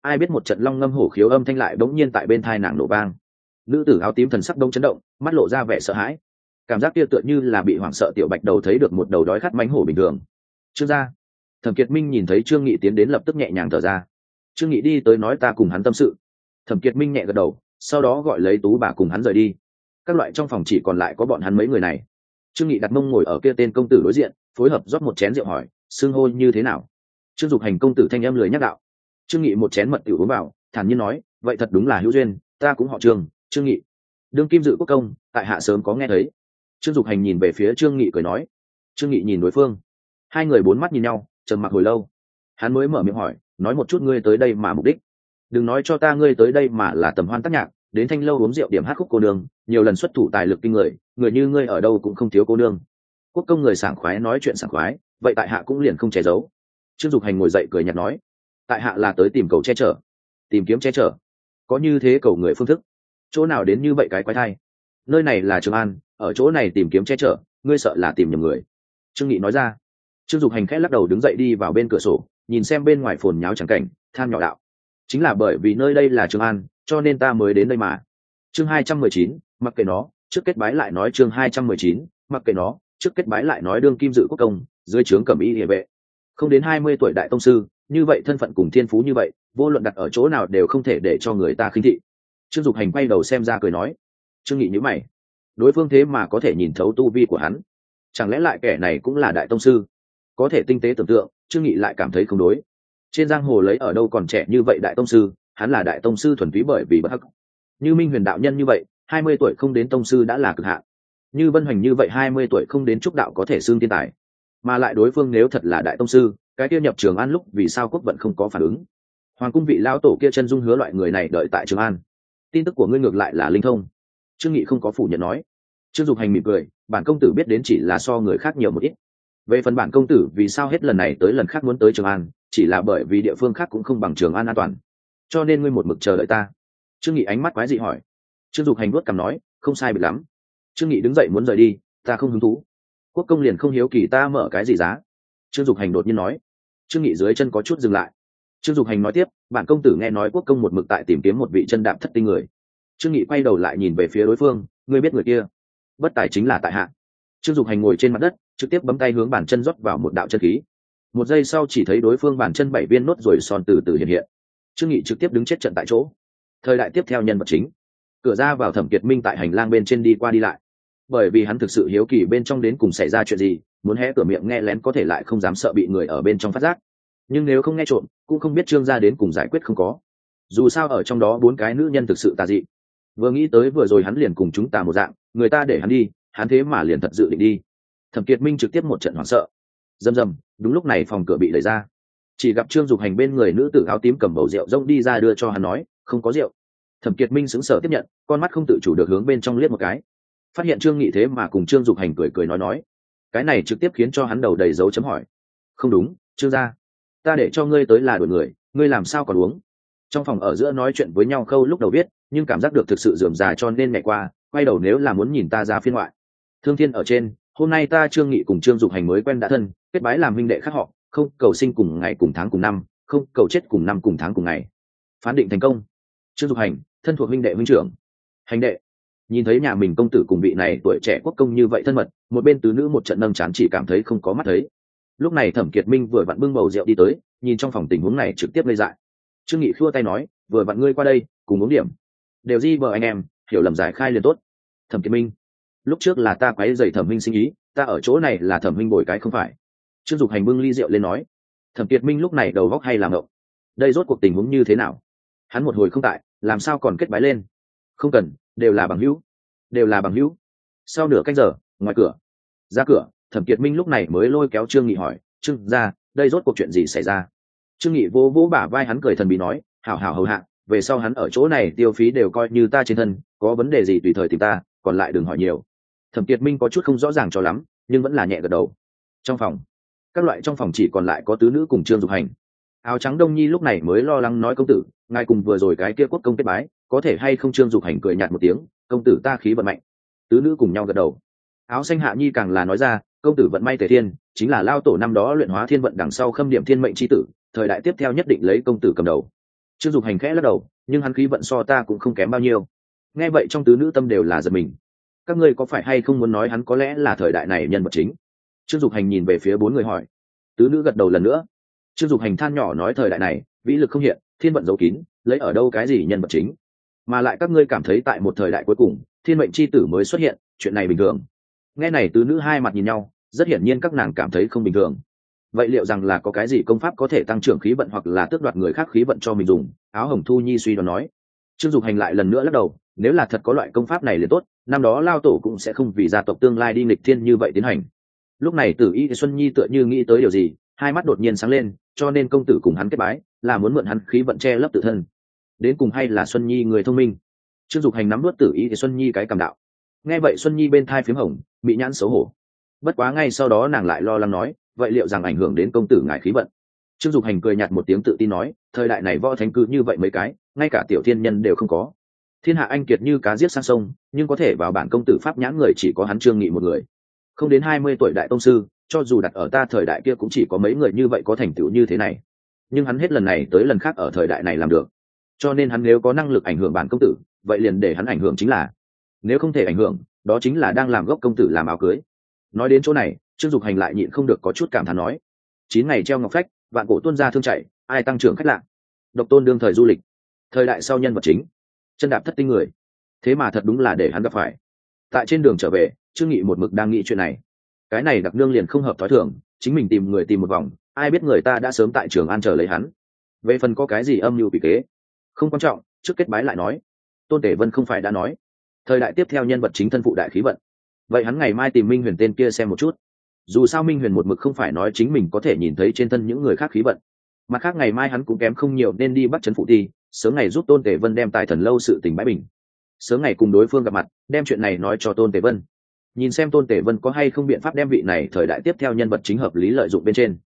ai biết một trận long ngâm hổ khiếu âm thanh lại bỗng nhiên tại bên thai nàng nổ vang. Nữ tử áo tím thần sắc đông chấn động, mắt lộ ra vẻ sợ hãi, cảm giác kia tựa như là bị hoảng sợ tiểu bạch đầu thấy được một đầu đói khát mánh hổ bình thường. Trương gia. Thẩm Kiệt Minh nhìn thấy Trương Nghị tiến đến lập tức nhẹ nhàng thở ra. Trương Nghị đi tới nói ta cùng hắn tâm sự. Thẩm Kiệt Minh nhẹ gật đầu, sau đó gọi lấy Tú bà cùng hắn rời đi. Các loại trong phòng chỉ còn lại có bọn hắn mấy người này. Trương Nghị đặt mông ngồi ở kia tên công tử đối diện, phối hợp rót một chén rượu hỏi, xưng hô như thế nào? Trương Dục Hành công tử thanh em lười nhắc đạo. Trương Nghị một chén mật tiểu uống vào, thản nhiên nói, vậy thật đúng là hữu duyên, ta cũng họ Trương, Trương Nghị. Đương kim dự quốc công, tại hạ sớm có nghe thấy. Trương Dục Hành nhìn về phía Trương Nghị cười nói. Trương Nghị nhìn đối phương, hai người bốn mắt nhìn nhau, trầm mặc hồi lâu. Hắn mới mở miệng hỏi, nói một chút ngươi tới đây mà mục đích. Đừng nói cho ta ngươi tới đây mà là tầm hoan tác nhạc, đến thanh lâu uống rượu điểm hát khúc cô nương, nhiều lần xuất thủ tài lực kinh người, người như ngươi ở đâu cũng không thiếu cô nương. Quốc công người sảng khoái nói chuyện sảng khoái, vậy tại hạ cũng liền không che giấu. Trương Dục Hành ngồi dậy cười nhạt nói, tại hạ là tới tìm cầu che chở, tìm kiếm che chở. Có như thế cầu người phương thức, chỗ nào đến như vậy cái quái thai? Nơi này là Trường An, ở chỗ này tìm kiếm che chở, ngươi sợ là tìm nhầm người. Trương Nghị nói ra. Trương Dục Hành khẽ lắc đầu đứng dậy đi vào bên cửa sổ, nhìn xem bên ngoài phồn nháo chẳng cảnh, than nhỏ đạo, chính là bởi vì nơi đây là Trường An, cho nên ta mới đến đây mà. Chương hai trăm mười chín, mặc kệ nó, trước kết bái lại nói chương hai trăm mười chín, mặc kệ nó, trước kết bái lại nói đương kim dự quốc công, dưới trướng cẩm y liề vệ. Không đến hai mươi tuổi đại tông sư, như vậy thân phận cùng thiên phú như vậy, vô luận đặt ở chỗ nào đều không thể để cho người ta khinh thị. Trương Dục Hành quay đầu xem ra cười nói, Trương Nghị nhíu mày, đối phương thế mà có thể nhìn thấu tu vi của hắn, chẳng lẽ lại kẻ này cũng là đại tông sư? Có thể tinh tế tưởng tượng, Trương Nghị lại cảm thấy không đối. Trên giang hồ lấy ở đâu còn trẻ như vậy đại tông sư, hắn là đại tông sư thuần túy bởi vì bất hắc. Như Minh Huyền đạo nhân như vậy, hai mươi tuổi không đến tông sư đã là cực hạn. Như Vân Hoành như vậy hai mươi tuổi không đến trúc đạo có thể xưng thiên tài. Mà lại đối phương nếu thật là đại tông sư, cái kia nhập Trường An lúc vì sao quốc vận không có phản ứng? Hoàng cung vị lão tổ kia chân dung hứa loại người này đợi tại Trường An. Tin tức của ngươi ngược lại là linh thông. Trương Nghị không có phủ nhận nói. Trương Dục Hành mỉm cười, bản công tử biết đến chỉ là so người khác nhiều một ít. Về phần bản công tử vì sao hết lần này tới lần khác muốn tới Trường An, chỉ là bởi vì địa phương khác cũng không bằng Trường An an toàn, cho nên ngươi một mực chờ đợi ta. Trương Nghị ánh mắt quái dị hỏi. Trương Dục Hành vuốt cằm nói, không sai biệt lắm. Trương Nghị đứng dậy muốn rời đi, ta không hứng thú. Quốc công liền không hiếu kỳ ta mở cái gì giá. Trương Dục Hành đột nhiên nói. Trương Nghị dưới chân có chút dừng lại. Trương Dục Hành nói tiếp, bản công tử nghe nói quốc công một mực tại tìm kiếm một vị chân đạp thất tinh người. Trương Nghị quay đầu lại nhìn về phía đối phương, ngươi biết người kia? Bất tài chính là tại hạ. Trương Dục Hành ngồi trên mặt đất, trực tiếp bấm tay hướng bàn chân rót vào một đạo chân khí. Một giây sau chỉ thấy đối phương bàn chân bảy viên nốt rồi son từ từ hiện hiện. Trương Nghị trực tiếp đứng chết trận tại chỗ. Thời đại tiếp theo nhân vật chính, cửa ra vào Thẩm Kiệt Minh tại hành lang bên trên đi qua đi lại, bởi vì hắn thực sự hiếu kỳ bên trong đến cùng xảy ra chuyện gì, muốn hé cửa miệng nghe lén có thể lại không dám sợ bị người ở bên trong phát giác, nhưng nếu không nghe trộm cũng không biết Trương gia đến cùng giải quyết không có. Dù sao ở trong đó bốn cái nữ nhân thực sự tà dị. Vừa nghĩ tới vừa rồi hắn liền cùng chúng ta một dạng, người ta để hắn đi, hắn thế mà liền thật dự định đi. Thẩm Kiệt Minh trực tiếp một trận hoảng sợ. Rầm rầm, đúng lúc này phòng cửa bị đẩy ra, chỉ gặp Trương Dục Hành bên người nữ tử áo tím cầm bầu rượu rông đi ra đưa cho hắn nói, không có rượu. Thẩm Kiệt Minh sững sờ tiếp nhận, con mắt không tự chủ được hướng bên trong liếc một cái, phát hiện Trương Nghị thế mà cùng Trương Dục Hành cười cười nói nói, cái này trực tiếp khiến cho hắn đầu đầy dấu chấm hỏi. Không đúng, Trương gia, ta để cho ngươi tới là đuổi người, ngươi làm sao còn uống? Trong phòng ở giữa nói chuyện với nhau khâu lúc đầu biết, nhưng cảm giác được thực sự rườm rà cho nên mẹ qua, quay đầu nếu là muốn nhìn ta ra phiên ngoại. Thương thiên ở trên, hôm nay ta Trương Nghị cùng Trương Dục Hành mới quen đã thân, kết bái làm huynh đệ khác họ, không cầu sinh cùng ngày cùng tháng cùng năm, không cầu chết cùng năm cùng tháng cùng ngày. Phán định thành công. Trương Dục Hành, thân thuộc huynh đệ huynh trưởng. Hành đệ. Nhìn thấy nhà mình công tử cùng vị này tuổi trẻ quốc công như vậy thân mật, một bên tứ nữ một trận nâng chán chỉ cảm thấy không có mắt thấy. Lúc này Thẩm Kiệt Minh vừa vặn bưng bầu rượu đi tới, nhìn trong phòng tình huống này trực tiếp lây dại. Trương Nghị khua tay nói, vừa vặn ngươi qua đây, cùng uống điểm. Đều di bờ anh em, hiểu lầm giải khai liền tốt. Thẩm Kiệt Minh, lúc trước là ta quấy rầy Thẩm huynh sinh ý, ta ở chỗ này là Thẩm huynh bồi cái không phải. Trương Dục Hành bưng ly rượu lên nói. Thẩm Kiệt Minh lúc này đầu góc hay làm ngộng. Đây rốt cuộc tình huống như thế nào? Hắn một hồi không tại, làm sao còn kết bái lên? Không cần, đều là bằng hữu, đều là bằng hữu. Sau nửa canh giờ, ngoài cửa, ra cửa, Thẩm Kiệt Minh lúc này mới lôi kéo Trương Nghị hỏi, Trương gia, đây rốt cuộc chuyện gì xảy ra? Trương Nghị vỗ vỗ bả vai hắn cười thần bí nói, hảo hảo hầu hạ, về sau hắn ở chỗ này tiêu phí đều coi như ta trên thân, có vấn đề gì tùy thời tìm ta, còn lại đừng hỏi nhiều. Thẩm Kiệt Minh có chút không rõ ràng cho lắm, nhưng vẫn là nhẹ gật đầu. Trong phòng, các loại trong phòng chỉ còn lại có tứ nữ cùng Trương Dục Hành. Áo trắng Đông Nhi lúc này mới lo lắng nói, công tử, ngài cùng vừa rồi cái kia quốc công kết bái, có thể hay không? Trương Dục Hành cười nhạt một tiếng, công tử ta khí vận mạnh. Tứ nữ cùng nhau gật đầu. Áo xanh Hạ Nhi càng là nói ra, công tử vận may tề thiên, chính là lao tổ năm đó luyện hóa thiên vận đằng sau khâm điểm thiên mệnh chi tử, thời đại tiếp theo nhất định lấy công tử cầm đầu. Trương Dục Hành khẽ lắc đầu, nhưng hắn khí vận so ta cũng không kém bao nhiêu. Nghe vậy trong tứ nữ tâm đều là giật mình. Các ngươi có phải hay không muốn nói hắn có lẽ là thời đại này nhân vật chính? Trương Dục Hành nhìn về phía bốn người hỏi. Tứ nữ gật đầu lần nữa. Trương Dục Hành than nhỏ nói thời đại này vĩ lực không hiện, thiên vận giấu kín, lấy ở đâu cái gì nhân vật chính? Mà lại các ngươi cảm thấy tại một thời đại cuối cùng thiên mệnh chi tử mới xuất hiện, chuyện này bình thường? Nghe này tứ nữ hai mặt nhìn nhau, rất hiển nhiên các nàng cảm thấy không bình thường. Vậy liệu rằng là có cái gì công pháp có thể tăng trưởng khí vận hoặc là tước đoạt người khác khí vận cho mình dùng? Áo hồng Thu Nhi suy đoán nói. Trương Dục Hành lại lần nữa lắc đầu, nếu là thật có loại công pháp này liền tốt, năm đó lao tổ cũng sẽ không vì gia tộc tương lai đi nghịch thiên như vậy tiến hành. Lúc này Tử Y Xuân Nhi tựa như nghĩ tới điều gì, hai mắt đột nhiên sáng lên, cho nên công tử cùng hắn kết bái là muốn mượn hắn khí vận che lấp tự thân. Đến cùng hay là Xuân Nhi người thông minh? Trương Dục Hành nắm nuốt Tử Y Xuân Nhi cái cầm đạo. Nghe vậy Xuân Nhi bên thai phím hồng, bị nhãn xấu hổ. Bất quá ngay sau đó nàng lại lo lắng nói, vậy liệu rằng ảnh hưởng đến công tử ngài khí vận? Trương Dục Hành cười nhạt một tiếng tự tin nói, thời đại này võ thánh cư như vậy mấy cái, ngay cả tiểu thiên nhân đều không có. Thiên hạ anh kiệt như cá giết sang sông, nhưng có thể vào bản công tử pháp nhãn người chỉ có hắn Trương Nghị một người. Không đến hai mươi tuổi đại tông sư, cho dù đặt ở ta thời đại kia cũng chỉ có mấy người như vậy có thành tựu như thế này. Nhưng hắn hết lần này tới lần khác ở thời đại này làm được. Cho nên hắn nếu có năng lực ảnh hưởng bản công tử, vậy liền để hắn ảnh hưởng chính là. Nếu không thể ảnh hưởng, đó chính là đang làm gốc công tử làm áo cưới. Nói đến chỗ này, Trương Dục Hành lại nhịn không được có chút cảm thán nói: chín ngày treo ngọc phách, vạn cổ tuôn ra thương chạy, ai tăng trưởng khách lạ. Độc tôn đương thời du lịch, thời đại sau nhân vật chính, chân đạp thất tinh người. Thế mà thật đúng là để hắn gặp phải. Tại trên đường trở về, Trương Nghị một mực đang nghĩ chuyện này. Cái này đặc nương liền không hợp thói thường, chính mình tìm người tìm một vòng, ai biết người ta đã sớm tại Trường An chờ lấy hắn. Về phần có cái gì âm mưu quỷ kế, không quan trọng, trước kết bái lại nói. Tôn Tể Vân không phải đã nói, thời đại tiếp theo nhân vật chính thân phụ đại khí vận. Vậy hắn ngày mai tìm Minh Huyền tên kia xem một chút. Dù sao Minh Huyền một mực không phải nói chính mình có thể nhìn thấy trên thân những người khác khí vận. Mặt khác ngày mai hắn cũng kém không nhiều nên đi bắt trấn phụ ti, sớm ngày giúp Tôn Tể Vân đem tài thần lâu sự tình bãi bình. Sớm ngày cùng đối phương gặp mặt, đem chuyện này nói cho Tôn Tể Vân. Nhìn xem Tôn Tể Vân có hay không biện pháp đem vị này thời đại tiếp theo nhân vật chính hợp lý lợi dụng bên trên.